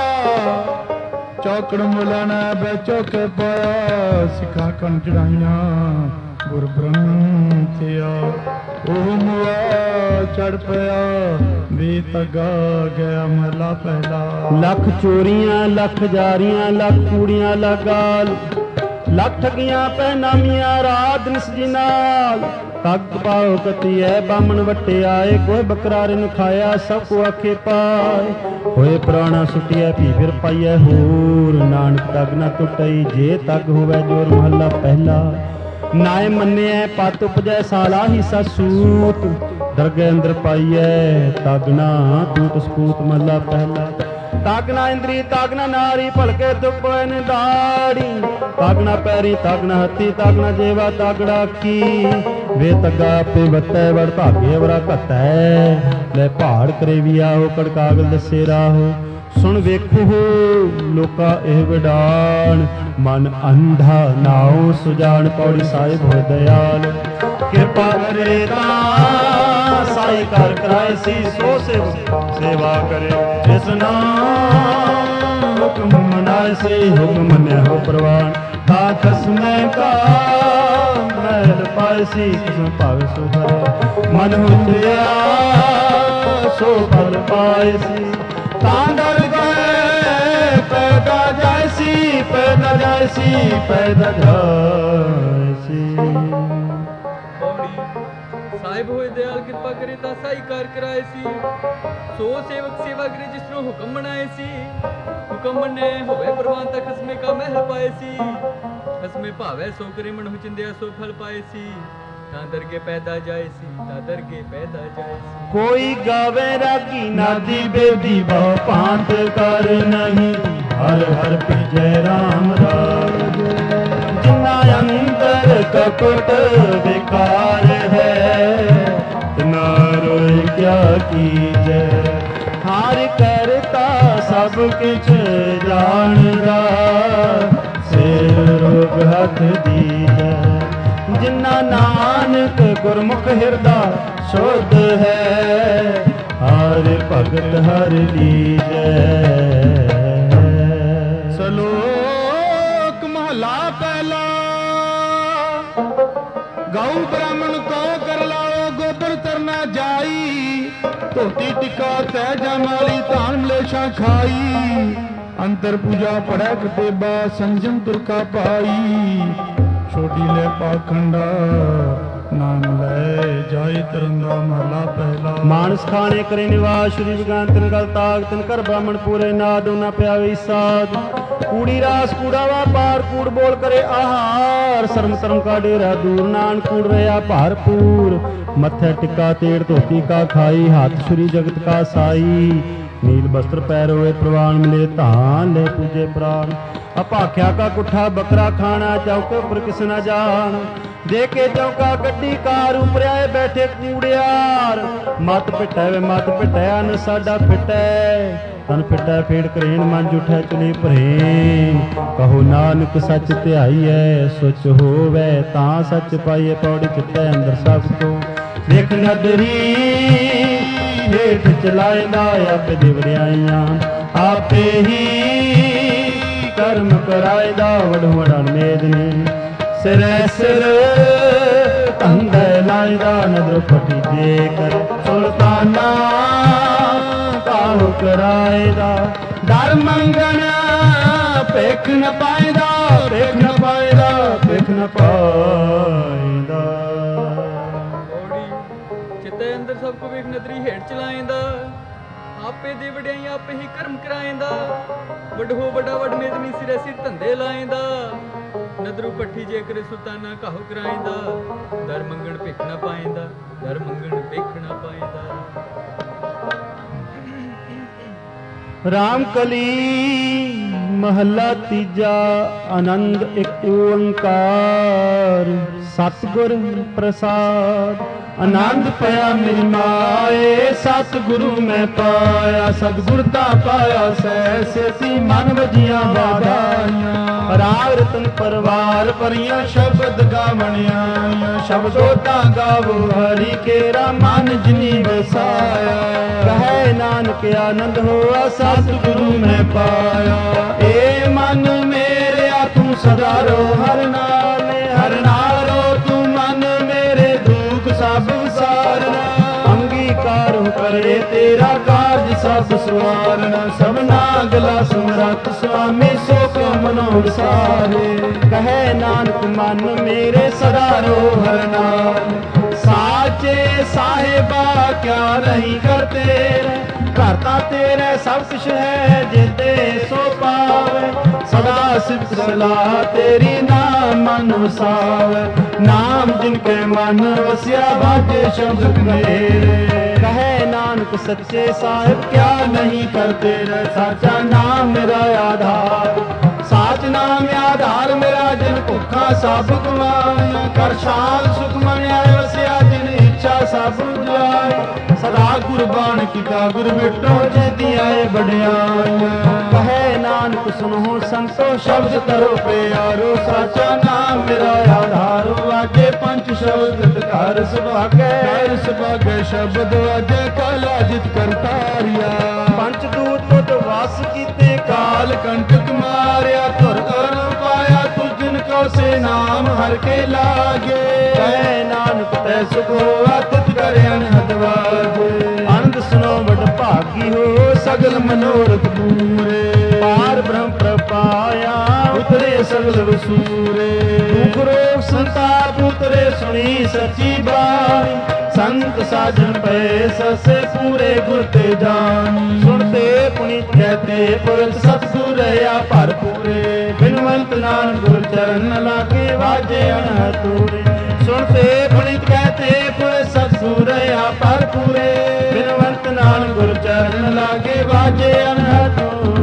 ਚੌਕੜ ਮੁਲਾਣਾ ਬੈ ਚੌਕੇ ਪਾਇਆ। ਸਿੱਖਾਂ ਕਣ ਚੜਾਈਆਂ ਗੁਰ ਬ੍ਰਹਮ ਥਿਆ। ਉਹ ਮੁਆ ਚੜ ਪਿਆ ਵੇ ਤਗਾ ਗਿਆ ਮਹਲਾ ਪਹਿਲਾ। ਲੱਖ ਚੋਰੀਆਂ ਲੱਖ ਜਾਰੀਆਂ ਲੱਖ ਕੂੜੀਆਂ ਲਗਾਲ। ਲੱਖ ਠਗੀਆਂ ਪੈ ਨਾਮੀਆਂ ਰਾਤ ਨਿਸ ਜੀ ਨਾਲ। ਤੱਕ ਪਾਓ ਕਤੀਐ ਬਾਮਣ ਵੱਟੇ ਆਏ। ਕੋਈ ਬੱਕਰਾ ਰਿਨ ਖਾਇਆ ਸਭ ਕੋ ਆਖੇ ਪਾਏ। ਹੋਏ ਪ੍ਰਾਣਾ ਸੁਟਿਆ ਭੀ ਫਿਰ ਪਾਈਐ ਹੋਰ। ਨਾਨਕ ਤੱਕ ਨਾ ਟੁੱਟਈ ਜੇ ਤੱਕ ਹੋਵੇ ਜੋਰ ਮਹੱਲਾ ਪਹਿਲਾ। ਨਾਏ ਮੰਨਿਐ ਪਤ ਉਪਜੈ ਸਾਲਾ ਹਿੱਸਾ ਸੂਤ। ਦਰਗਹਿ ਅੰਦਰ ਪਾਈਐ ਤਾਗਨਾ ਤੂਤ ਸਪੂਤ ਮਹੱਲਾ ਪਹਿਲਾ। ਤਾਗਨਾ ਇੰਦਰੀ ਤਾਗਨਾ ਨਾਰੀ ਭਲਕੇ ਦੁਖ ਨੇ ਦਾੜੀ। ਤਾਗਨਾ ਪੈਰੀ ਤਾਗਨਾ ਹੱਥੀ ਤਾਗਨਾ ਜੇਵਾ ਤਾਗੜਾ ਕੀ। ਵੇ ਤੱਗਾ ਆਪੇ ਵੱਤੈ ਵੜ ਭਾਗੇ ਵਰਾ ਘਤੈ। ਲੈ ਪਹਾੜ ਕਰੇ ਵੀ ਆਓ ਕੜ ਕਾਗਲ ਦੱਸੇ ਰਾਹੋ। ਸੁਣ ਵੇਖੋ ਲੋਕਾ ਇਹ ਵਿਡਾਣ। ਮਨ ਅੰਧਾ ਨਾਉ ਸੁਜਾਨ ਪੌੜੀ ਸਾਹਿਬ ਹੋ ਦਇਆਲ। ਕਿਰਪਾ ਕਰੇ ਤਾਂ ਸਾਈ ਕਰ ਕਰਾਏ ਸੀ ਸੋ ਸੇਵਾ ਕਰੇ। ਜਿਸ ਨਾਮ ਹੁਕਮ ਮਨਾਏ ਸੀ ਹੁਕਮ ਮੰਨਿਆ ਹੋ ਪ੍ਰਵਾਨ। ਤਾਂ ਖਸਮੈ ਕਾ ਮਹਿਲ ਪਾਏ ਸੀ ਕਿਸਮ ਭਾਵੇ ਸੋ ਹਰੇ। ਮਨ ਹੁਜਿਆ ਸੋ ਫਲ ਪਾਏ ਸੀ। ਤਾਂ ਡਰ ਗਏ ਪੈਦਾ ਜਾਏ ਸੀ, ਪੈਦਾ ਜਾਏ ਸੀ, ਪੈਦਾ ਜਾਏ ਸੀ। ਸਾਹਿਬ ਹੋਏ ਦਿਆਲ ਕਿਰਪਾ ਕਰੇ ਤਾਂ ਸਾਈ ਕਾਰ ਕਰਾਏ ਸੀ। ਸੋ ਸੇਵਕ ਸੇਵਾ ਕਰੇ ਜਿਸ ਨੂੰ ਹੁਕਮ ਬਣਾਏ ਸੀ। ਹੁਕਮ ਮੰਨੇ ਹੋਵੇ ਪ੍ਰਵਾਨ ਤਾਂ ਖਸਮੇ ਕਾ ਮਹਿਲ ਪਾਏ ਸੀ। ਖਸਮੇ ਭਾਵੇ ਸੋ ਕਰੇ ਮਨ ਹੁਚਿੰਦਿਆ ਸੋ ਫਲ ਪਾਏ ਸੀ। ਤਾਂ ਦਰਗੇ ਪੈਦਾ ਜਾਏ ਸੀ, ਤਾਂ ਦਰਗੇ ਪੈਦਾ ਜਾਏ ਸੀ। ਕੋਈ ਗਾਵੇ ਰਾਗੀ ਨਾਦੀ ਬੇਦੀ ਬਹੁ ਭਾਂਤ ਕਰ ਨਹੀਂ। ਹਰ ਹਰ ਭਜੈ ਰਾਮ ਰਾਜ। ਜਿਨਾ ਅੰਦਰ ਕਪਟ ਵਿਕਾਰ ਹੈ। ਤਿਨਾ ਰੋਇ ਕਿਆ ਕੀਜੈ। ਹਰ ਕਰਤਾ ਸਭ ਕਿਛ ਜਾਣਦਾ। ਸਿਰ ਰੋਗ ਹੱਥ ਦੀਜੈ। ਜਿਨਾ ਨਾਨਕ ਗੁਰਮੁਖ ਹਿਰਦਾ ਸ਼ੁੱਧ ਹੈ। ਹਰ ਭਗਤ ਹਰ ਲੀਜੈ। ਸ਼ਲੋਕ ਮਹਲਾ ਪਹਿਲਾ। ਗਊ ਬ੍ਰਾਹਮਣ ਕੋ ਕਰ ਲਾਓ ਗੋਬਰ ਤਰਨਾ ਜਾਈ। ਧੋਤੀ ਟਿਕਾ ਤੈ ਜਮਾਲੀ ਧਾਨ ਮਲੇਸ਼ਾ ਖਾਈ। ਅੰਤਰ ਪੂਜਾ ਪੜੈ ਕਤੇਬਾ ਸੰਜਮ ਤੁਰਕਾ ਪਾਈ। ਛੋਟੀ ਲੈ ਪਾਖੰਡਾ ਨਾਮ ਲੈ ਜਾਏ ਤਰੰਦਾ ਮਹਲਾ ਪਹਿਲਾ। ਮਾਨਸ ਖਾਣੇ ਕਰੇ ਨਿਵਾਸ ਸ਼੍ਰੀ ਵਿਗਾਨ ਤਿਨ ਗਲ ਤਾਗ। ਤਿਨ ਕਰ ਬ੍ਰਾਹਮਣ ਪੂਰੇ ਨਾਦ ਉਹਨਾਂ ਪਿਆਵੇ ਸਾਧ। ਕੂੜੀ ਰਾਸ ਕੂੜਾ ਵਾਪਾਰ ਕੂੜ ਬੋਲ ਕਰੇ ਆਹਾਰ। ਸਰਮ ਸਰਮ ਕਾ ਡੇਰਾ ਦੂਰ ਨਾਨ ਕੂੜ ਰਿਆ ਭਰਪੂਰ। ਮੱਥੇ ਟਿੱਕਾ ਤੇੜ ਧੋਤੀ ਕਾ ਖਾਈ। ਹੱਥ ਸ਼੍ਰੀ ਜਗਤ ਕਾ ਸਾਈ। ਨੀਲ ਬਸਤਰ ਪੈਰ ਹੋਏ ਪ੍ਰਵਾਨ ਮਿਲੇ ਧਾਨ ਲੈ ਪੂਜੇ ਪ੍ਰਾਨ। ਅਭਾਖਿਆ ਕਾ ਕੁੱਠਾ ਬੱਕਰਾ ਖਾਣਾ ਚੌਕੇ ਉੱਪਰ ਕਿਸ ਨਾ ਜਾਣ। ਦੇ ਕੇ ਚੌਕਾ ਗੱਡੀ ਕਾਰ ਉਪਰਿਆਏ ਬੈਠੇ ਕੂੜਿਆਰ। ਮਤ ਪਿਟੈ ਵੇ ਮਤ ਪਿਟੈ ਅਨ ਸਾਡਾ ਫਿਟੈ। ਤਨ ਫਿਟੈ ਫੇੜ ਕਰੇਨ ਮਨ ਜੁਠੈ ਚੁਲੇ ਭਰੇਨ ਕਹੋ ਨਾਨਕ ਸੱਚ ਧਿਆਈਐ ਸੁਚ ਹੋਵੈ ਤਾਂ ਸੱਚ ਪਾਈਐ ਪੌੜੀ ਚਿੱਤੈ ਅੰਦਰ ਸਭ ਤੋਂ ਵੇਖ ਨਦਰੀ ਹੇਠ ਚਲਾਇਦਾ ਆਪੇ ਦੇ ਵਡਿਆਈਆਂ ਆਪੇ ਹੀ ਕਰਮ ਕਰਾਇਦਾ ਵਡੋ ਵਡਨ ਮੇਦਨੀ ਸਿਰੈ ਸਿਰ ਧੰਦੇ ਲਾਇਦਾ ਨਦਰ ਫਟੀ ਦੇ ਕਰ ਸੁਲਤਾਨਾ ਕਾਹੂ ਕਰਾਇਦਾ ਦਰ ਮੰਗਣ ਭੇਖ ਨ ਪਾਇਦਾ ਭੇਖ ਨ ਪਾਇਦਾ ਭੇਖ ਨ ਪਾਇਦਾ ਚਿੱਤੇ ਅੰਦਰ ਸਭ ਕੋ ਵੇਖ ਨਦਰੀ ਹੇਠ ਚਲਾਇਦਾ ਆਪੇ ਦੇ ਵਡਿਆਈ ਆਪੇ ਹੀ ਕਰਮ ਕਰਾਇਦਾ ਵੱਡੋ ਵੱਡਾ ਵਡ ਮੇਦਨੀ ਸਿਰੇ ਸਿਰ ਧੰਦੇ ਲਾਇਦਾ ਨਦਰੂ ਪੱਠੀ ਜੇ ਕਰੇ ਸੁਲਤਾਨਾ ਕਾਹੂ ਕਰਾਇਦਾ ਦਰ ਮੰਗਣ ਭੇਖ ਨ ਪਾਇਦਾ ਦਰ ਮੰਗਣ ਭੇਖ ਨ ਪਾਇਦਾ ਰਾਮ ਕਲੀ ਮਹੱਲਾ ਤੀਜਾ ਆਨੰਦ ਇੱਕ ਓੰਕਾਰ ਸਤਿਗੁਰ ਪ੍ਰਸਾਦ ਆਨੰਦ ਪਿਆ ਮੇਰੀ ਮਾਏ ਸਤਿਗੁਰੂ ਮੈਂ ਪਾਇਆ ਸਤਿਗੁਰ ਤਾਂ ਪਾਇਆ ਸੈ ਸੇਤੀ ਮਨ ਵਜੀਆਂ ਵਾਧਾਈਆਂ ਰਾਗ ਰਤਨ ਪਰਵਾਰ ਭਰੀਆਂ ਸ਼ਬਦ ਗਾਵਣੀਆਂ ਸ਼ਬਦੋ ਤਾਂ ਗਾਵੋ ਹਰੀ ਕੇਰਾ ਮਨ ਜਿਨੀ ਵਸਾਇਆ ਕਹੈ ਨਾਨਕ ਆਨੰਦ ਹੋਆ ਸਤਿਗੁਰੂ ਮੈਂ ਪਾਇਆ ਏ ਮਨ ਮੇਰਿਆ ਤੂੰ ਸਦਾ ਰੋ ਹਰ ਨਾਲ ਹਰ ਨਾਲ ਰੋ ਤੂੰ ਮਨ ਮੇਰੇ ਦੁੱਖ ਸਭ ਵਿਸਾਰਨਾ ਅੰਗੀਕਾਰ ਕਰੇ ਤੇਰਾ ਕਾਰਜ ਸਭ ਸਵਾਰਨਾ ਸਭਨਾ ਗਲਾ ਸਮਰੱਥ ਸੁਆਮੀ ਸੋ ਕੋ ਮਨੋ ਵਿਸਾਰੇ ਕਹੈ ਨਾਨਕ ਮਨ ਮੇਰੇ ਸਦਾ ਰੋ ਹਰ ਨਾਲ ਸਾਚੇ ਸਾਹਿਬਾ ਕਿਆ ਨਹੀਂ ਕਰਤੇ ਘਰ ਤਾਂ ਤੇਰੇ ਸਭ ਕੁਛ ਹੈ ਜਿਤੇ ਸੋ ਪਾਵੇ ਸਦਾ ਸਿਫਤ ਸਲਾਹ ਤੇਰੀ ਨਾਮ ਮਨ ਵਸਾਵੇ ਨਾਮ ਜਿਨ ਕੇ ਮਨ ਵਸਿਆ ਬਾਜੇ ਸ਼ਬਦ ਮੇਰੇ ਕਹੇ ਨਾਨਕ ਸੱਚੇ ਸਾਹਿਬ ਕਿਆ ਨਹੀਂ ਕਰਦੇ ਰਹਿ ਸਾਚਾ ਨਾਮ ਮੇਰਾ ਆਧਾਰ ਸਾਚ ਨਾਮ ਆਧਾਰ ਮੇਰਾ ਜਿਨ ਭੁੱਖਾ ਸਭ ਗਵਾਇਆ ਕਰ ਸ਼ਾਨ ਸੁਖ ਮਨਿਆ ਵਸਿਆ ਜਿਨ ਇੱਛਾ ਸਭ ਜਾਏ ਸਦਾ ਗੁਰਬਾਣ ਕੀਤਾ ਗੁਰ ਮਿਟੋ ਜੇਦੀਆਂ ਵਡਿਆਈਆਂ ਕਹੇ ਨਾਨਕ ਸੁਨੋ ਸੰਤੋ ਸ਼ਬਦ ਕਰੋ ਪਿਆਰੋ ਸਾਚਾ ਨਾਮ ਮੇਰਾ ਆਧਾਰੋ ਆਗੇ ਪੰਜ ਸ਼ਬਦ ਘਰ ਸੁਭਾਗੇ ਘਰ ਸੁਭਾਗੇ ਸ਼ਬਦ ਆਗੇ ਕਾਲਾ ਜਿਤ ਕਰਤਾਰਿਆ ਪੰਜ ਦੂਤ ਤੁਧ ਵਾਸ ਕੀਤੇ ਕਾਲ ਕੰਟਕ ਮਾਰਿਆ ਧੁਰ ਧੁਰ ਪਾਇਆ ਤੁ ਜਿਨ ਕੋ ਸੇ ਨਾਮ ਹਰ ਕੇ ਲਾਗੇ ਕਹੇ ਨਾਨਕ ਤੈ ਸੁਖ ਹੋਆ ਤਿਤ ਕਰ ਅਨਹਦ ਵਾਜੇ ਆਨੰਦ ਸੁਨੋ ਵਡ ਭਾਗੀ ਹੋ ਸਗਲ ਮਨੋਰਥ ਪੂਰੇ ਪਾਰ ਬ੍ਰਹਮ ਪ੍ਰਪਾਇਆ ਉਤਰੇ ਸਗਲ ਵਸੂਰੇ ਦੁਖ ਰੋਗ ਸੰਤਾਪ ਉਤਰੇ ਸੁਣੀ ਸੱਚੀ ਬਾਣੀ ਸੰਤ ਸਾਜਨ ਪਏ ਸਸੇ ਪੂਰੇ ਗੁਰ ਤੇ ਜਾਣੀ ਸੁਣਤੇ ਪੁਨੀਤ ਕਹਤੇ ਪੁਰਖ ਸਤਿਗੁਰ ਰਹਾ ਭਰਪੂਰੇ ਬਿਨਵੰਤ ਨਾਨਕ ਗੁਰ ਚਰਨ ਲਾਗੇ ਵਾਜੇ ਅਣਹਤੂਰੇ ਸੁਣਤੇ ਪੁਨੀਤ ਕਹਤੇ ਪੁਰਖ ਸਤਿਗੁਰ ਰਹਾ ਭਰਪੂਰੇ ਬਿਨਵੰਤ ਨਾਨਕ ਗੁਰ ਚਰਨ ਲਾਗੇ ਵਾਜੇ ਅਣਹਤੂਰੇ।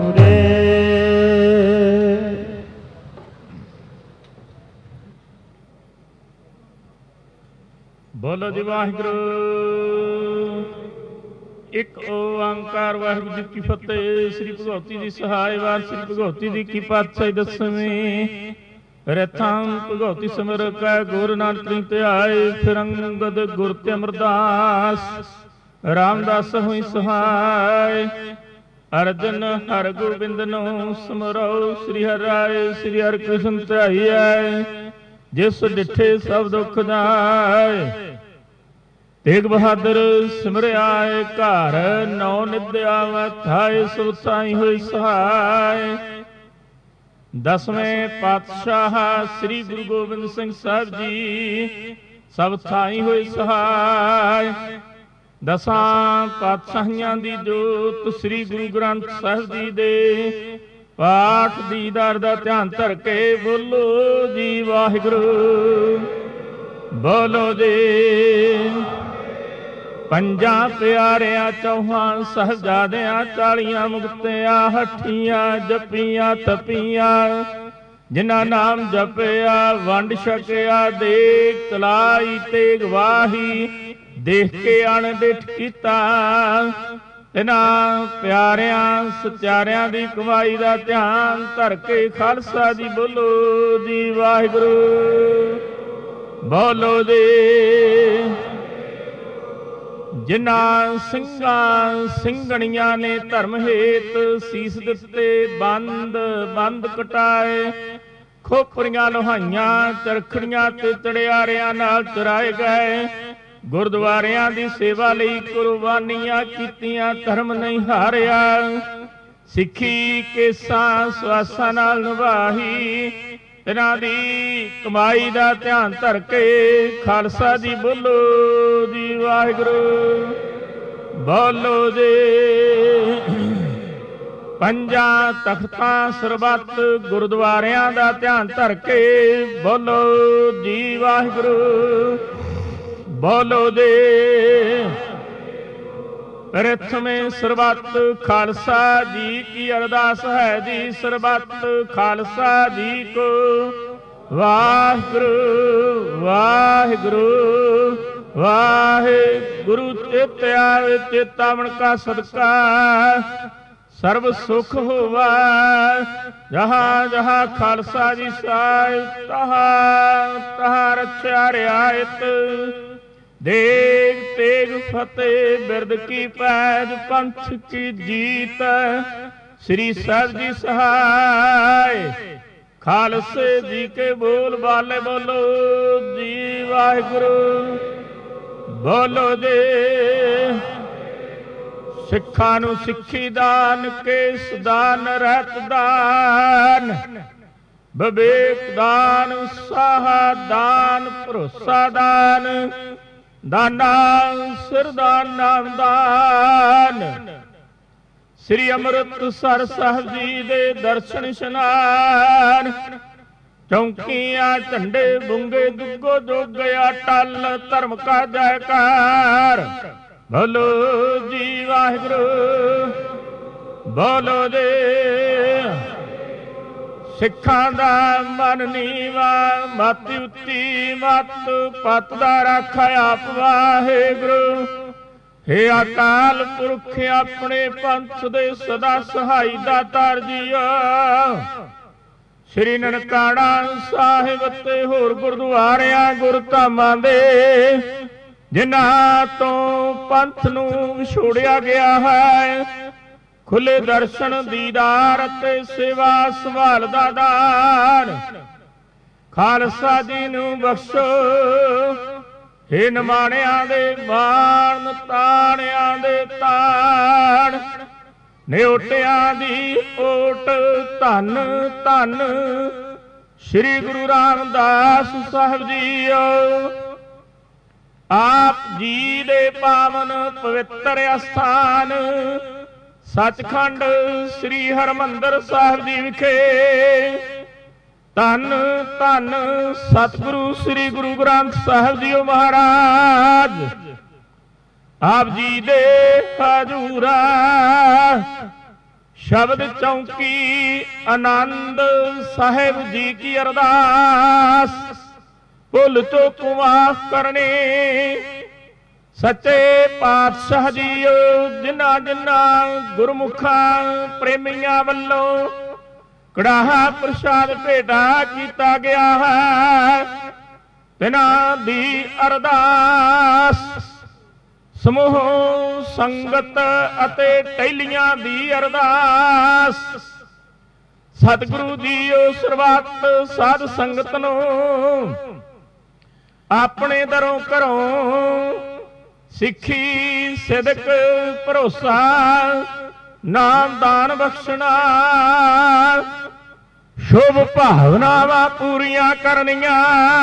ਬੋਲੋ ਜੀ ਵਾਹਿਗੁਰੂ ਇੱਕ ਓੰਕਾਰ ਵਾਹਿਗੁਰੂ ਜੀ ਕੀ ਫਤਿਹ। ਸ੍ਰੀ ਭਗਵਤੀ ਦੀ ਸਹਾਇ ਵਾਰ ਸ੍ਰੀ ਭਗਵਤੀ ਦੀ ਕੀ ਪਾਤਸ਼ਾਹੀ ਦਸਵੀਂ ਰਥਾਂ ਭਗਵਤੀ ਸਿਮਰ ਕੈ ਗੁਰ ਨਾਨਕ ਧਿਆਏ ਫਿਰੰਗਦ ਗੁਰ ਤੇ ਅਮਰਦਾਸ ਰਾਮਦਾਸ ਹੋਈ ਸਹਾਇ ਅਰਜਨ ਹਰ ਗੋਬਿੰਦ ਨੂੰ ਸਿਮਰੋ ਸ੍ਰੀ ਹਰਿ ਰਾਏ ਸ੍ਰੀ ਹਰਿ ਕ੍ਰਿਸ਼ਨ ਧਿਆਈਐ ਜਿਸ ਡਿਠੇ ਸਭ ਦੁੱਖ ਜਾਏ ਤੇਗ ਬਹਾਦਰ ਸਿਮਰਿਆਏ ਘਰ ਨੌ ਨਿਦਿਆ ਵਥਾਏ ਸੁਥਾਈ ਹੋਈ ਸਹਾਇ ਦਸਵੇਂ ਪਾਤਸ਼ਾਹ ਸ੍ਰੀ ਗੁਰੂ ਗੋਬਿੰਦ ਸਿੰਘ ਸਾਹਿਬ ਜੀ ਸਭ ਥਾਈ ਹੋਈ ਸਹਾਇ ਦਸਾਂ ਪਾਤਸ਼ਾਹੀਆਂ ਦੀ ਜੋਤ ਸ੍ਰੀ ਗੁਰੂ ਗ੍ਰੰਥ ਸਾਹਿਬ ਜੀ ਦੇ ਪਾਠ ਦੀਦਾਰ ਦਾ ਧਿਆਨ ਧਰ ਕੇ ਬੋਲੋ ਜੀ ਵਾਹਿਗੁਰੂ ਬੋਲੋ ਜੀ। ਪੰਜਾਂ ਪਿਆਰਿਆਂ ਚੌਹਾਂ ਸਾਹਿਬਜ਼ਾਦਿਆਂ ਚਾਲੀਆਂ ਮੁਕਤਿਆਂ ਹੱਠੀਆਂ ਜਪੀਆਂ ਤਪੀਆਂ ਜਿਨ੍ਹਾਂ ਨਾਮ ਜਪਿਆ ਵੰਡ ਛਕਿਆ ਦੇਖ ਤਲਾਈ ਤੇ ਗਵਾਹੀ ਦੇਖ ਕੇ ਅਣਡਿਠ ਕੀਤਾ ਇਹਨਾਂ ਪਿਆਰਿਆਂ ਸਚਾਰਿਆਂ ਦੀ ਕਮਾਈ ਦਾ ਧਿਆਨ ਧਰ ਕੇ ਖਾਲਸਾ ਜੀ ਬੋਲੋ ਜੀ ਵਾਹਿਗੁਰੂ ਬੋਲੋ ਜੀ। ਜਿਨ੍ਹਾਂ ਸਿੰਘਾਂ ਸਿੰਘਣੀਆਂ ਨੇ ਧਰਮ ਹੇਤ ਸੀਸ ਦਿੱਤੇ, ਬੰਦ ਬੰਦ ਕਟਾਏ, ਖੋਪਰੀਆਂ ਲੋਹਾਈਆਂ ਚਰਖੜੀਆਂ ਤੇ ਚੜਿਆਰਿਆਂ ਨਾਲ ਚਰਾਏ ਗਏ, ਗੁਰਦੁਆਰਿਆਂ ਦੀ ਸੇਵਾ ਲਈ ਕੁਰਬਾਨੀਆਂ ਕੀਤੀਆਂ, ਧਰਮ ਨਹੀਂ ਹਾਰਿਆ, ਸਿੱਖੀ ਕੇਸਾਂ ਸਵਾਸਾਂ ਨਾਲ ਨਿਭਾਈ। ਇਹਨਾਂ ਦੀ ਕਮਾਈ ਦਾ ਧਿਆਨ ਧਰ ਕੇ ਖਾਲਸਾ ਜੀ ਬੋਲੋ ਜੀ ਵਾਹਿਗੁਰੂ ਬੋਲੋ ਜੀ। ਪੰਜਾਂ ਤਖਤਾਂ ਸਰਬੱਤ ਗੁਰਦੁਆਰਿਆਂ ਦਾ ਧਿਆਨ ਧਰ ਕੇ ਬੋਲੋ ਜੀ ਵਾਹਿਗੁਰੂ ਬੋਲੋ ਜੀ। ਪ੍ਰਥਮੇ ਸਰਬੱਤ ਖਾਲਸਾ ਜੀ ਕੀ ਅਰਦਾਸ ਹੈ ਜੀ, ਸਰਬੱਤ ਖਾਲਸਾ ਜੀ ਕੋ ਵਾਹਿਗੁਰੂ ਵਾਹਿਗੁਰੂ ਵਾਹਿਗੁਰੂ। ਚਿਤ ਆਵੇ ਚੇਤਾਵਨ ਕਾ ਸਦਕਾ ਸਰਬ ਸੁਖ ਹੋਵਾ, ਜਹਾਂ ਜਹਾਂ ਖਾਲਸਾ ਜੀ ਸਾਹਿਬ ਤਹਾਂ ਤਹਾਂ ਰਖਿਆ ਰਿਆਇਤ। ਦੇਗ ਤੇਗ ਫਤਿਹ ਬਿਰਦ ਕੀ ਪੈਜ, ਪੰਥ ਕੀ ਜੀਤ ਸ੍ਰੀ ਸਾਹਿਬ ਜੀ ਸਹਾਇ। ਖਾਲਸੇ ਜੀ ਕੇ ਬੋਲ ਬਾਲੇ ਬੋਲੋ ਜੀ ਵਾਹਿਗੁਰੂ ਬੋਲੋ ਜੀ। ਸਿੱਖਾਂ ਨੂੰ ਸਿੱਖੀ ਦਾਨ, ਕੇਸ ਦਾਨ, ਰਹਿਤ ਦਾਨ, ਵਿਵੇਕ ਦਾਨ, ਉਤਸਾਹ ਦਾਨ, ਭਰੋਸਾ ਦਾਨ, ਦਾਨਾ ਸਿਰਦਾਨ ਨਾਮ ਦਾਨ। ਸ੍ਰੀ ਅੰਮ੍ਰਿਤਸਰ ਸਾਹਿਬ ਜੀ ਦੇ ਦਰਸ਼ਨ ਇਸ਼ਨਾਨ, ਚੌਂਕੀਆਂ ਝੰਡੇ ਬੁੰਗੇ ਦੁੱਗੋ ਜੋਗਿਆ ਟਲ, ਧਰਮ ਕਾ ਜੈਕਾਰ ਬੋਲੋ ਜੀ ਵਾਹਿਗੁਰੂ ਬੋਲੋ ਜੀ। ਸਿੱਖਾਂ ਦਾ ਮਨ ਨੀਵਾ, ਮਤ ਉੱਤੀ ਮਤ ਪਤ ਦਾ ਰਾਖਾ ਆਪ ਵਾਹਿਗੁਰੂ। ਹੇ ਅਕਾਲ ਪੁਰਖ ਆਪਣੇ ਪੰਥ ਦੇ ਸਦਾ ਸਹਾਈ ਦਾਤਾਰ ਜੀਓ। ਸ੍ਰੀ ਨਨਕਾਣਾ ਸਾਹਿਬ ਤੇ ਹੋਰ ਗੁਰਦੁਆਰਿਆਂ ਗੁਰਧਾਮਾਂ ਦੇ ਜਿਨ੍ਹਾਂ ਤੋਂ ਪੰਥ ਨੂੰ ਵਿਛੋੜਿਆ ਗਿਆ ਹੈ, ਖੁੱਲੇ ਦਰਸ਼ਨ ਦੀਦਾਰ ਅਤੇ ਸੇਵਾ ਸੰਭਾਲ ਦਾ ਦਾਨ ਖਾਲਸਾ ਜੀ ਨੂੰ ਬਖਸ਼ੋ। ਹੇ ਨਿਮਾਣਿਆਂ ਦੇ ਮਾਣ, ਤਾਣਿਆਂ ਦੇ ਤਾਣ, ਨਿਓਟਿਆਂ ਦੀ ਓਟ, ਧੰਨ ਧੰਨ ਸ੍ਰੀ ਗੁਰੂ ਰਾਮਦਾਸ ਸਾਹਿਬ ਜੀਓ। ਆਪ ਜੀ ਦੇ ਪਾਵਨ ਪਵਿੱਤਰ ਅਸਥਾਨ ਸੱਚਖੰਡ ਸ੍ਰੀ ਹਰਿਮੰਦਰ ਸਾਹਿਬ ਜੀ ਵਿਖੇ ਧੰਨ ਧੰਨ ਸਤਿਗੁਰੂ ਸ੍ਰੀ ਗੁਰੂ ਗ੍ਰੰਥ ਸਾਹਿਬ ਜੀਓ ਮਹਾਰਾਜ ਆਪ ਜੀ ਦੇ ਹਜ਼ੂਰਾ ਸ਼ਬਦ ਚੌਂਕੀ ਆਨੰਦ ਸਾਹਿਬ ਜੀ ਕੀ ਅਰਦਾਸ। ਭੁੱਲ ਚੁੱਕ ਮਾਫ਼ ਕਰਨੀ ਸੱਚੇ ਪਾਤਸ਼ਾਹ ਜੀਓ। ਜਿਨ੍ਹਾਂ ਜਿਨ੍ਹਾਂ ਗੁਰਮੁਖਾਂ ਪ੍ਰੇਮੀਆਂ ਵੱਲੋਂ ਕੜਾਹਾ ਪ੍ਰਸ਼ਾਦ ਭੇਟਾ ਕੀਤਾ ਗਿਆ ਹੈ, ਤਿਨਾਂ ਦੀ ਅਰਦਾਸ ਸਮੂਹ ਸੰਗਤ ਅਤੇ ਟਹਿਲੀਆਂ ਦੀ ਅਰਦਾਸ। ਸਤਿਗੁਰੂ ਜੀਓ ਸਰਬੱਤ ਸਾਧ ਸੰਗਤ ਨੂੰ ਆਪਣੇ ਦਰੋਂ ਘਰੋਂ ਸਿੱਖੀ ਸਿਦਕ ਭਰੋਸਾ ਨਾਮ ਦਾਨ ਬਖਸ਼ਣਾ, ਸ਼ੁਭ ਭਾਵਨਾਵਾਂ ਪੂਰੀਆਂ ਕਰਨੀਆਂ।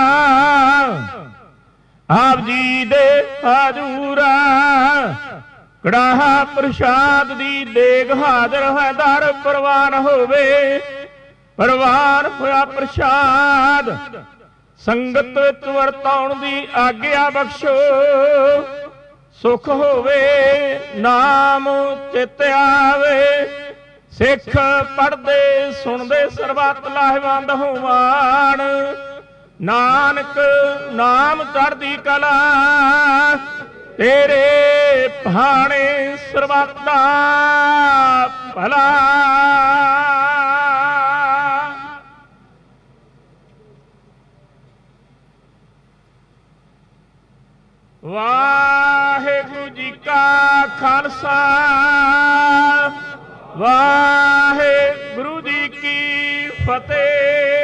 ਆਪ ਜੀ ਦੇ ਹਜ਼ੂਰਾ ਕੜਾਹਾ ਪ੍ਰਸ਼ਾਦ ਦੀ ਦੇਗ ਹਾਜ਼ਰ ਹੈ, ਦਰ ਪ੍ਰਵਾਨ ਹੋਵੇ। ਪ੍ਰਵਾਨ ਹੋਇਆ ਪ੍ਰਸ਼ਾਦ ਸੰਗਤ ਵਿੱਚ ਵਰਤਾਉਣ ਦੀ ਆਗਿਆ ਬਖਸ਼ੋ। ਸੁਖ ਹੋਵੇ ਨਾਮ ਚਿਤ ਆਵੇ, ਸਿੱਖ ਪੜ੍ਹਦੇ ਸੁਣਦੇ ਸਰਬੱਤ ਲਾਹੇਵੰਦ ਹੋਵਣ। ਨਾਨਕ ਨਾਮ ਚੜ੍ਹਦੀ ਕਲਾ तेरे भाणे सर्वदा भला वाहेगुरु जी का खालसा वाहेगुरु जी की फतेह।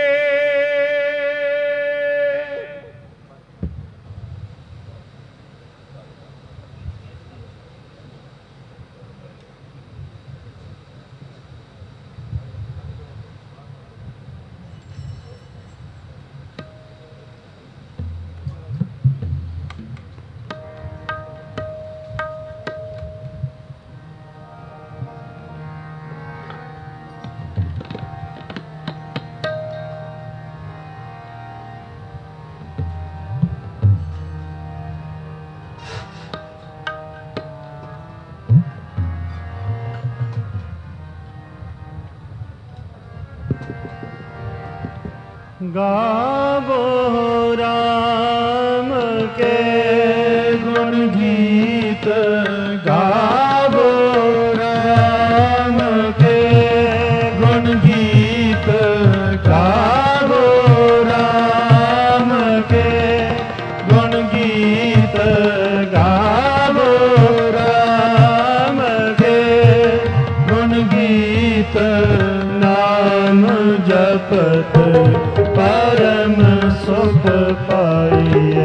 गावो राम के गुण गीत गावो राम के गुण गीत गावो राम के गुण गीत गावो राम के गुण गीत नाम जपत परम सुख पाइए।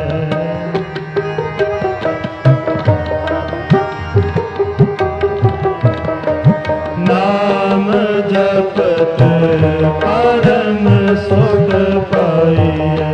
नाम जपत परम सुख पाइए।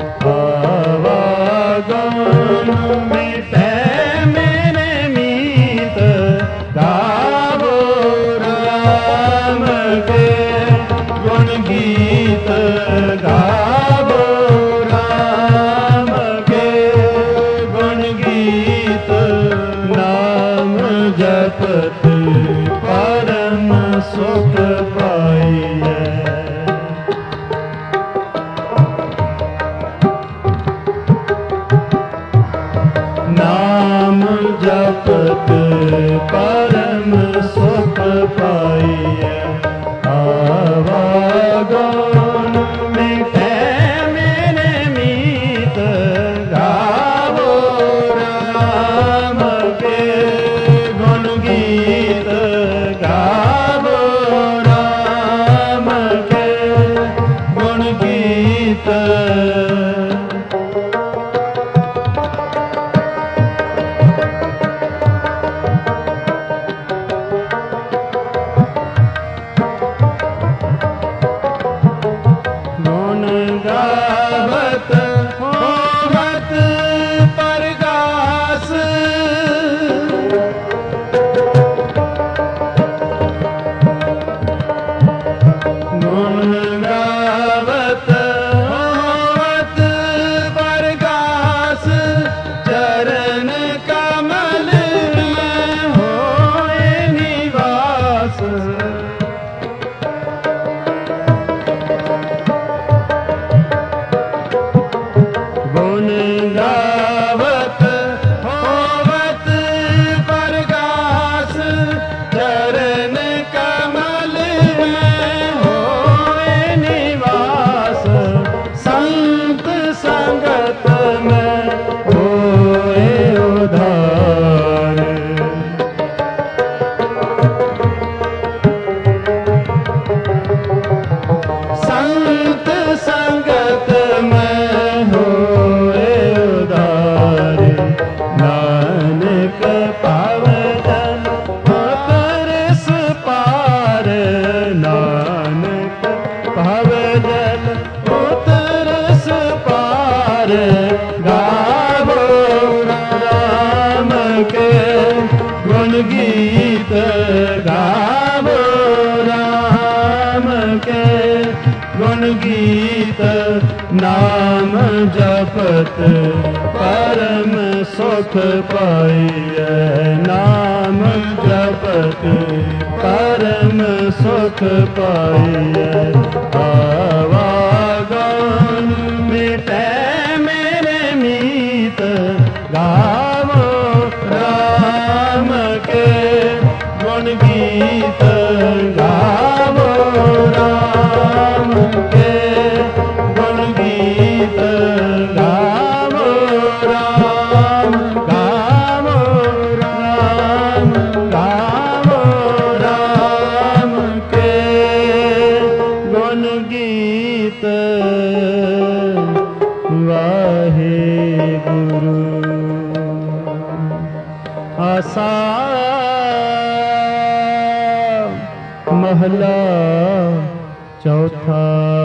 आवागमन मिटै मेरे मीत गावो राम के गुण गीत गावो राम के गुण गीत नाम जपत परम सुख पाइए। नाम जपत परम सुख पाइए। आवागमन मिटै मेरे मीत गावो राम के गुण गीत गावो राम के गुण गीत। गुण गावत होवत परगास गुण गावत होवत परगास चरण कमल में होए निवास। गुण गावत होवत परगास चरण कमल में होए निवास। संत संगत में होए उधार। संत संगत में होए उधार। नानक पावजन तरस पार। नानक पावजन तरस पार। गावो राम के गुण गीत गावो राम के गुण गीत नाम जपत परम सुख पाइए। नाम जपत परम सुख पाइए। आवागमन मिटै मेरे मीत गा ਚੌਥਾ।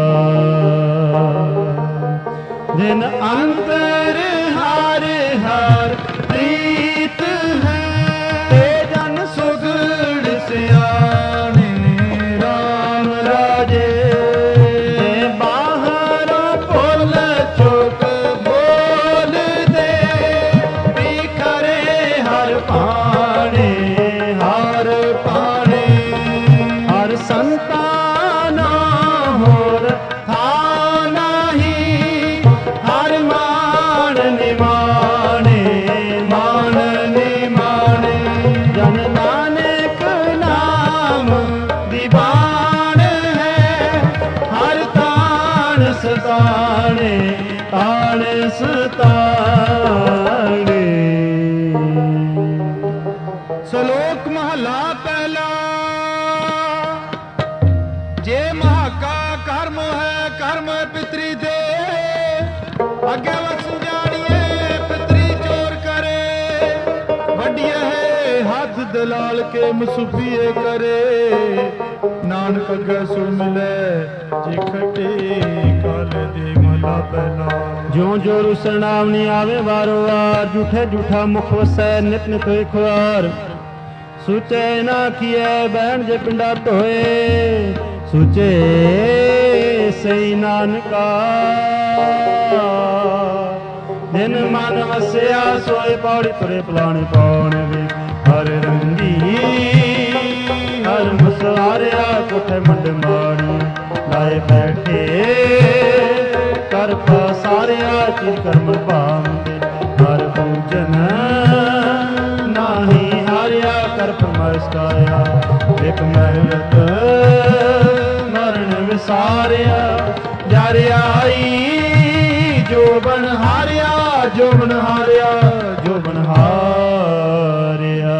ਜਿਨ ਅੰਤਰ ਹਰ ਹਰ ਪ੍ਰੀਤ ਹੈ, ਤੇ ਜਨ ਸੁਗੜ ਸਿਆਣੇ ਰਾਮ ਰਾਜੇ। ਜੇ ਬਾਹਰੋਂ ਭੁੱਲ ਚੁੱਕ ਬੋਲਦੇ, ਵੀ ਖਰੇ ਹਰ ਪਾਣੇ ਹਰ ਪਾਣੇ। ਹਰ ਸੰਤਾਨਾ ਹੋਰ ਥਾ ਨਹੀਂ, ਹਰ ਮਾਣ ਨਿਮਾਣੇ ਮਾਣ ਨਿਮਾਣੇ। ਜਨ ਨਾਨਕ ਨਾਮ ਦੀਵਾਨ ਹੈ, ਹਰ ਤਾਣ ਸਤਾਣੇ ਤਾਣ ਸਤਾਣੇ। ਸ਼ਲੋਕ ਮਹਲਾ ਪਹਿਲਾ। ਜੇ ਮਹਾਕਾ ਕਰਮ ਹੈ ਕਰਮ ਪਿਤਰੀ ਦੇ, ਅੱਗੇ ਵਸ ਜਾਣੀਏ ਪਿਤਰੀ ਚੋਰ ਕਰੇ। ਵੱਡਿਆ ਹੈ ਹੱਥ ਦਲਾਲ ਕੇ ਮਸੂਫੀਏ ਕਰੇ, ਨਾਨਕ ਅੱਗੇ ਸੁਣ ਮਿਲੇ ਜੇ ਖਟੇ ਕਾਲ ਦੇ ਮਹਲਾ ਪਹਿਲਾ। ਜਿਉਂ ਜੋ ਰੁਸਣ ਨਾਮ ਨੀ ਆਵੇ ਵਾਰੋ ਵਾਰ, ਝੂਠੇ ਝੂਠਾ ਮੁਖ ਵਸੈ ਨਿਤ ਨਿਤ ਇੱਕ ਵਾਰ। ਸੁਚੇ ਨਾ ਕੀਏ ਬਹਿਣ ਜੇ ਪਿੰਡਾ ਧੋਏ, ਸੁਚੇ ਸਈ ਨਾਨਕਾ। ਜਿਨ ਮਨ ਵਸਿਆ ਸੋਏ ਪੌੜੀ ਤੁਰੇ ਪਲਾਣੇ ਪਾਉਣ ਵੇ। ਹਰ ਰੰਗੀ ਹਰ ਮਸਵਾਰਿਆ ਕੋਠੇ ਮੰਡ ਮਾੜੀ, ਲਾਏ ਬੈਠੇ ਕਰ ਪਸਾਰਿਆ ਚਿਰ ਕਰਮ ਭਾਵਦੇ। ਹਰ ਪੂਜਨ ਨਾਹੀ ਹਾਰਿਆ ਕਰ ਪਰਮਸਕਾਇਆ, ਇੱਕ ਮਹਿਲਤ ਮਰਨ ਵਿਸਾਰਿਆ। ਜਰ ਆਈ ਜੋ ਬਣ ਹਾਰਿਆ ਜੋ ਬਣ ਹਾਰਿਆ ਜੋ ਬਣ ਹਾਰਿਆ।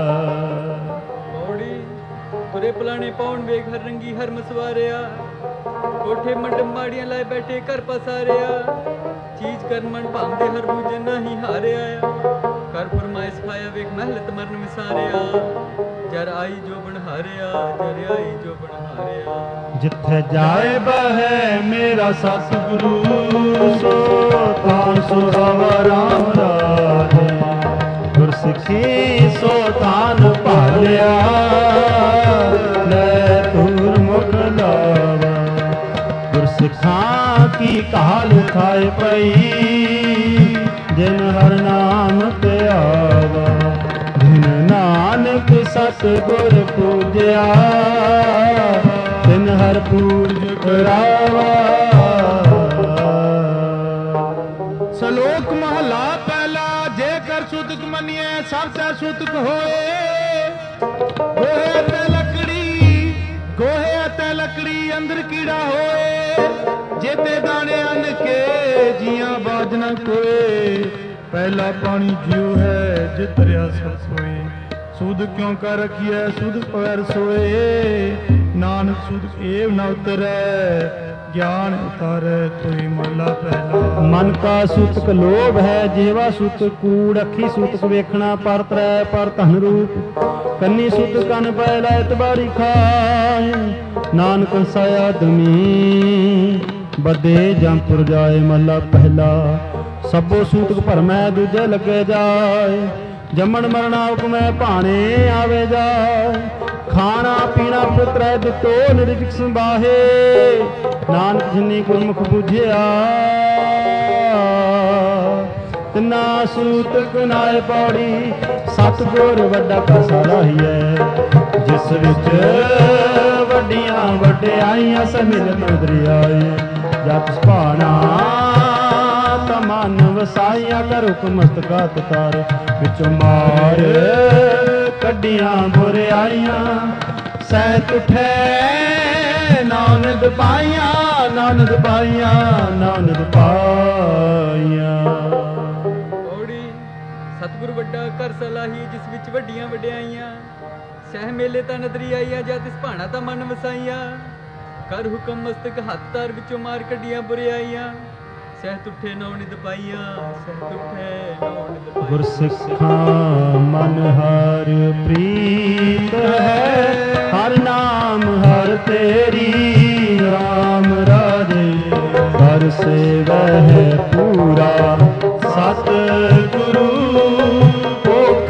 ਪੌੜੀ ਤੁਰੇ ਪਲਾਣੇ ਪਾਉਣ ਵੇਖ ਹਰ ਰੰਗੀ ਹਰ ਮਸਵਾਰਿਆ, ਕੋਠੇ ਮੰਡ ਮਾੜੀਆਂ ਲਾਏ ਬੈਠੇ ਕਰ ਪਸਾਰਿਆ। ਚੀਜ਼ ਕਰ ਮਨ ਭਾਂਦੇ ਹਰ ਬੂਝੇ ਨਹੀਂ ਹਾਰਿਆ, ਕਰ ਫਰਮਾਇਸ਼ ਖਾਇਆ ਵੇਖ ਮਹਿਲਤ ਮਰਨ ਵਿਸਾਰਿਆ। ਜਰ ਆਈ ਜੋ ਬਣ ਹਾਰਿਆ ਜਰ ਆਈ ਜੋ ਬਣ ਹਾਰਿਆ। ਜਿੱਥੇ ਜਾਏ ਬਹਿ ਮੇਰਾ ਸਤਿਗੁਰੂ, ਸੋ ਤਾਨ ਸੋ ਸਵਾ ਰਾਮ ਰਾਜੇ। ਗੁਰਸਿੱਖੀ ਸੋ ਤਾਨ ਭਾਲਿਆ, ਲੈ ਤੂਰ ਮੁਖ ਲਾਵਾ। ਗੁਰਸਿੱਖਾਂ ਕੀ ਕਾਲ ਖਾਏ ਪਈ, ਜਿਨ ਹਰ ਨਾਮ ਤੇ ਆਵਾ। ਜਿਨ ਨਾਨਕ ਸਤਿਗੁਰ ਪੂਜਿਆ, ਤਿਨ ਹਰ ਪੂਜ ਕਰਾਵਾ। ਸ਼ਲੋਕ ਮਹਲਾ ਪਹਿਲਾ। ਜੇਕਰ ਸੁਤਕ ਮੰਨੀਏ ਸਭ ਤੇ ਸੁਤਕ ਹੋਏ, ਗੋਹੇ ਤੇ ਲੱਕੜੀ ਗੋਹੇ ਤੇ ਲੱਕੜੀ ਅੰਦਰ ਕੀੜਾ ਹੋਏ। ਜੇਤੇ ਦਾਣੇ ਅੰਨ ਕੇ ਜੀਆਂ ਬਾਜ ਨਾ ਕੋਏ, ਪਹਿਲਾ ਪਾਣੀ ਜਿਉ ਹੈ ਜਿਤ ਰਿਆ ਸਭ ਸੋਏ। ਸੁਧ ਕਿਉਂ ਕਰ ਰਖੀਐ ਸੁਧ ਪਵੈ ਰਸੋਏ, ਨਾਨਕ ਸੁਧ ਏਵ ਨ ਉਤਰੈ ਗਿਆਨ ਉਤਾਰੈ ਤੋਈ ਮਹਲਾ ਪਹਿਲਾ। ਮਨ ਕਾ ਸੂਤਕ ਲੋਭ ਹੈ, ਜੀਵਾ ਸੂਤਕ ਕੂੜ। ਅੱਖੀ ਸੂਤਕ ਵੇਖਣਾ ਪਰ ਤਰੈ ਪਰ ਧਨ ਰੂਪ। ਕੰਨੀ ਸੂਤਕ ਕੰਨ ਪੈ ਲੈ ਤਬਾਰੀ ਖਾਏ, ਨਾਨਕ ਸਾਇਆ ਦਮੀ ਬਦੇ ਜੰਪੁਰ ਜਾਏ ਮਹਲਾ ਪਹਿਲਾ। ਸਭੋ ਸੂਤਕ ਭਰਮੈ ਦੂਜੇ ਲੱਗੇ ਜਾਏ, ਜੰਮਣ ਮਰਣਾ ਹੁਕਮੈ ਭਾਣੇ ਆਵੇ ਜਾਏ। ਖਾਣਾ ਪੀਣਾ ਪੁੱਤਰੈ ਦਿੱਤੋ ਨਿਰਜਿਕ ਸੰਭਾਹੇ, ਨਾਨਕ ਜਿਨੀ ਗੁਰਮੁਖ ਬੁਝਿਆ। ਤਿਨਾ ਸੂਤਕ ਨਾਏ ਪੌੜੀ, ਸਤਿਗੁਰ ਵੱਡਾ ਕਾ ਲਾਹੀਐ। ਜਿਸ ਵਿੱਚ ਵੱਡੀਆਂ ਵਡਿਆਈਆਂ ਸਮਿਲਤ ਦਰਿਆਏ, ਜਤ ਭਾਣਾ ਤਮਨ ਵਸਾਈਆਂ ਕਰ ਹੁਕਮ ਮਸਤਕਾ ਤਾਰ। ਵਿੱਚੋਂ ਮਾਰ ਕੱਢੀਆਂ ਬੁਰਿਆਈਆਂ, ਸਹਿਤ ਉਠੈ ਨਾਨਕ ਪਾਈਆਂ ਨਾਨਕ ਪਾਈਆਂ ਨਾਨਕ ਪਾਈਆਂ। ਪੌੜੀ ਸਤਿਗੁਰ ਵੱਡਾ ਕਰ ਸਲਾਹੀ, ਜਿਸ ਵਿੱਚ ਵੱਡੀਆਂ ਵਡਿਆਈਆਂ। ਸਹਿ ਮੇਲੇ ਤਾਂ ਨਦਰੀ ਆਈਆਂ, ਜਾਂ ਤਿਸ ਭਾਣਾ ਤਾਂ ਮਨ ਵਸਾਈਆਂ। ਕਰ ਹੁਕਮ ਮਸਤਕ ਹੱਥ ਤਾਰ, ਵਿੱਚੋਂ ਮਾਰ ਕੱਢੀਆਂ ਬੁਰਿਆਈਆਂ। ਸਹਿਤ ਉੱਠੇ ਨੌ ਨਿਦ ਪਾਈਆ, ਸਹਿਤ ਉੱਠੇ ਨੌ ਨਿਦ ਪਾਈਆ। ਗੁਰਸਿੱਖਾਂ ਮਨ ਹਰ ਪ੍ਰੀਤ ਹੈ, ਹਰ ਨਾਮ ਹਰ ਤੇਰੀ ਰਾਮ ਰਾਜੇ ਹਰ ਸੇਵਹਿ ਪੂਰਾ ਸਤ ਗੁਰੂ ਭੁਖ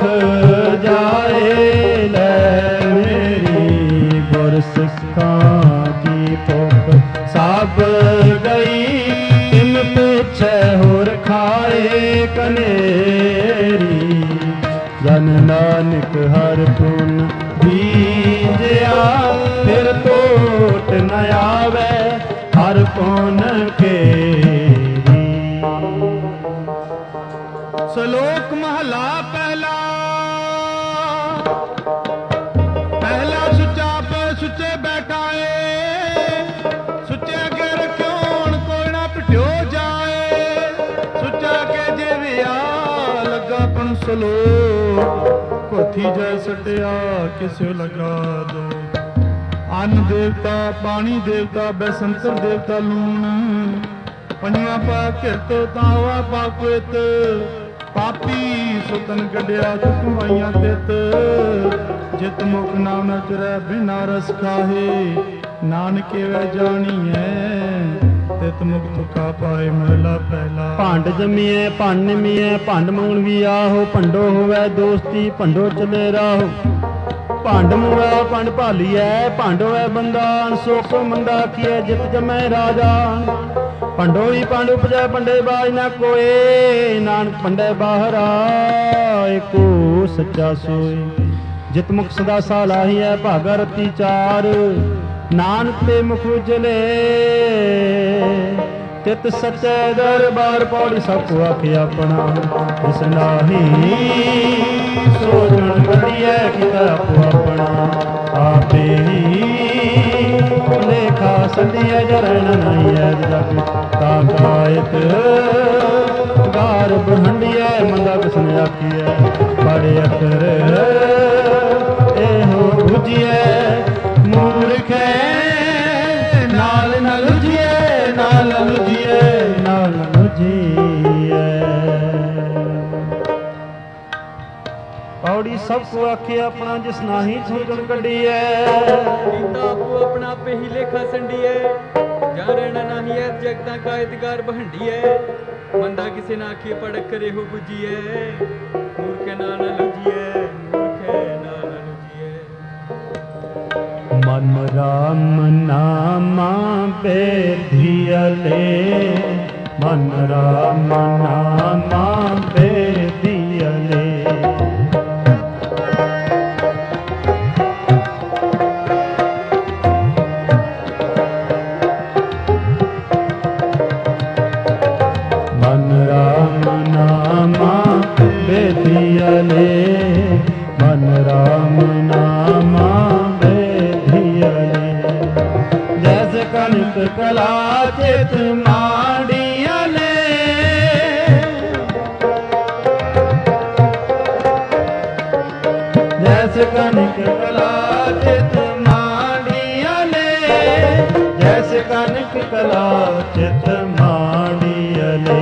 ਜਾਏ ਲੈ ਮੇਰੀ। ਗੁਰਸਿੱਖਾਂ ਕੀ ਭੁਖ ਸਭ ਗਈ, ਤਿਨ ਪਿਛੈ ਹੋਰ ਖਾਏ ਕਨੇਰੀ। ਜਨ ਨਾਨਕ ਹਰ ਪੁਨ ਬੀਜਿਆ, ਫਿਰ ਟੋਟ ਨ ਆਵੇ ਹਰ ਪੁਨ ਕੇਰੀ। ਸ਼ਲੋਕ ਮਹਲਾ ਪਹਿਲਾ। ਪਹਿਲਾ ਸੁੱਚਾ ਪੈ ਸੁੱਚੇ ਬੈਠਾਏ, ਸੁੱਚੇ ਅੱਗੇ ਰੱਖਿਓ ਹੁਣ ਕੋਈ ਨਾ ਪਿਟਿਓ ਜਾਏ। ਸੁੱਚਾ ਕੇ ਜਿਵਿਆ ਲੱਗਾ ਪਣ ਸ਼ਲੋਕ, ਕੋਥੀ ਜੈ ਸਟਿਆ ਕਿਸਿਓ ਲਗਾ ਦੋ। ਅੰਨ ਦੇਵਤਾ ਪਾਣੀ ਦੇਵਤਾ ਬੈਸੰਤਰ ਦੇਵਤਾ ਲੂਣ, ਪੰਜਵਾਂ ਪਾ ਕਿਰਤ ਤਾਵਾ ਪਾ ਕੁਇਤ। ਪਾਪੀ ਸੁਤਨ ਕੱਢਿਆ ਚੁਕਵਾਈਆਂ ਤਿਤ, ਜਿਤ ਮੁਖ ਨਾਮ ਨ ਚਰੈ ਬਿਨਾ ਰਸ ਖਾਹੇ। ਨਾਨਕੇ ਵੈ ਜਾਣੀਐ ਤਿਤ ਮੁਖ ਤੁਕਾ ਪਾਏ ਮਹਲਾ ਪਹਿਲਾ। ਭੰਡ ਜੰਮੀਐ ਭੰਡ ਨਿਮੀਐ, ਭੰਡ ਮੰਗਣ ਵੀ ਆਹੋ। ਭੰਡੋ ਹੋਵੈ ਦੋਸਤੀ ਭੰਡੋ ਚਲੇ ਰਾਹੋ। ਭੰਡ ਮੁਆ ਭੰਡ ਭਾਲੀਐ, ਭੰਡ ਹੋਵੈ ਬੰਦਾ ਅਨਸੋਖ ਮੰਦਾ ਕੀਐ। ਜਿਤ ਜਮੈ ਰਾਜਾ ਭੰਡੋ ਹੀ ਭੰਡ ਉਪਜੈ, ਭੰਡੇ ਬਾਜ ਨਾ ਕੋਏ। ਨਾਨਕ ਭੰਡੇ ਬਾਹਰਾ ਏਕੋ ਸੱਚਾ ਸੋਏ। ਜਿਤ ਮੁਖ ਸਦਾ ਸਾਲਾਹੀਐ ਭਾਗਾ ਰਤੀ ਚਾਰ, ਨਾਨਕ ਤੇ ਮੁਖ ਉਜਲੇ ਤਿਤ ਸੱਚੇ ਦਰਬਾਰ। ਪੌੜੀ ਸਭ ਕੋ ਆਖਿ ਆਪਣਾ, ਇਸ ਨਾਹੀ ਸੋਚਣ ਕਰੀਐ ਕੀਤਾ ਆਪੋ ਆਪਣਾ। ਆਪੇ ਹੀ ਲੇਖਾ ਸੰਧੀਐ ਜਰਣ ਨਹੀਂ ਐ ਜਗ ਤਾ ਕਾਇਤ। ਗਾਰਬ ਹੰਡੀਐ ਮੰਦਾ ਕਿਸਨ ਆਖੀਐ, ਬੜੇ ਅਖਰ ਇਹੋ ਬੁਝੀਐ। ਮੂਰਖੈ ਨਾਲ ਨ ਲੁਝੀਐ, ਨਾਲ ਨ ਲੁਝੀਐ, ਨਾਲ ਨ ਲੁਝੀਐ। ਪੌੜੀ ਸਭ ਕੋ ਆਖੇ ਆਪਣਾ, ਜਿਸ ਨਾਹੀ ਸੋਚਣ ਕੱਢੀਐ। ਕੀਤਾ ਆਪੋ ਆਪਣਾ ਆਪੇ ਹੀ ਲੇਖਾ ਸੰਡੀਐ। ਜਾਂ ਰਹਿਣਾ ਨਾਹੀ ਐ ਜਗਤਾਂ ਕਾਇਤਗਾਰ ਬਹੰਡੀਐ। ਮੰਦਾ ਕਿਸੇ ਨਾ ਆਖੀਏ ਪੜਕ ਕਰੇ ਹੋ ਬੁਝੀਐ। ਮੂਰਖੇ ਨਾ ਨ ਲੁਝੀਐ, ਮੂਰਖੇ ਨਾ ਨ ਲੁਝੀਐ। ਮਨ ਰਾਮ ਨਾਮਾ ਬੇਧਿਅਲੇ, ਮਨ ਰਾਮ ਨਾਮਾ ਬੇਧਿਅਲੇ। ਮਨ ਰਾਮ ਨਾਮਾ ਬੇਧਿਅਲੇ, ਮਨ ਰਾਮ ਨਾਮਾ ਬੇਧਿਅਲੇ। ਜੈਸੇ ਕਣਕ ਕਲਾ ਚਿਤ ਮਾੜੀਅਲੇ, ਜੈਸੇ ਕਣਕ ਕਲਾ ਚਿਤ ਮਾੜੀਅਲੇ, ਜੈਸੇ ਕਣਕ ਕਲਾ ਚਿਤ ਮਾੜੀਅਲੇ।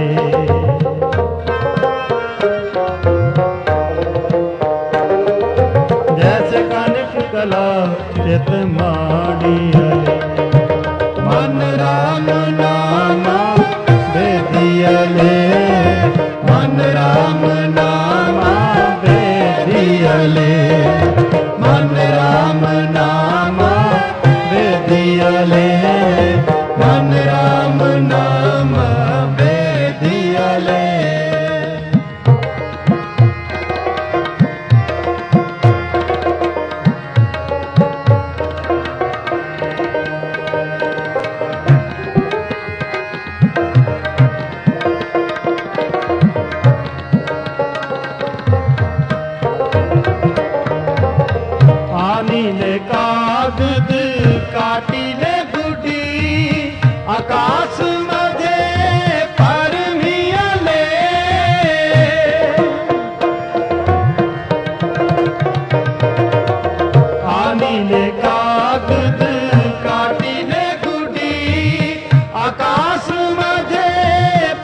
ਜੈਸੇ ਕਣਕ ਕਲਾ ਚਿਤ ਮਾੜੀਅਲੇ। ਮਨ ਰਾਮ ਨਾਮਾ ਬੇਧਿਅਲੇ, ਮਨ ਰਾਮ ਨਾਮਾ ਬੇਧਿਅਲੇ, ਮਨ ਰਾਮ ਨਾਮਾ ਬੇਧਿਅਲੇ, ਮਨ ਰਾਮ ਨਾਮਾ ਬੇਧਿਅਲੇ। आकाश मधे परमियले, आनीले कागद काटीले गुडी, आकाश मधे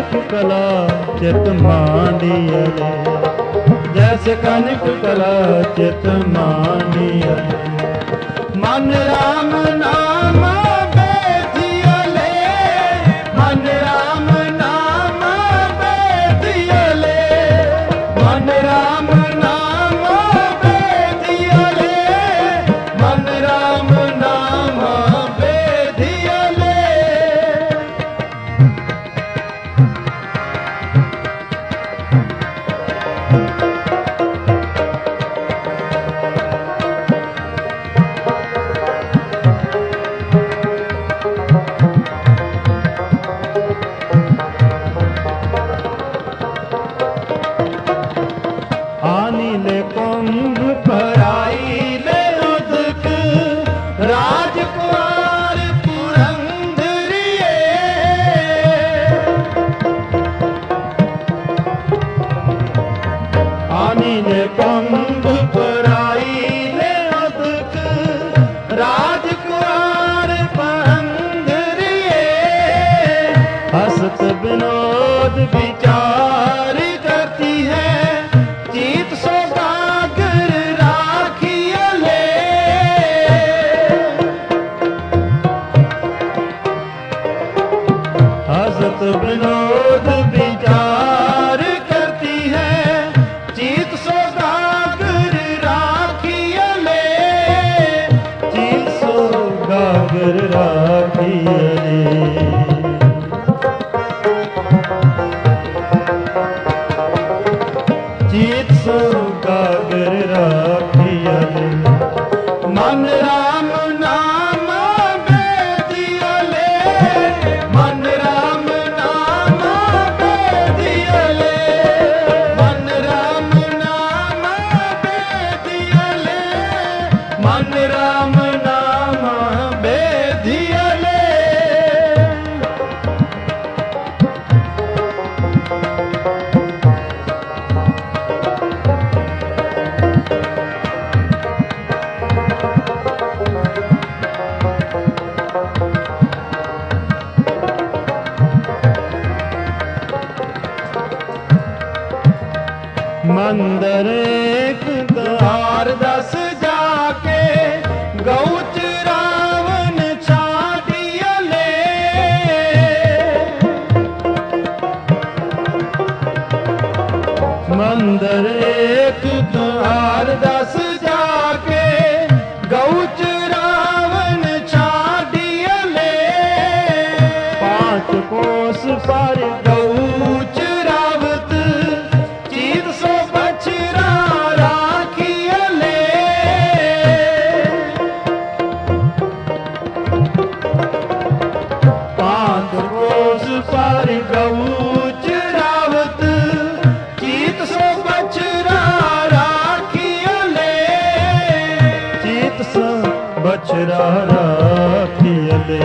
कनिक कला चित मांडियले, जैसे कनिक कला चित मांडियले। मन राम नाम बेधियले, मन राम नाम बेधियले, मन राम नाम बेधियले, मन राम नाम बेधियले। आनीले कुंभ पराईले उदक, राजकुमार पुरंदरिये। आनीले कुंभ पराईले उदक, राजकुमार पुरंदरिये। हसत विनोद विचार करती है, चित सौदागर राखियले। हसत विनोद विचार करती है, चित सौदागर राखियले, चित सौदागर राखियले। चित सौदागर राखियले। मन राम नाम बेधियले, मन राम नाम बेधियले, मन राम नाम बेधियले, मन राम नाम बेधियले। मंदर एक द्वार दस जाके, गौच रावण छाड़ियले। मंदर एक द्वार दस जाके, गौच रावण छाड़ियले। पांच कोस पर गौच रावत, चीर सो बछरा राखियले। पांच कोस पर गौच रावत, चीत सो बछरा राखियले, चीत सो बछरा राखियले।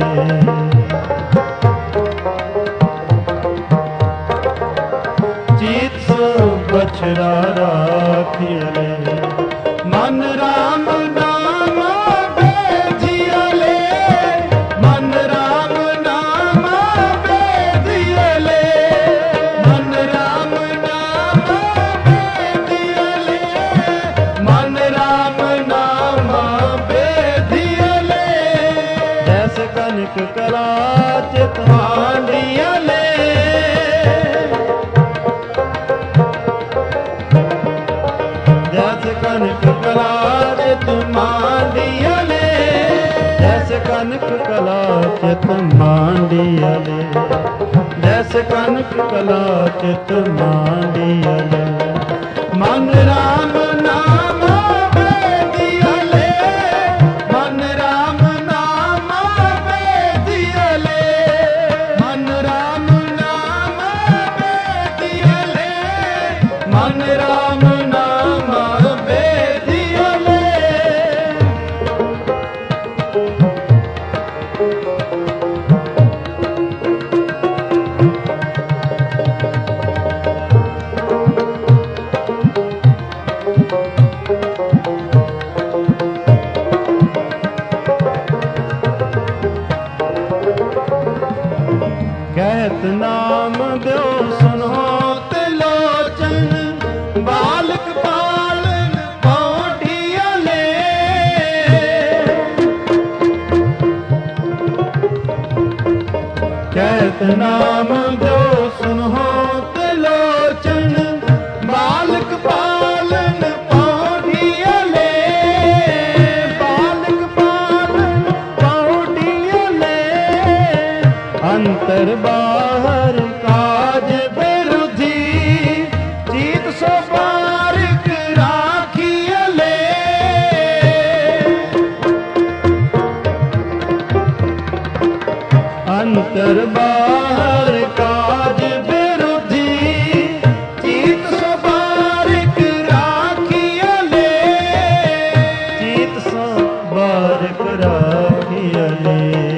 बछरा राखियले। मन राम नाम बेधियले, मन राम नाम बेधियले, मन राम नाम बेधियले, मन राम नाम बेधियले। जैसे कनिक कला चित मांडियले, कनिक कला चित मांडियले, जैसे कनिक कला चित मांडियले, जैसे कनिक कला चित मांडियले। मन राम नाम बेधियले, मन राम नाम बेधियले, मन राम नाम बेधियले, मन राम नाम बेधियले। ਕਹਿਤ ਨਾਮ ਦਿਓ ਸੁਨੋ ਤਿਲੋਚਨ, ਬਾਲਕ ਪਾਲਨ ਪੌਂਡੀਅਲੇ। ਕਹਿਤ ਨਾਮ ਦਿਓ ਸੁਨੋ ਤਿਲੋਚਨ, ਬਾਲਕ ਪਾਲਨ ਪੌਂਡੀਅਲੇ। ਬਾਲਕ ਪਾਲਨ ਪੌਂਡੀਅਲੇ, ਅੰਤਰ ਬਾਹਰ ਕਾਜ ਬਿਰੁਧੀ, ਜੀਤ ਸੋ ਬਾਰਿਕ ਰਾਖੀਅਲੇ। ਅੰਤਰ ਬਾਹਰ ਕਾਜ ਬਿਰੁਧੀ, ਜੀਤ ਸੋ ਬਾਰਿਕ ਰਾਖੀਅਲੇ। ਜੀਤ ਸੋ ਬਾਰਿਕ ਰਾਖੀਅਲੇ।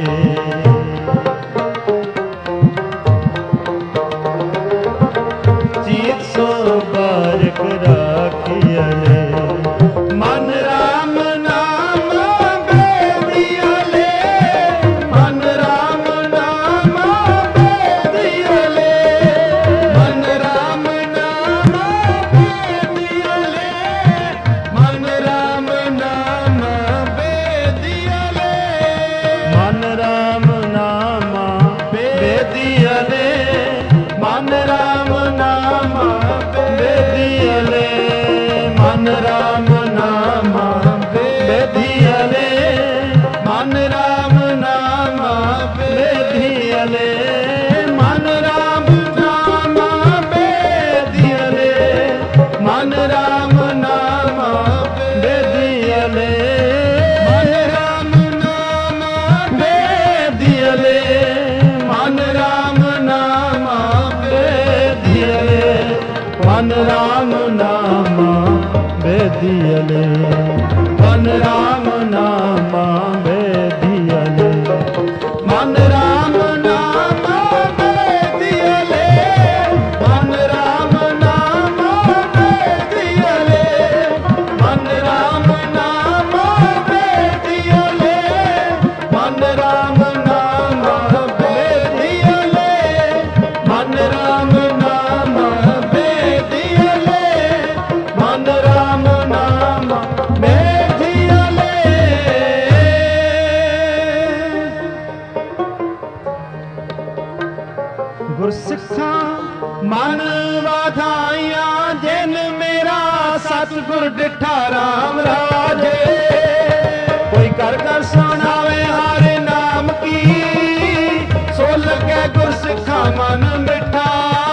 ਜੀਤ ਸੋ ਬਾਰਿਕ ਰਾਖੀਅਲੇ। ਮਨ ਰਾਮ ਨਾਮ ਬੇਦੀਅਲੇ, ਮਨ ਰਾਮ ਨਾਮ ਬੇਦੀਅਲੇ। ਮਨ ਰਾਮ ਨਾਮ ਬੇਦੀਅਲੇ, ਮਨ ਰਾਮ ਨਾਮ ਬੇਦੀਅਲੇ। ਮਨ ਰਾਮ ਨਾਮ ਬੇਦੀਅਲੇ, ਮਨ ਰਾਮ ਨਾਮ ਬੇਦੀਅਲੇ। ਮਨ ਰਾਮ ਨਾਮ ਬੇਦੀਅਲੇ, ਮਨ ਰਾਮ ਨਾਮ ਬੇਦੀਅਲੇ। ਮਨ ਰਾਮ ਨਾਮ ਬੇਦੀਅਲੇ, ਮਨ ਰਾਮ ਨਾਮ ਬੇਦੀਅਲੇ। ਮਨ ਰਾਮ ਨਾਮ ਬੇਦੀਅਲੇ, ਮਨ ਰਾਮ ਨਾਮ ਬੇਦੀਅਲੇ। ਮਨ ਰਾਮ ਨਾਮ ਬੇਦੀਅਲੇ, ਮਨ ਰਾਮ ਨਾਮ ਬੇਦੀਅਲੇ। ਮਨ ਰਾਮ ਨਾਮ ਬੇਦੀਅਲੇ, ਮਨ ਰਾਮ ਨਾਮ ਬੇਦੀਅਲੇ। ਮਨ ਰਾਮ ਨਾਮ ਬੇਦੀਅਲੇ, ਮਨ ਰਾਮ ਨਾਮ ਬੇਦੀਅਲੇ। ਮਨ ਰਾਮ ਨਾਮ ਬੇਦੀਅਲੇ, ਮਨ ਰਾਮ ਨਾਮ ਬੇਦੀਅਲੇ। ਗੁਰਸਿੱਖਾਂ ਮਨ ਵਾਧਾਈਆਂ, ਜਿਨ ਮੇਰਾ ਸਤਿਗੁਰ ਡਿਠਾ ਰਾਮ ਰਾਜੇ। ਕੋਈ ਕਰ ਕਰ ਸੁਣਾਵੇ ਹਰ ਨਾਮ ਕੀ, ਸੋ ਲੱਗੇ ਗੁਰਸਿੱਖਾਂ ਮਨ ਮਿੱਠਾ।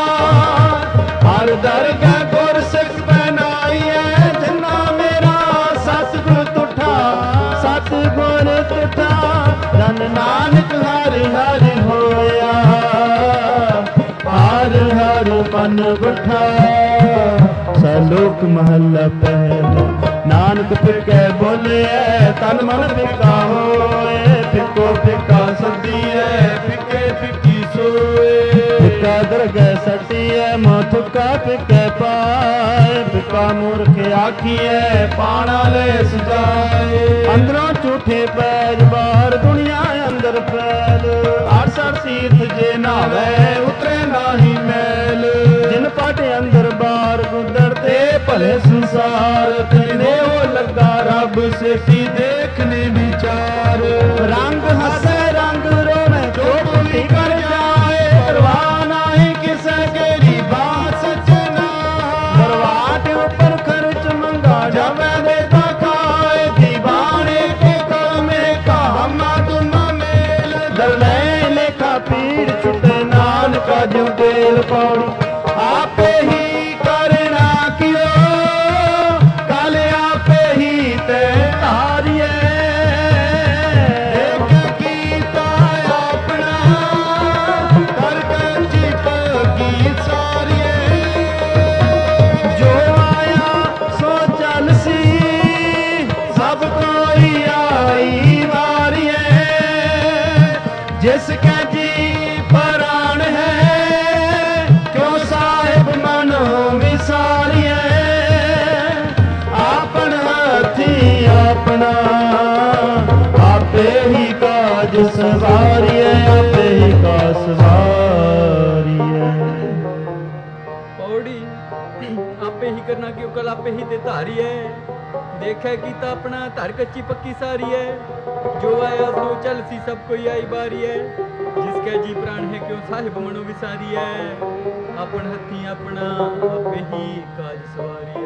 ਹਰ ਦਰਗਾਹ ਗੁਰਸਿੱਖ ਬਣਾਈਐ, ਜਿਨਾ ਮੇਰਾ ਸਤਿਗੁਰ ਤੁਠਾ। ਸਤਿਗੁਰ ਤੁਠਾ, ਧੰਨ ਨਾਨਕ ਹਰਿ ਹਰਿ ਹੋਇਆ। ਹਰ ਹਰ ਮਨ ਬਿਠਾ, ਸਲੋਕ ਮਹੱਲਾ ਪਹਿਲਾ। ਨਾਨਕ ਫਿੱਕੇ ਬੋਲਿਐ, ਤਨ ਮਨ ਫਿੱਕਾ ਹੋਏ। ਫਿੱਕੋ ਫਿੱਕਾ ਸੱਦੀਐ, ਫਿੱਕੇ ਫਿੱਕੀ ਸੋਏ। ਫਿੱਕਾ ਦਰਗਹਿ ਸੱਟੀਐ, ਮੋਹ ਥੁੱਕਾ ਫਿੱਕੇ ਪਾਏ। ਫਿੱਕਾ ਮੂਰਖ ਆਖੀਐ, ਪਾਣਾ ਲੈ ਸਜਾਏ। ਅੰਦਰੋਂ ਝੂਠੇ ਪੈਜ, ਬਾਹਰ ਦੁਨੀਆ ਅੰਦਰ ਫੈਲ। ਅਠਸਠ ਤੀਰਥ ਜੇ ਨਾਵੇ, ਉਤਰੇ ਨਾਹੀ ਮੈਲ। ਜਿਨ ਪਾਟ ਅੰਦਰ ਬਾਹਰ ਗੁਦਰ ਤੇ ਭਲੇ ਸੰਸਾਰ। ਤਿਨੇ ਉਹ ਲੱਗਾ ਰੱਬ ਸੇਤੀ ਦੇਖਨੇ ਵਿਚਾਰ। ਰੰਗ ਹੱਸੇ ਰੰਗ ਰੋਵੇ, ਜੋ ਭੁੱਲੀ ਕਰ ਜਾਏ। ਪਰਵਾਹ ਨਾਹੀ ਕਿਸੇ ਕੇਰੀ ਬਾਤ ਸਚਨਾ। ਦਰਵਾਟ ਉੱਪਰ ਖਰਚ ਮੰਗਾ ਜਾਵੇ ਦੇਤਾ ਖਾਏ। ਦੀਵਾਨੇ ਕੇ ਕਲਮੇ ਕਾ ਹਮਾ ਤੁਮਾ ਮੇਲ। ਦਰਲੇ ਲੇਖਾ ਪੀਰ ਛੁਟੇ, ਨਾਨਕਾ ਜਿਉ ਤੇਲ ਪੌੜੀ। ਆਪੇ ਹੀ ਕਰਨਾ ਕਿਓ, ਕਲ ਆਪੇ ਹੀ ਤੇ ਧਾਰੀਏ। ਦੇਖ ਕੀਤਾ ਆਪਣਾ, ਕਰ ਕੰਜੀ ਪਗੀ ਸਾਰੀਏ। ਜੋ ਆਇਆ ਸੋ ਚੱਲ ਸੀ, ਸਭ ਕੋਈ ਆਈ ਵਾਰੀਏ। ਜਿਸ ਕੈ ਜੀ ਪ੍ਰਾਣ ਹੈ, ਕਿਉ ਸਾਹਿਬ ਮਨੋ ਵਿਸਾਰੀਏ। ਆਪਨ ਹੱਥੀ ਆਪਣਾ, ਆਪੇ ਹੀ ਕਾਜ ਸਵਾਰੀਏ। ਆਪੇ ਹੀ ਕਾਜ ਸਵਾਰੀਏ। ਆਪੇ ਹੀ ਤੇ ਧਾਰੀਐ। ਦੇਖੈ ਕੀਤਾ ਆਪਣਾ ਧਰ ਕੱਚੀ ਪੱਕੀ ਸਾਰੀਐ। ਜੋ ਆਇਆ ਸੋ ਚੱਲ ਸੀ ਸਭ ਕੋਈ ਆਈ ਬਾਰੀਐ। ਜਿਸ ਕੈ ਜੀ ਪ੍ਰਾਣ ਹੈ ਕਿਉਂ ਸਾਹਿਬ ਮਨੋ ਵਿਸਾਰੀਐ। ਆਪਣ ਹੱਥੀਂ ਆਪਣਾ ਆਪੇ ਹੀ ਕਾਜ ਸਵਾਰੀਐ।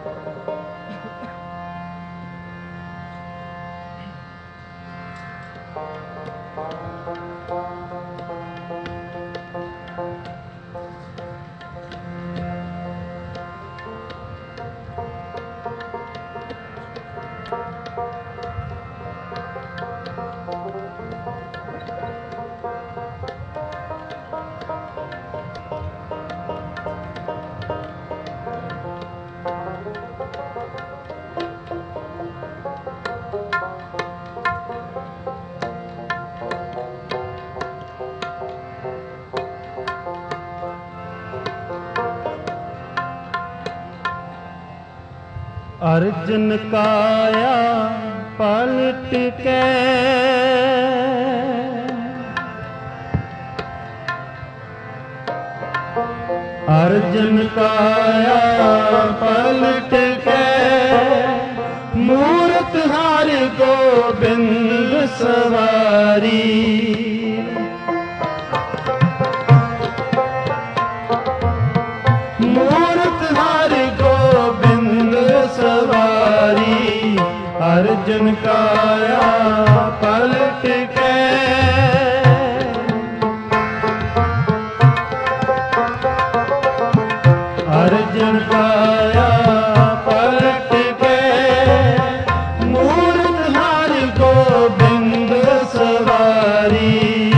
अर्जुन काया पलट के अर्जुन काया पलट के मूरत हार गोबिंद सवारी। मूरत हार गोबिंद सवारी। अर्जुन काया पलट के अर्जुन काया पलट के मूरत हार गोबिंद सवारी।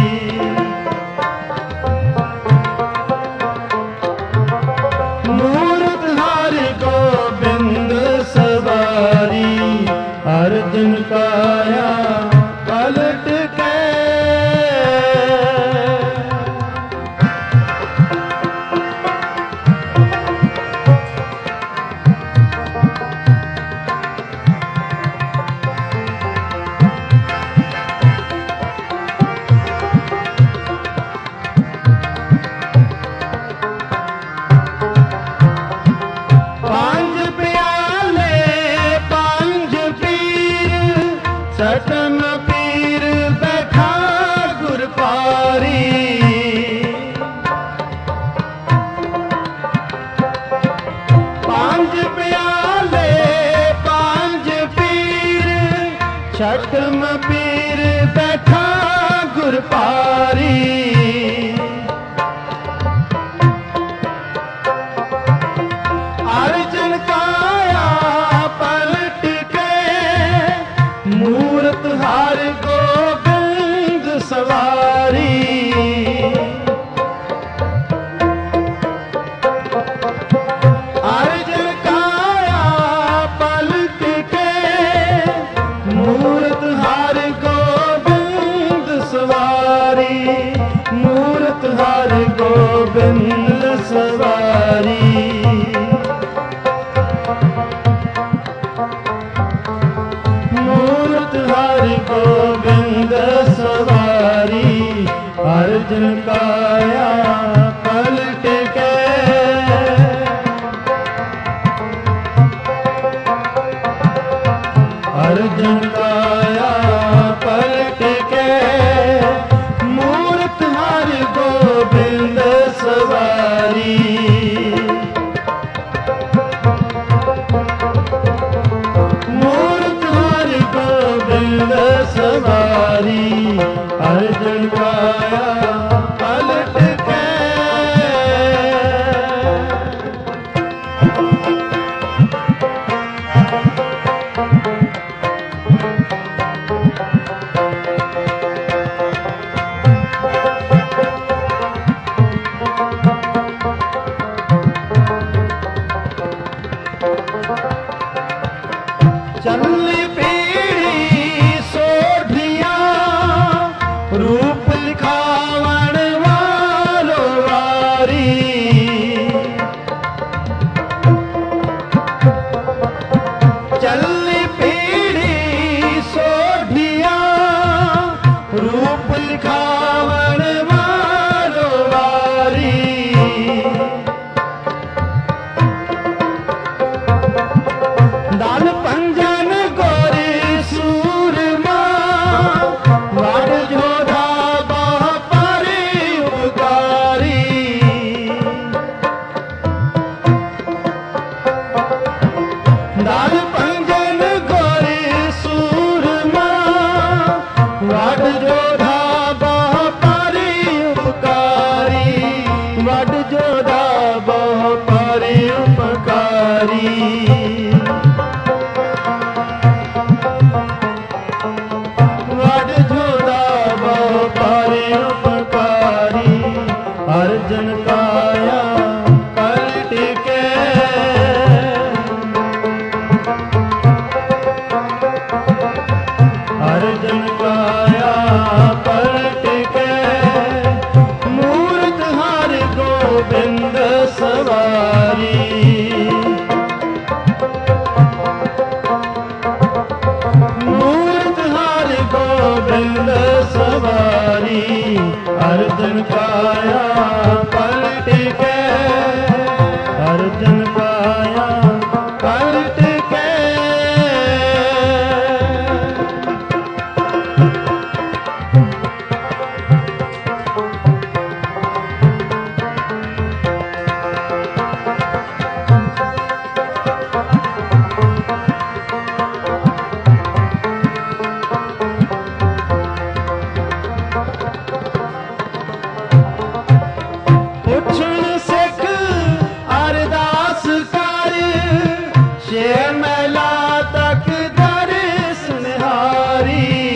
मूरत हार गोबिंद सवारी। अर्जुन काया पलट के पांच प्याले पांच पीर सतन पीर बैठा गुर पारी। पांच प्याले पांच पीर छठम पीर बैठा गुर पारी। अर्जुन काया पलट के मूरत हार गोबिंद सवारी। अर्जुन काया पलट के मूरत हार गोबिंद सवारी। मूरत हार गोबिंद सवारी। मूरत हार गोबिंद सवारी। अर्जुन काया पलट के अर्जुन काया पलट के मूरत हार गोबिंद सवारी। मूरत हार गोबिंद सवारी। अर्जुन काया पलट ਕਾਇਆ ਪਲਟ ਕੇ, ਅਰਜਨ ਕਾਇਆ ਪਲਟ ਕੇ। ਪੁੱਛਣ ਸਿੱਖ ਅਰਦਾਸ ਕਰ, ਛੇ ਮਹਿਲਾ ਤੱਕ ਦਰਸ ਨਿਹਾਰੀ।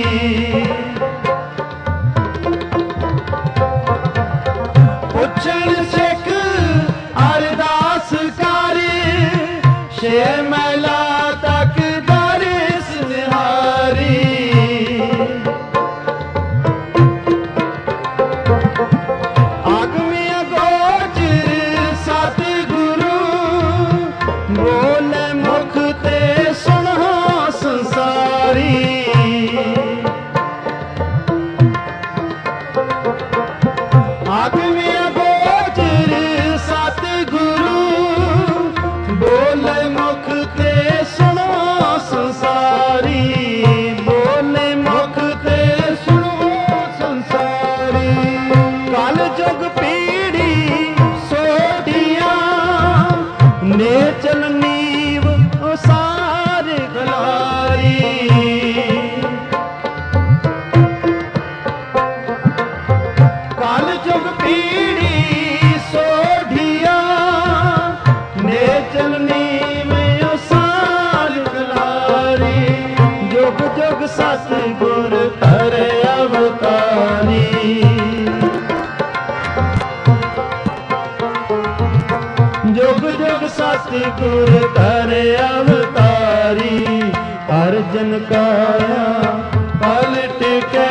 ਪੁੱਛਣ ਸਿੱਖ ਅਰਦਾਸ ਕਰ, ਛੇ ਮਹਿਲਾ ਤੱਕ ਦਰਸ ਨਿਹਾਰੀ। ਆਗਮੀ ਅਗੋਚਰ ਸਤਿਗੁਰੂ, ਬੋਲੇ ਮੁਖ ਤੇ ਸੁਣੋ ਸੰਸਾਰੀ। ਆਗਮੀ ਅਗੋਚਰ ਸਤਿਗੁਰੂ, ਬੋਲੇ ਮੁਖ ਤੇ ਸੁਣੋ ਸੰਸਾਰੀ। ਬੋਲੇ ਮੁਖ ਤੇ ਸੁਣੋ ਸੰਸਾਰੀ। ਕਲ ਜੁਗ ਪੀੜੀ ਸੋਢੀਆਂ, ਨੇਚਲ ਨੀਵ ਉਸਾਰ ਗਲਾਰੀ। ਕਲ ਜੁਗ ਪੀੜੀ ਸੋਢੀਆਂ, ਨੇਚਲ ਨੀਵ ਉਸਾਰ ਗਲਾਰੀ। ਜੁਗ ਜੁਗ ਸਤਿਗੁਰ ਧਰੇ ਅਵਤਾਰੀ। ਜੁਗ ਜੁਗ ਸਤਿਗੁਰ ਧਰੇ ਅਵਤਾਰੀ। ਅਰਜਨ ਕਾਇਆ ਪਲਟ ਕੇ,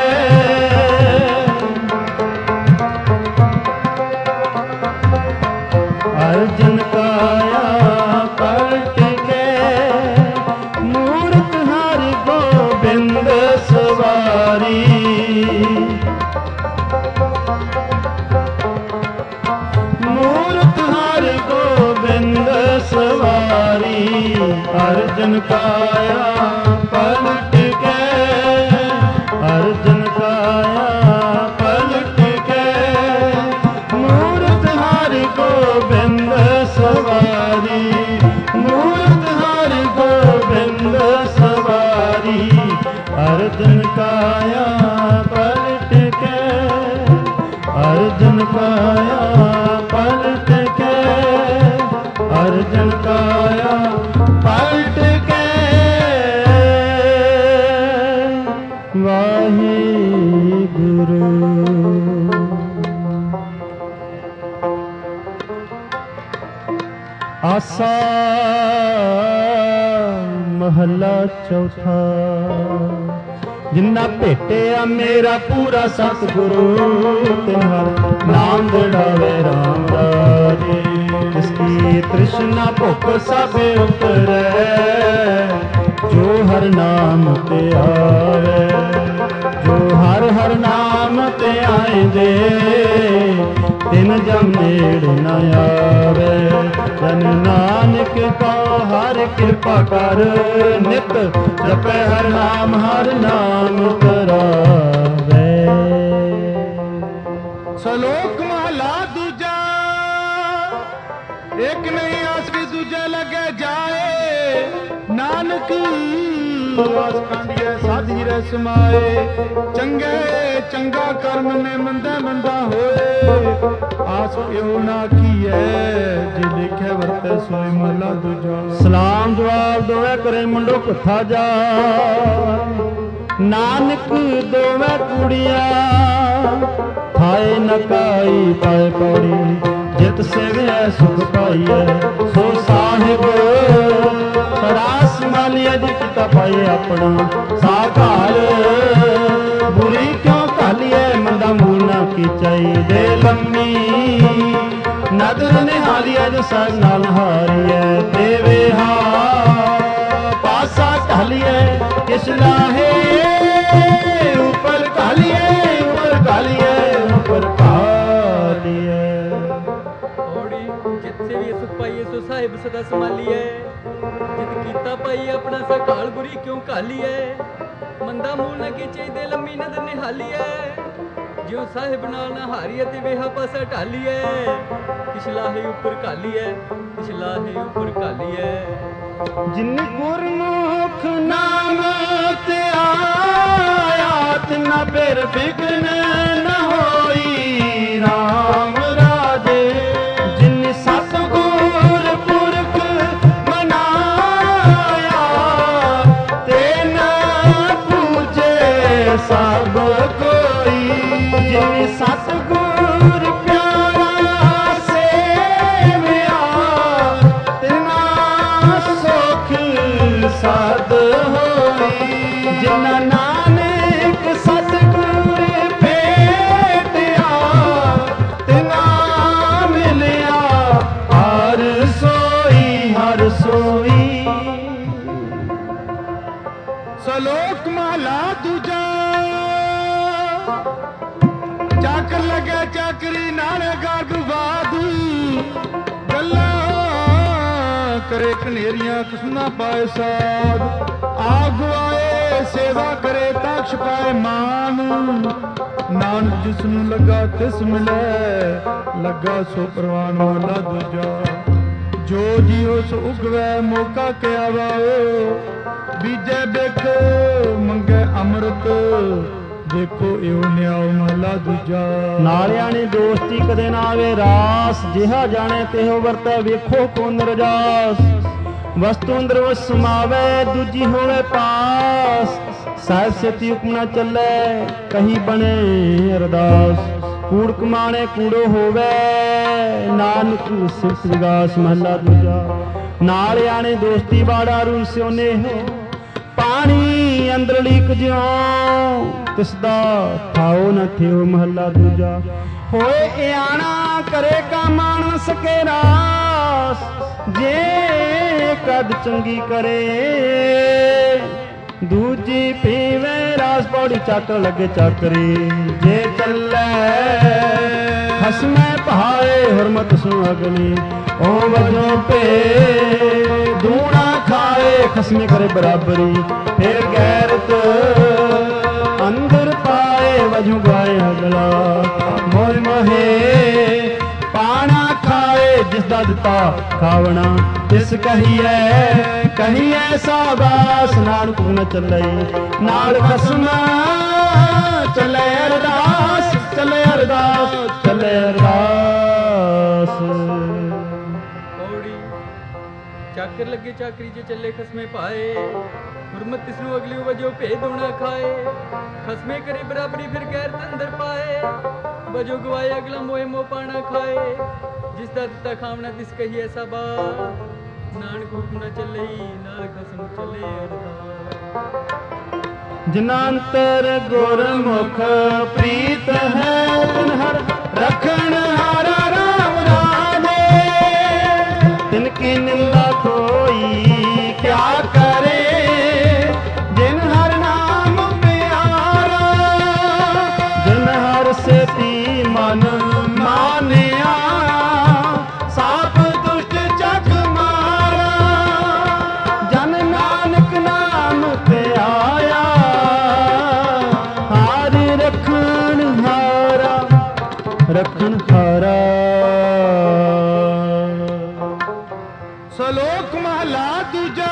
ਅਰਜਨ ਕਾਇਆ ਪਲਟ ਕੇ। ਮੂਰਤ ਹਰਿ ਗੋਬਿੰਦ ਸਵਾਰੀ। ਮੂਰਤ ਹਰਿ ਗੋਬਿੰਦ ਸਵਾਰੀ। ਅਰਜਨ ਕਾਇਆ ਪਲਟ ਕੇ, ਅਰਜਨ ਕਾਇਆ ਪਲਟ ਕੇ। ਮੂਰਤ ਹਰਿ ਗੋਬਿੰਦ ਸਵਾਰੀ। ਮੂਰਤ ਹਰਿ ਗੋਬਿੰਦ ਸਵਾਰੀ। ਅਰਜਨ ਕਾਇਆ ਪਲਟ ਕੇ, ਅਰਜਨ ਕਾਇਆ ਪਲਟ ਕੇ। ਅਰਜਨ ਕਾਇਆ ਪਲਟ ਕੇ। ਵਾਹਿਗੁਰੂ। ਆਸਾ ਮਹੱਲਾ ਚੌਥਾ। ਜਿੰਨਾ ਭੇਟਿਆ ਮੇਰਾ ਪੂਰਾ ਸਤਿਗੁਰੂ, ਤਿਨ ਹਰ ਨਾਮ ਦੜਾਵੇ ਰਾਮ ਰਾਜੇ। ਜਿਸਕੀ ਤ੍ਰਿਸ਼ਨਾ ਭੁੱਖ ਸਭ ਉਤਰੈ, ਜੋ ਹਰ ਨਾਮ ਤੇ ਆਵੇ। ਜੋ ਹਰ ਹਰ ਨਾਮ ਤੇ ਆਇਂਦੇ, ਤਿਨ ਜਮ ਨੇੜ ਨ ਆਵੇ। ਜਨ ਨਾਨਕ ਕੋ ਹਰ ਕਿਰਪਾ ਕਰ, ਨਿਤ ਜਪੈ ਹਰ ਨਾਮ ਹਰ ਨਾਮ ਕਰਾਵੇ। ਸਲੋਕ ਮਹਲਾ ਦੂਜਾ। ਇੱਕ ਨਹੀਂ ਆਸਰੀ ਦੂਜੇ ਲੱਗੇ ਜਾਏ, ਨਾਨਕ ਆਸ ਖਾਂਡੀਏ ਸਾਧੀ ਰਹਿ ਸਮਾਏ। ਚੰਗੇ ਚੰਗਾ ਕਰਮ ਨੇ ਮੰਦਾ ਮੰਦਾ ਹੋਏ, ਆਸ ਕਿਉ ਨਾ ਕੀਏ ਜੇ ਲਿਖੇ ਵਰਤੇ ਸੋਈ ਮਹਲਾ ਦੂਜਾ। ਸਲਾਮ ਜਵਾਬ ਦੋਵੇਂ ਕਰੇ ਮੁੰਡੋ ਕੁੱਥਾ ਜਾ। ਨਾਨਕ ਦੋਵੇਂ ਕੁੜੀਆਂ, ਥਾਏ ਨਕਾਈ ਪਾਏ ਪੌੜੀ। ਜਿਤ ਸੇਵਿਆ ਸੁਖ ਪਾਈਐ, ਸੋ ਸਾਹਿਬ ਰਾਸ ਮਾਲੀਆ ਜੀ ਕੀਤਾ ਪਾਏ ਆਪਣਾ। ਸਾਘਾਲ ਬੁਰੀ ਕਿਉਂ ਘਾਲੀਐ, ਮੰਦਾ ਮੂਲ ਨਾ ਕੀਚਾਈ। ਦੇ ਲੰਮੀ ਨਦਰ ਨਿਹਾਲੀਐ, ਜੋ ਸਰ ਨਾਲ ਹਾਰੀਐ। ਦੇਵੇ ਹਾ ਪਾਸਾ ਢਾਲੀਐ, ਕਿਸ ਲਾਹੇ ਉਪਰ ਘਾਲੀਐ। ਉਪਰ ਘਾਲੀਐ ਉਪਰ ਘਾਲੀਐ। ਸੁਖ ਪਾਈਏ ਸੋ ਸਾਹਿਬ ਸਦਾ ਸੰਭਾਲੀਐ। ਜਿਤ ਕੀਤਾ ਪਾਈ ਆਪਣਾ ਸਕਾਲ ਗੁਰੀ ਕਿਉਂ ਘਾਲੀਐ। ਮੰਦਾ ਮੂਲ ਨਾ ਕੀਚੇ ਦੇ ਲੰਮੀ ਨਦਰ ਨਿਹਾਲੀਐ। ਜਿਉ ਸਾਹਿਬ ਨਾਲ ਨਾ ਹਾਰੀਏ ਤੇ ਵੇਹਾ ਪਾਸਾ ਢਾਲੀਐ। ਕਿਛਲਾਹੇ ਉੱਪਰ ਘਾਲੀਐ ਕਿਛਲਾਹੇ ਉੱਪਰ ਘਾਲੀਐ। ਜਿਨ ਗੁਰਮੁਖ ਨਾਮ ਤੇ ਆਇਆ ਤਿਨਾ ਫਿਰ ਬਿਗਨ ਨ ਹੋਈ ਰਾਮ ਰਾਜੇ। ਜਿਨ ਸਤਿਗੁਰ ਪੁਰਖ ਮਨਾਇਆ ਤੇ ਨ ਪੂਜੇ ਸਭ ਕੋਈ। ਜਿਨ ਸਤਿਗੁਰ ਪਿਆਰਾ ਸੇਵਿਆ ਤਿਨਾ ਸੁਖ ਸਦ ਹੋਈ। ਜਿਨਾ ਨਾਨਕ ਸਤਿਗੁਰ ਭੇਟਿਆ ਤਿਨਾ ਮਿਲਿਆ ਹਰ ਸੋਈ ਹਰ ਸੋਈ। ਸਲੋਕ ਮਹਲਾ ਦੂਜਾ। ਚਾਕਰ ਲੱਗੇ ਚਾਕਰੀ ਨਾਲੇ ਗਰਗ ਬਾਦ। ਗੱਲਾਂ ਕਰੇ ਕਨੇਰੀਆਂ ਕਿਸਨਾ ਪਾਏ ਸਾਧ। ਆਗ ਆਏ ਸੇਵਾ ਕਰੇ ਤਖਸ਼ ਪਾਏ ਮਾਨ। ਨਾਨਕ ਜਿਸ ਨੂੰ ਲੱਗਾ ਤਿਸ ਮਿਲੇ ਲੱਗਾ ਸੋ ਪ੍ਰਵਾਨ। ਮਹਲਾ ਦੂਜਾ। ਜੋ ਜੀਉ ਸੋ ਉਗਵੈ ਮੌਕਾ ਕਿਆ ਵਾਓ। ਬੀਜੇ ਬਿਖ ਮੰਗੇ ਅੰਮ੍ਰਿਤ ਦੇਖੋ ਇਉ ਨਿਆਉ। ਮਹਲਾ ਦੂਜਾ। ਨਾਲਿਆਂ ਨੇ ਦੋਸਤੀ ਕਦੇ ਨਾ ਆਵੇ ਰਾਸ। ਜਿਹਾ ਜਾਣੇ ਤਿਹੋ ਵਰਤੈ ਵੇਖੋ ਕੋ ਨਿਰਜਾਸ। ਵਸਤੂ ਅੰਦਰ ਵਸ ਸਮਾਵੇ ਦੂਜੀ ਹੋਵੇ ਪਾਸ। ਸਾਹਿਬ ਸੇਤੀ ਹੁਕਮ ਨਾ ਚੱਲੇ ਕਹੀ ਬਣੇ ਅਰਦਾਸ। ਕੂੜ ਕਮਾਣੇ ਕੂੜੋ ਹੋਵੇ ਨਾਨਕ ਸਿਫਤ ਵਿਗਾਸ। ਮਹਲਾ ਦੂਜਾ। ਨਾਲਿਆਂ ਨੇ ਦੋਸਤੀ ਬਾੜਾ ਰੂ ਸਿਉਨੇ ਹੋ। ਪਾਣੀ ਅੰਦਰ ਲੀਕ ਜਿਉ ਤਿਸਦਾ ਖਾਓ ਨਾ ਥਿਓ। ਮਹਲਾ ਦੂਜਾ। ਹੋਏ ਇਆਣਾ ਕਰੇ ਕਾ ਮਾਣ ਸਕੇ ਰਾਸ। ਜੇ ਕਦ ਚੰਗੀ ਕਰੇ ਦੂਜੀ ਪੀਵੇ ਰਾਸ। ਪੌੜੀ ਚੱਕ ਲੱਗੇ ਚਾਕਰੀ ਜੇ ਚੱਲੇ ਖਸਮੈ ਪਹਾਏ ਹੁਰਮਤ ਸੁ ਅਗਨੀ। ਓ ਵਜੋਂ ਭੇ ਦੂਣਾ ਖਾਏ ਖਸਮੇ ਕਰੇ ਬਰਾਬਰੀ। ਫਿਰ ਗੈਰਤ ਅੰਦਰ ਪਾਏ ਵਜੋਂ ਗਾਏ ਅਗਲਾ। ਮੋਹ ਮੋਹੇ ਪਾਣਾ ਖਾਏ ਜਿਸ ਦਾ ਦਿੱਤਾ ਖਾਵਣਾ। ਤਿਸ ਕਹੀਐ ਕਹੀਐ ਸਾਬਾਸ। ਨਾਨਕ ਨ ਚੱਲੇ ਨਾਲ ਖਸਮ ਚੱਲੇ ਅਰਦਾਸ। ਚੱਲੇ ਅਰਦਾਸ ਚੱਲੇ ਅਰਦਾਸ। ਚਾਕਰ ਲੱਗੇ ਚਾਕਰੀ ਜੇ ਚੱਲੇ ਖਸਮੇ ਪਾਏ। ਹੁਰਮਤ ਤਿਸ ਨੂੰ ਅਗਲੀ ਵਜੋ ਭੇ ਦੂਣਾ ਖਾਏ। ਖਸਮੇ ਕਰੇ ਬਰਾਬਰੀ ਫਿਰ ਗੈਰ ਅੰਦਰ ਪਾਏ। ਵਜੋ ਗਵਾਏ ਅਗਲਾ ਮੋਏ ਮੋ ਪਾਣਾ ਖਾਏ। ਜਿਸ ਦਾ ਦਿੱਤਾ ਖਾਵਣਾ ਤਿਸ ਕਹੀਏ ਸਭਾ। ਨਾਨਕ ਹੁਕਮ ਨਾ ਚੱਲੇ ਨਾਲ ਖਸਮ ਚੱਲੇ ਅਰਦਾਸ। ਜਿਨਾ ਅੰਤਰ ਗੁਰਮੁਖ ਪ੍ਰੀਤ ਹੈ ਤਿਨ ਹਰ ਰਖਣ ਹਾਰਾ ਰਾਮ ਰਾਜੇ। ਤਿਨ ਕੀ ਨਿੰਦਾ ਕੋਈ ਕਿਆ ਕਰੇ। ਜਿਨ ਹਰ ਨਾਮ ਪਿਆਰਾ ਜਿਨ ਹਰ ਸੇਤੀ ਮਨ ਮਾਨਿਆ। ਸਾਪ ਦੁਸ਼ਟ ਜਗ ਮਾਰਾ ਜਨ ਨਾਨਕ ਨਾਮ ਤੇ ਆਇਆ। ਹਾਰਿ ਰਖਣ ਹਾਰਾ ਰਖਣ ਹਾਰਾ। ਸਲੋਕ ਮਹਲਾ ਦੂਜਾ।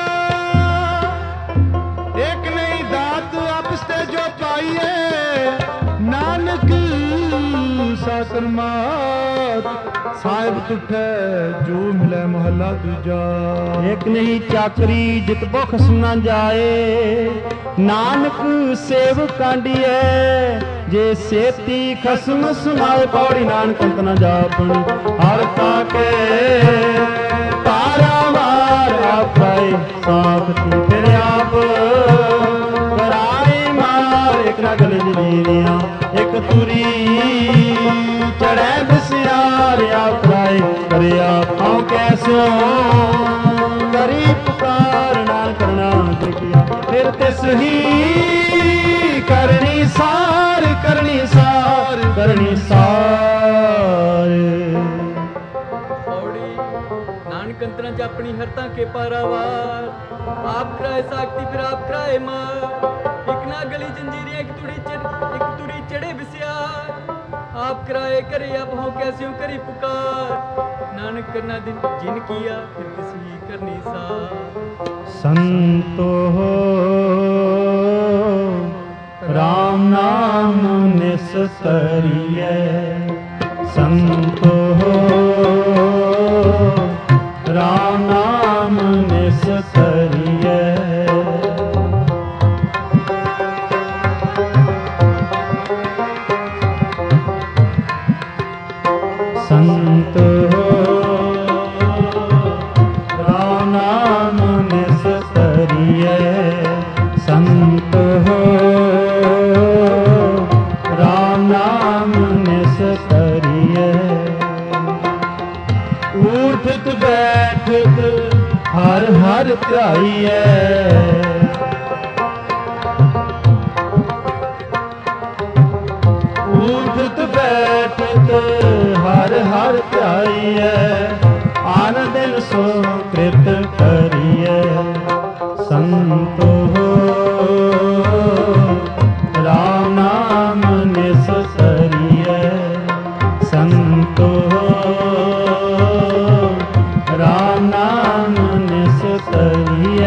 ਇੱਕ ਨਹੀਂ ਦਾਤ ਆਪਸ ਤੇ ਜੋ ਪਾਈਏ। ਨਾਨਕ ਸਾਸਰ ਮਾਤ ਸਾਹਿਬ ਤੁਠੈ ਜੋ ਮਿਲੈ। ਮਹਲਾ ਦੂਜਾ। ਇੱਕ ਨਹੀਂ ਚਾਕਰੀ ਜਿਤ ਭੁਖ ਸੁਨਾ ਜਾਏ। ਨਾਨਕ ਸੇਵ ਕਾਂਡੀਐ ਜੇ ਸੇਤੀ ਖਸਮ ਸੁਨਾਏ। ਪੌੜੀ ਨਾਨਕ ਅੰਤ ਨਾ ਜਾਪਣ ਹਰ ਤਾਕੇ। ਤਾਰਾ ਵਾਰ ਆਪਾਏ ਸਾਖਤੀ ਫਿਰ ਆਪ ਕਰਾਰੇ ਮਾਰ। ਇੱਕ ਨਾ ਗਲੇ ਜਲੀਆਂ ਇੱਕ ਤੁਰੀ ਚੜੈ ਬਸਿਆਰ। ਆਪ ਰਾਏ ਕਰਿਆ ਆਉ ਕੈਸੋ ਕਰੀ ਪੁਕਾਰ। ਨਾ ਕਰਨਾ ਕਿਆ ਫਿਰ ਤਿਸ ਹੀ ਕਰਨੀ ਸਾਰ ਕਰਨੀ ਸਾਰ ਕਰਨੀ ਸਾਰ। ਪੌੜੀ पुत्रां च अपनी हरता के पारावार। आप कराए साखती फिर आप कराए मार, एक ना गली जंजीरियां एक तुड़ी चढ़ एक तुड़ी चढ़े बिस्यार। आप कराए करे अब हो कैस्यों करी पुकार, नानक करना दिन जिन किया फिर किसी करनी सा। संतो हो राम नाम निस्तरिय, संतो हो राम नाम निस्तरिय। संत हो राम नाम निस्तरिय, संत हो राम नाम निस्तरिय। उठत बैठत हर हर ध्याइयै, उठत बैठत हर हर ध्याइयै, आन दिन सो कृत करियै। संत हो राम नाम निस्तरिय, संत हो राम नाम निस्तरिय।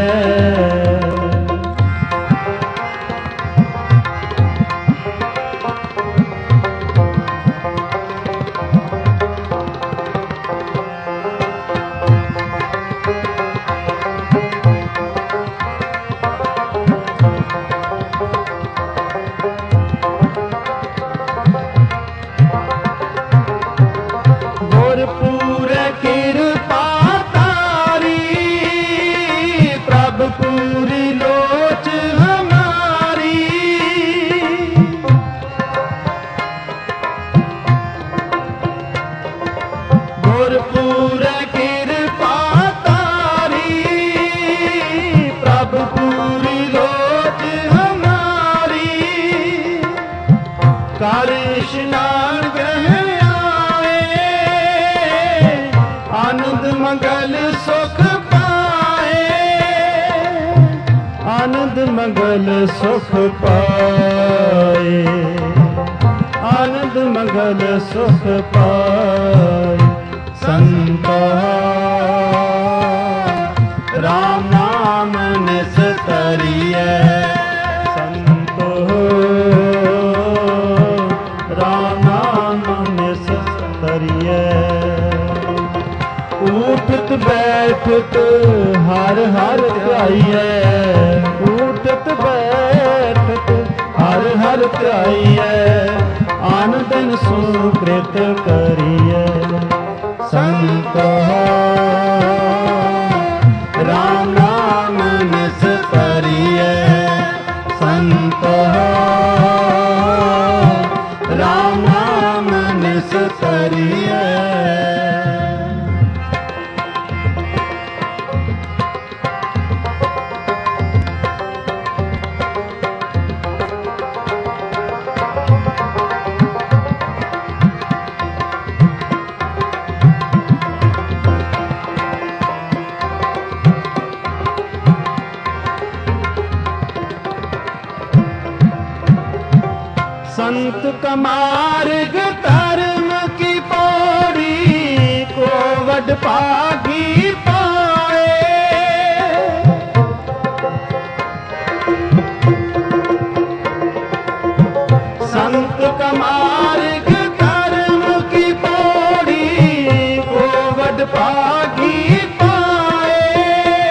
मंगल सुख पाए, आनंद मंगल सुख पाए। संत राम नाम निस्तरिय, संत राम नाम निस्तरिय। उठत बैठत हर हर ध्याइयै, उठत बैठत हर हर ध्याइयै, आन दिन सुकृत करियै। संत राम नाम निस्तरिय, संत राम नाम निस्तरिय। संत का मार्ग धर्म की पौड़ी को वड पागी पाए। संत का मार्ग धर्म की पौड़ी को वड पागी पाए।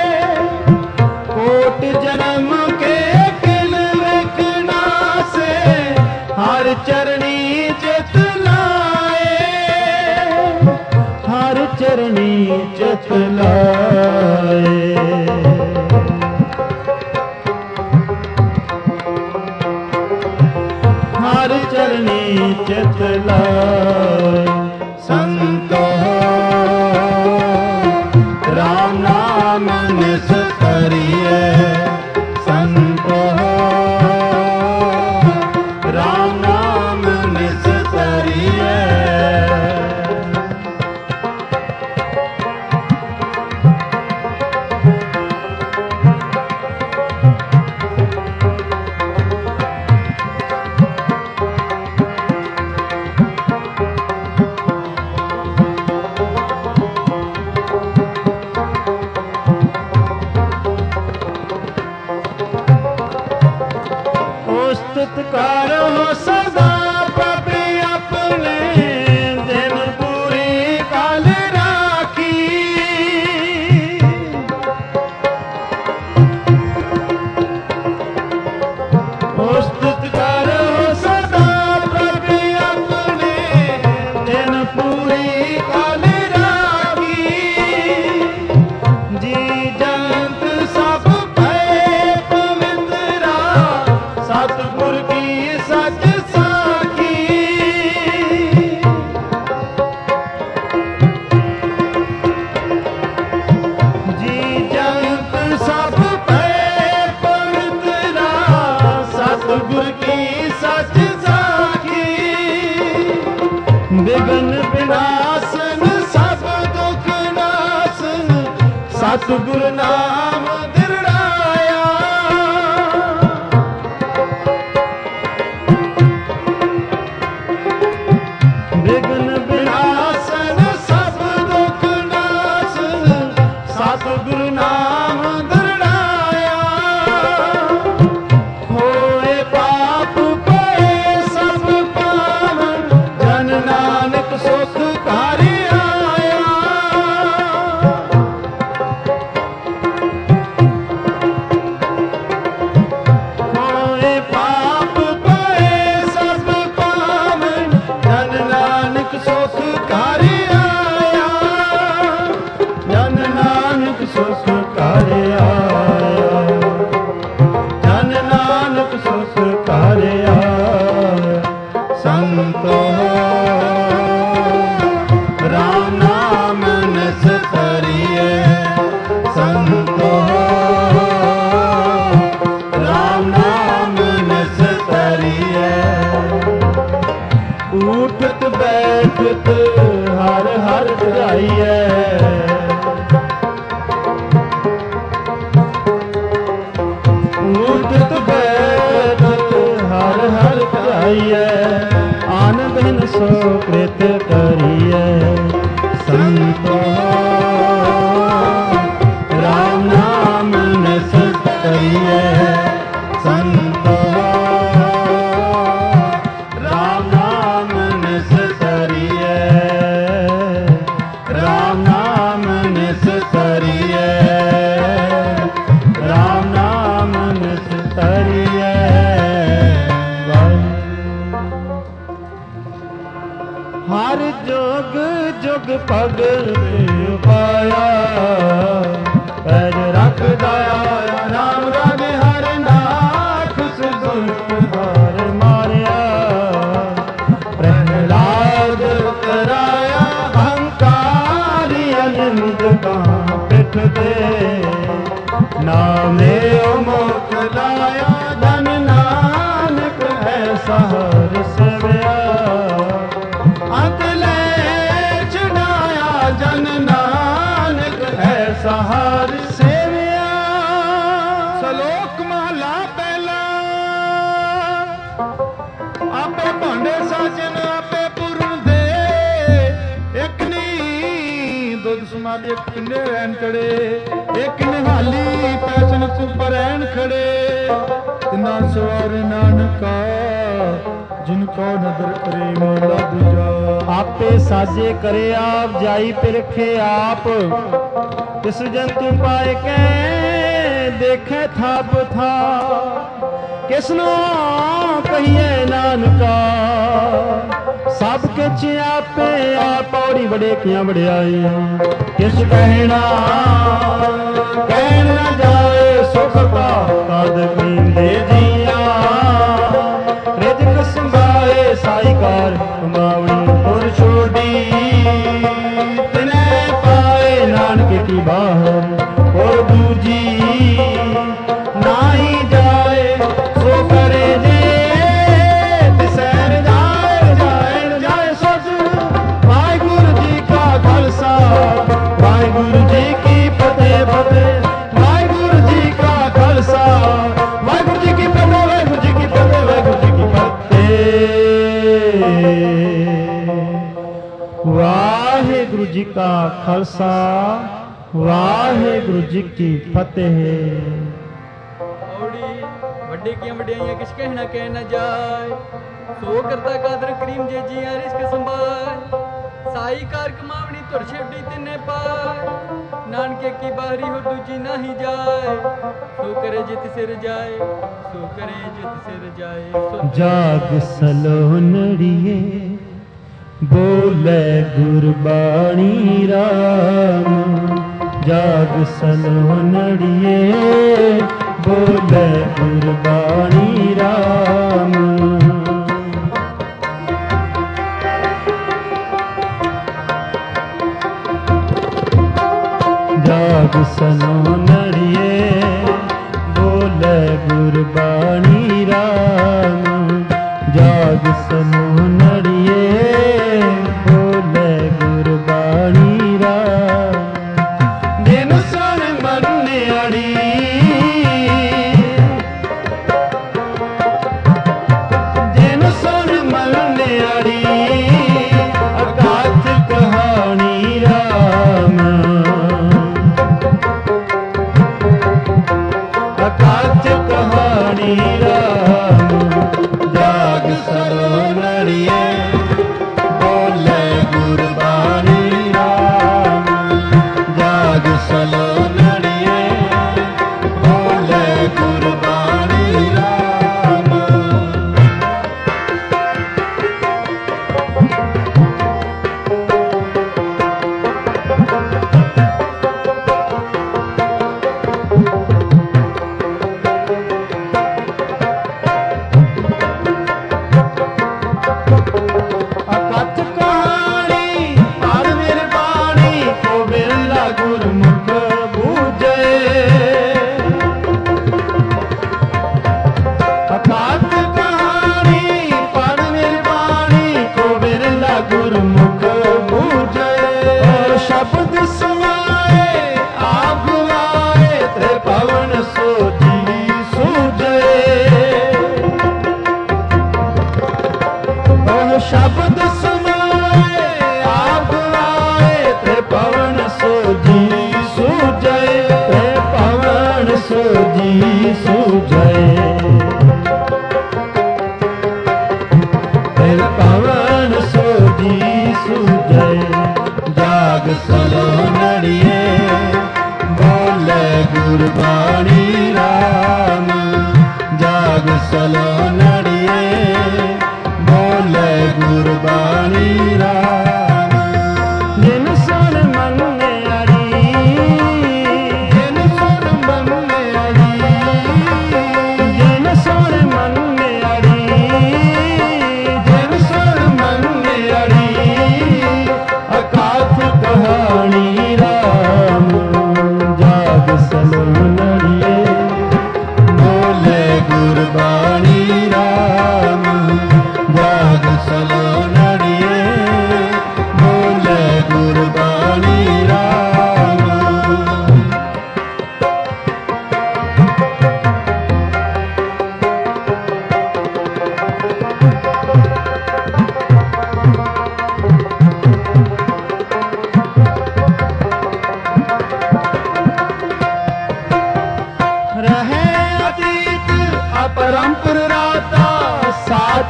कोट जन्म के किल विघ्ना से हर चरणी चित लाए, हर चरणी चित लाए। हर चरणी चित लाए। संत राम नाम निस्तरिय, संत राम नाम निस्तरिय। ਬਿਨਾਸਨ ਸਭ ਦੁਖ ਨਾਸਨ ਸਤਿਗੁਰ ਨਾਮ ਦਿਰੜਾਇਆ। ਵਿਗਨ ਬਿਨਾਸਨ ਸਭ ਦੁਖ ਨਾਸਨ ਸਤਿਗੁਰ ਨਾਮ ਦਿਰੜਾਇਆ। ਹੋਏ ਪਾਪ ਪਏ ਸਭ ਪਾਵਨ ਜਨ ਨਾਨਕ ਸੁਖ ਘਰ ਆਇਆ। ਹੋਏ ਪਾਪ ਪਏ ਸਭ ਪਾਵਨ ਜਨ ਨਾਨਕ ਸੁਖ ਘਰ ਆਇਆ। ਜਨ ਨਾਨਕ ਸੁਖ ਘਰ ਆਇਆ। ਜਨ ਨਾਨਕ ਸੁਖ ਘਰ ਆਇਆ। ਸੰਤੋ ਰਾਮ ਨਾਮ ਨਿਸਤਰੀਏ। ਸੰਤੋ ਰਾਮ ਨਾਮ ਨਿਸਤਰੀਏ। ਉਠਤ ਬੈਠਤ ਹਰ ਹਰ ਧਿਆਈਐ। ਉਠਤ ਬੈਠਤ ਹਰ ਹਰ ਧਿਆਈਐ। ਆਨ ਬਿਨ ਸੋ ਕ੍ਰਿਤ ਕਰੀਐ। ਸੰਤੋ ਰਾਮ ਨਾਮ ਨਿਸਤਰੀਏ। ਸੰਤੋ ਰਾਮ ਨਾਮ ਨਿਸਤਰੀਏ। ਰਾਮ ਨਾਮ ਨਿਸਤਰੀਏ। ਰਾਮ ਨਾਮ ਨਿਸਤਰੀਏ। ਹਰ ਜੁਗ ਜੁਗ ਭਗਤ ਪਾਇਆ। ਪੈਜ ਰੱਖਦਾ ਆਇਆ ਨਾਮ ਰਾਗੇ ਹਰ ਨਾਖੁਸ ਦੁਸ਼ਟ ਹਰ ਮਾਰਿਆ। ਪ੍ਰਹਿਲਾਦ ਕਰਾਇਆ ਹੰਕਾਰੀ ਅਨੰਦ ਕਾ ਪਿੱਠ ਤੇ। ਨਾਮੇ ਮੁਖ ਲਾਇਆ ਧਨ ਨਾਨਕ ਐਸਾ ਹਰ ਸੇਵਿਆ। ਅੰਤ ਲੈ ਛਡਾਇਆ ਜਨ ਨਾਨਕ ਐਸਾ ਹਰ ਸੇਵਿਆ। ਸਲੋਕ ਮਹਲਾ ਪਹਿਲਾ। ਆਪੇ ਭਾਂਡੇ ਸਾਜਨ ਆਪੇ ਪੂਰਨ ਦੇ। ਇੱਕ ਨੀ ਦੁੱਧ ਸਮਾਲ ਇੱਕ ਪਿੰਡੇ ਰਹਿਣ ਚੜੇ। ਇੱਕ ਨਿਹਾਲੀ ਪੈਸਨ ਸੁਪਰ ਰਹਿਣ ਖੜੇ। ਤਿੰਨਾ ਸਵਾਰ ਨਾਨਕਾ ਜਿਨ ਕੋ ਨਦਰ ਕਰੇ ਮਹਲਾ ਦੂਜਾ। ਆਪੇ ਸਾਜੇ ਕਰੇ ਆਪ ਜਾਈ ਪਿਰਖੇ ਆਪ। ਤਿਸ ਜੰਤੂ ਪਾਏ ਕੈ ਦੇਖੈ ਥਾਪ ਥਾ। ਕਿਸਨੋ ਕਹੀਏ ਨਾਨਕਾ ਸਭ ਕਿਛ ਆਪੇ ਆਪ। ਪੌੜੀ ਵੜੇ ਕੀਆਂ ਵਡਿਆਈਆਂ ਕਿਛ ਕਹਿਣਾ ਕਹਿਣ ਨਾ ਜਾਏ। ਸੁਖ ਕਾ ਕਦ ਪੀਂਦੇ ਜੀਆਂ। ਰਿਜਕ ਸੰਭਾਏ ਸਾਈ ਕਾਰ ਕਮਾਵਣੀ ਪੁਰ ਛੋਡੀ। ਤਿਨੈ ਪਾਏ ਨਾਨਕ ਕੀ ਬਾਹਰ ਹੋਰ ਦੂਜੀ। ਨਾਹੀ ਜਾਏ ਸੋ ਕਰੇ ਜੇ। ਤਿਸੈ ਰਜਾਏ ਜਾਏ ਨ ਜਾਏ ਸੋਚ। ਵਾਹਿਗੁਰੂ ਜੀ ਕਾ ਖਾਲਸਾ ਵਾਹਿਗੁਰੂ ਜੀ ਕੀ ਫਤਿਹ ਫਤਿਹ। ਵਾਹਿਗੁਰੂ ਜੀ ਕਾ ਖਾਲਸਾ ਵਾਹਿਗੁਰੂ ਜੀ ਕੀ ਫਤਿਹ। ਵਾਹਿਗੁਰੂ ਜੀ ਕੀ ਫਤਿਹ। ਵਾਹਿਗੁਰੂ ਜੀ ਕੀ ਫਤਿਹ। ਵਾਹਿਗੁਰੂ ਜੀ ਕਾ ਖਾਲਸਾ ਵਾਹਿਗੁਰੂ ਜੀ ਕੀ ਫਤਿਹ। ਔੜੀ ਵੱਡੇ ਕੀਆਂ ਵਡਿਆਈਆਂ ਕਿਛ ਕਹਿਣਾ ਕਹਿ ਨਾ ਜਾਏ। ਸੋ ਕਰਤਾ ਕਾਦਰ ਕਰੀਮ ਜੇ ਜੀਆਂ ਰਿਸਕ ਸੰਭਾਏ। ਸਾਈ ਕਾਰ ਕਮਾਵਣੀ ਧੁਰ ਛੇਡੀ ਤਿੰਨੇ ਪਾਏ। ਨਾਨਕੇ ਕੀ ਬਾਹਰੀ ਹੋ ਦੂਜੀ ਨਾਹੀ ਜਾਏ। ਸੋ ਕਰੇ ਜਿਤ ਸਿਰ ਜਾਏ ਸੋ ਕਰੇ ਜਿਤ ਸਿਰ ਜਾਏ। ਜਾਗ ਸਲੋਨੜੀਏ ਬੋਲੇ ਗੁਰਬਾਣੀ ਰਾਮ। ਜਾਗ ਸਲੋਨੜੀਏ ਬੋਲੇ ਗੁਰਬਾਣੀ ਰਾਮ। ਜਾਗ ਸਲੋਨੜੀਏ ਬੋਲੇ ਗੁਰਬਾਣੀ ਰਾਮ। ਜਾਗ ਸਲੋਨੜੀਏ ਬੋਲੇ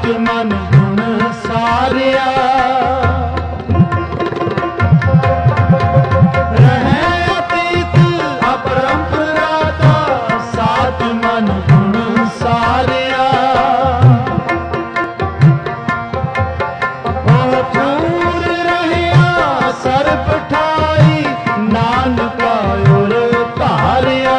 ਸਾਚ ਮਨ ਗੁਣ ਸਾਰਿਆ ਰਹੇ ਅਤੀਤ ਅਪਰੰਪਰਾ ਦਾ ਸਾਚ ਮਨ ਗੁਣ ਸਾਰਿਆ ਉਹ ਪੂਰ ਰਹਿਆ ਸਰਬ ਠਾਈ ਨਾਨਕਾ ਉਰ ਧਾਰਿਆ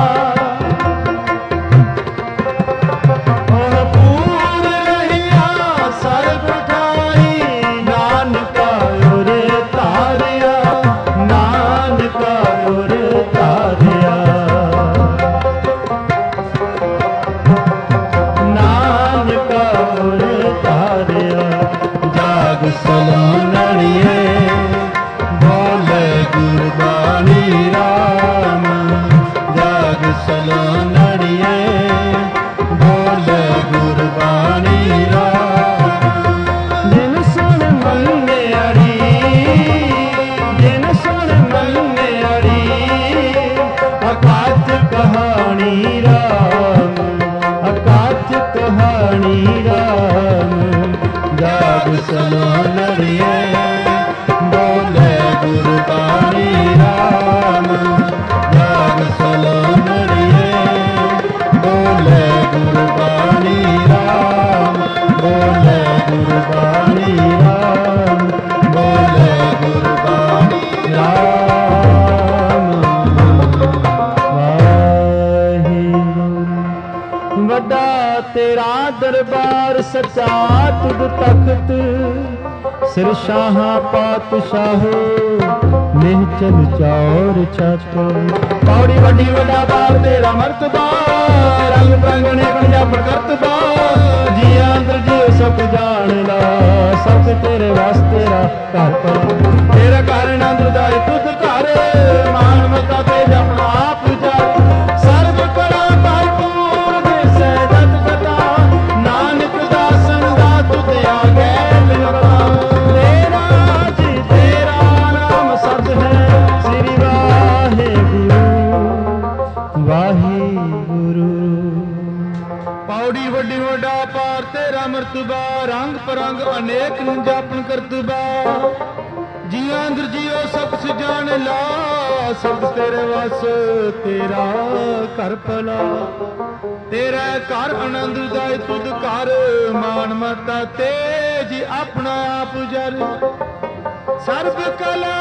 ਦਰਬਾਰ ਸਚਾ ਤੁਧ ਤਖਤ ਸਿਰ ਸ਼ਾਹਾਂ ਪਾਤਸ਼ਾਹੋ ਨਿਹਚਲ ਚੌਰ ਛਤ ਪੌੜੀ ਵੱਡੀ ਵੱਡਾ ਬਾਰ ਤੇਰਾ ਮਰਤਬਾ ਰੰਗ ਪ੍ਰੰਗਣੇ ਪੰਜਾਬ ਕਰਤਬਾ ਜੀ ਅੰਦਰ ਜੀਉ ਸਭ ਜਾਣ ਲਾ ਸਭ ਤੇਰੇ ਵਾਸਤੇ ਰਾ ਘਰ ਪਰ ਤੇਰਾ ਘਰ ਆਨੰਦ ਦਾਇ ਤੁਧ ਘਰ ਮਾਨ ਮਤਾ ਤੇ ਜਪਣਾ ਆਪ ਜਾਏ ਸਰਬ ਕਲਾ ਭਰਪੂਰ ਦੇ ਸਹਿਜਤ ਕਤਾ ਨਾਨਕ ਦਾਸਨ ਦਾ ਤੁਧ ਆਗੇ ਲਿਵਤਾ ਤੇਰਾ ਜੀ ਤੇਰਾ ਨਾਮ ਸਤ ਹੈ ਸ੍ਰੀ ਵਾਹਿਗੁਰੂ ਵਾਹਿਗੁਰੂ ਪੌੜੀ ਵੱਡੀ ਵੱਡਾ ਪਾਰ ਤੇਰਾ ਮਰਤਬਾ ਰੰਗ ਪਰੰਗ ਅਨੇਕ ਨੂੰ ਜਾਪਨ ਕਰਤਬਾ ਜੀਆਂ ਅੰਦਰ ਜੀਓ ਸਭ ਸਜਾਣ ਲਾ ਸਭ ਤੇਰੇ ਵਸ ਤੇਰਾ ਘਰ ਭਲਾ ਤੇਰਾ ਘਰ ਆਨੰਦ ਦਾਇ ਤੁਧ ਘਰ ਮਾਨ ਮਤਾ ਤੇਜ ਆਪਣਾ ਆਪ ਜਰ ਸਰਬ ਕਲਾ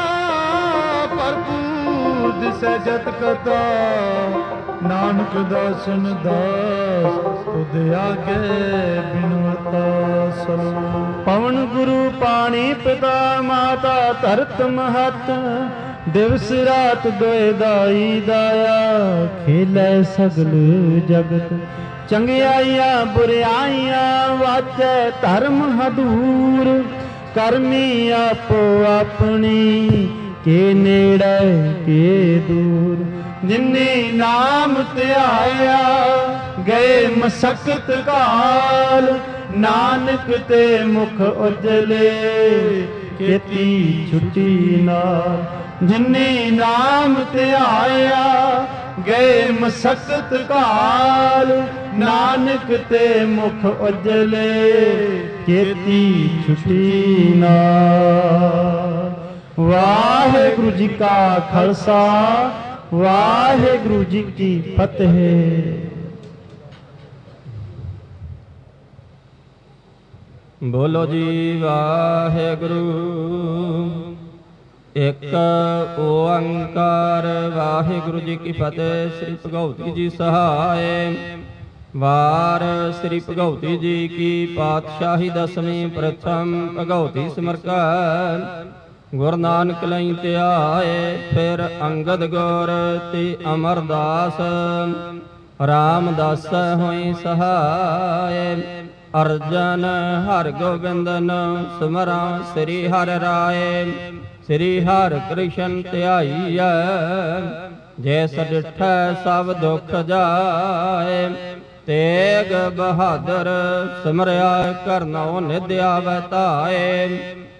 ਭਰਪੂਰ ਦਿਸੈ ਜਤ ਕਤਾ ਨਾਨਕ ਦਾਸਨ ਦਾਸ ਤੁਧ ਆਗੇ ਬਿਨਵਤਾ ਸਲਾਮ ਪਵਨ ਗੁਰੂ ਪਾਣੀ ਪਿਤਾ ਮਾਤਾ ਧਰਤ ਮਹਤ ਦਿਵਸ ਰਾਤ ਦੋਇ ਦਾਈ ਦਾਇਆ ਖੇਲੇ ਸਗਲ ਜਗਤ ਚੰਗਿਆਈਆਂ ਬੁਰਿਆਈਆਂ ਵਾਚੈ ਧਰਮ ਹਦੂਰ ਕਰਮੀ ਆਪੋ ਆਪਣੀ ਕੇ ਨੇੜੇ ਕੇ ਦੂਰ ਜਿਨੇ ਨਾਮ ਧਿਆਇਆ ਗਏ ਮਸਕਤ ਕਾਲ ਨਾਨਕ ਤੇ ਮੁਖ ਉਜਲੇ ਕੀਤੀ ਛੁੱਟੀ ਨਾਲ ਜਿਨੇ ਨਾਮ ਧਿਆਇਆ ਗਏ ਮਸਕਤ ਕਾਲ ਨਾਨਕ ਤੇ ਮੁਖ ਉਜਲੇ ਕੀਤੀ ਛੁੱਟੀ ਨਾਲ ਵਾਹਿਗੁਰੂ ਜੀ ਕਾ ਖਾਲਸਾ ਵਾਹਿਗੁਰੂ ਜੀ ਕੀ ਫਤਿਹ। ਬੋਲੋ ਜੀ ਵਾਹਿਗੁਰੂ ਇੱਕ ਓੰਕਾਰ ਵਾਹਿਗੁਰੂ ਜੀ ਕੀ ਫਤਿਹ। ਸ੍ਰੀ ਭਗਉਤੀ ਜੀ ਸਹਾਇ ਵਾਰ ਸ੍ਰੀ ਭਗਉਤੀ ਜੀ ਕੀ ਪਾਤਸ਼ਾਹੀ ਦਸਵੀਂ ਪ੍ਰਥਮ ਭਗਉਤੀ ਸਿਮਰਕਾ ਗੁਰੂ ਨਾਨਕ ਲਈ ਧਿਆਏ ਫਿਰ ਅੰਗਦ ਗੁਰ ਤੇ ਅਮਰਦਾਸ ਰਾਮਦਾਸ ਹੋਈ ਸਹਾਇ ਅਰਜਨ ਹਰਿ ਗੋਬਿੰਦਨ ਸਿਮਰਾਂ ਸ੍ਰੀ ਹਰਿ ਰਾਏ ਸ੍ਰੀ ਹਰਿ ਕ੍ਰਿਸ਼ਨ ਧਿਆਈਐ ਜੈਸ ਡਿਠੈ ਸਭ ਦੁਖ ਜਾਏ ਤੇਗ ਬਹਾਦਰ ਸਿਮਰਿਆ ਕਰਨਉ ਨਿਧਿ ਆਵੈ ਧਾਏ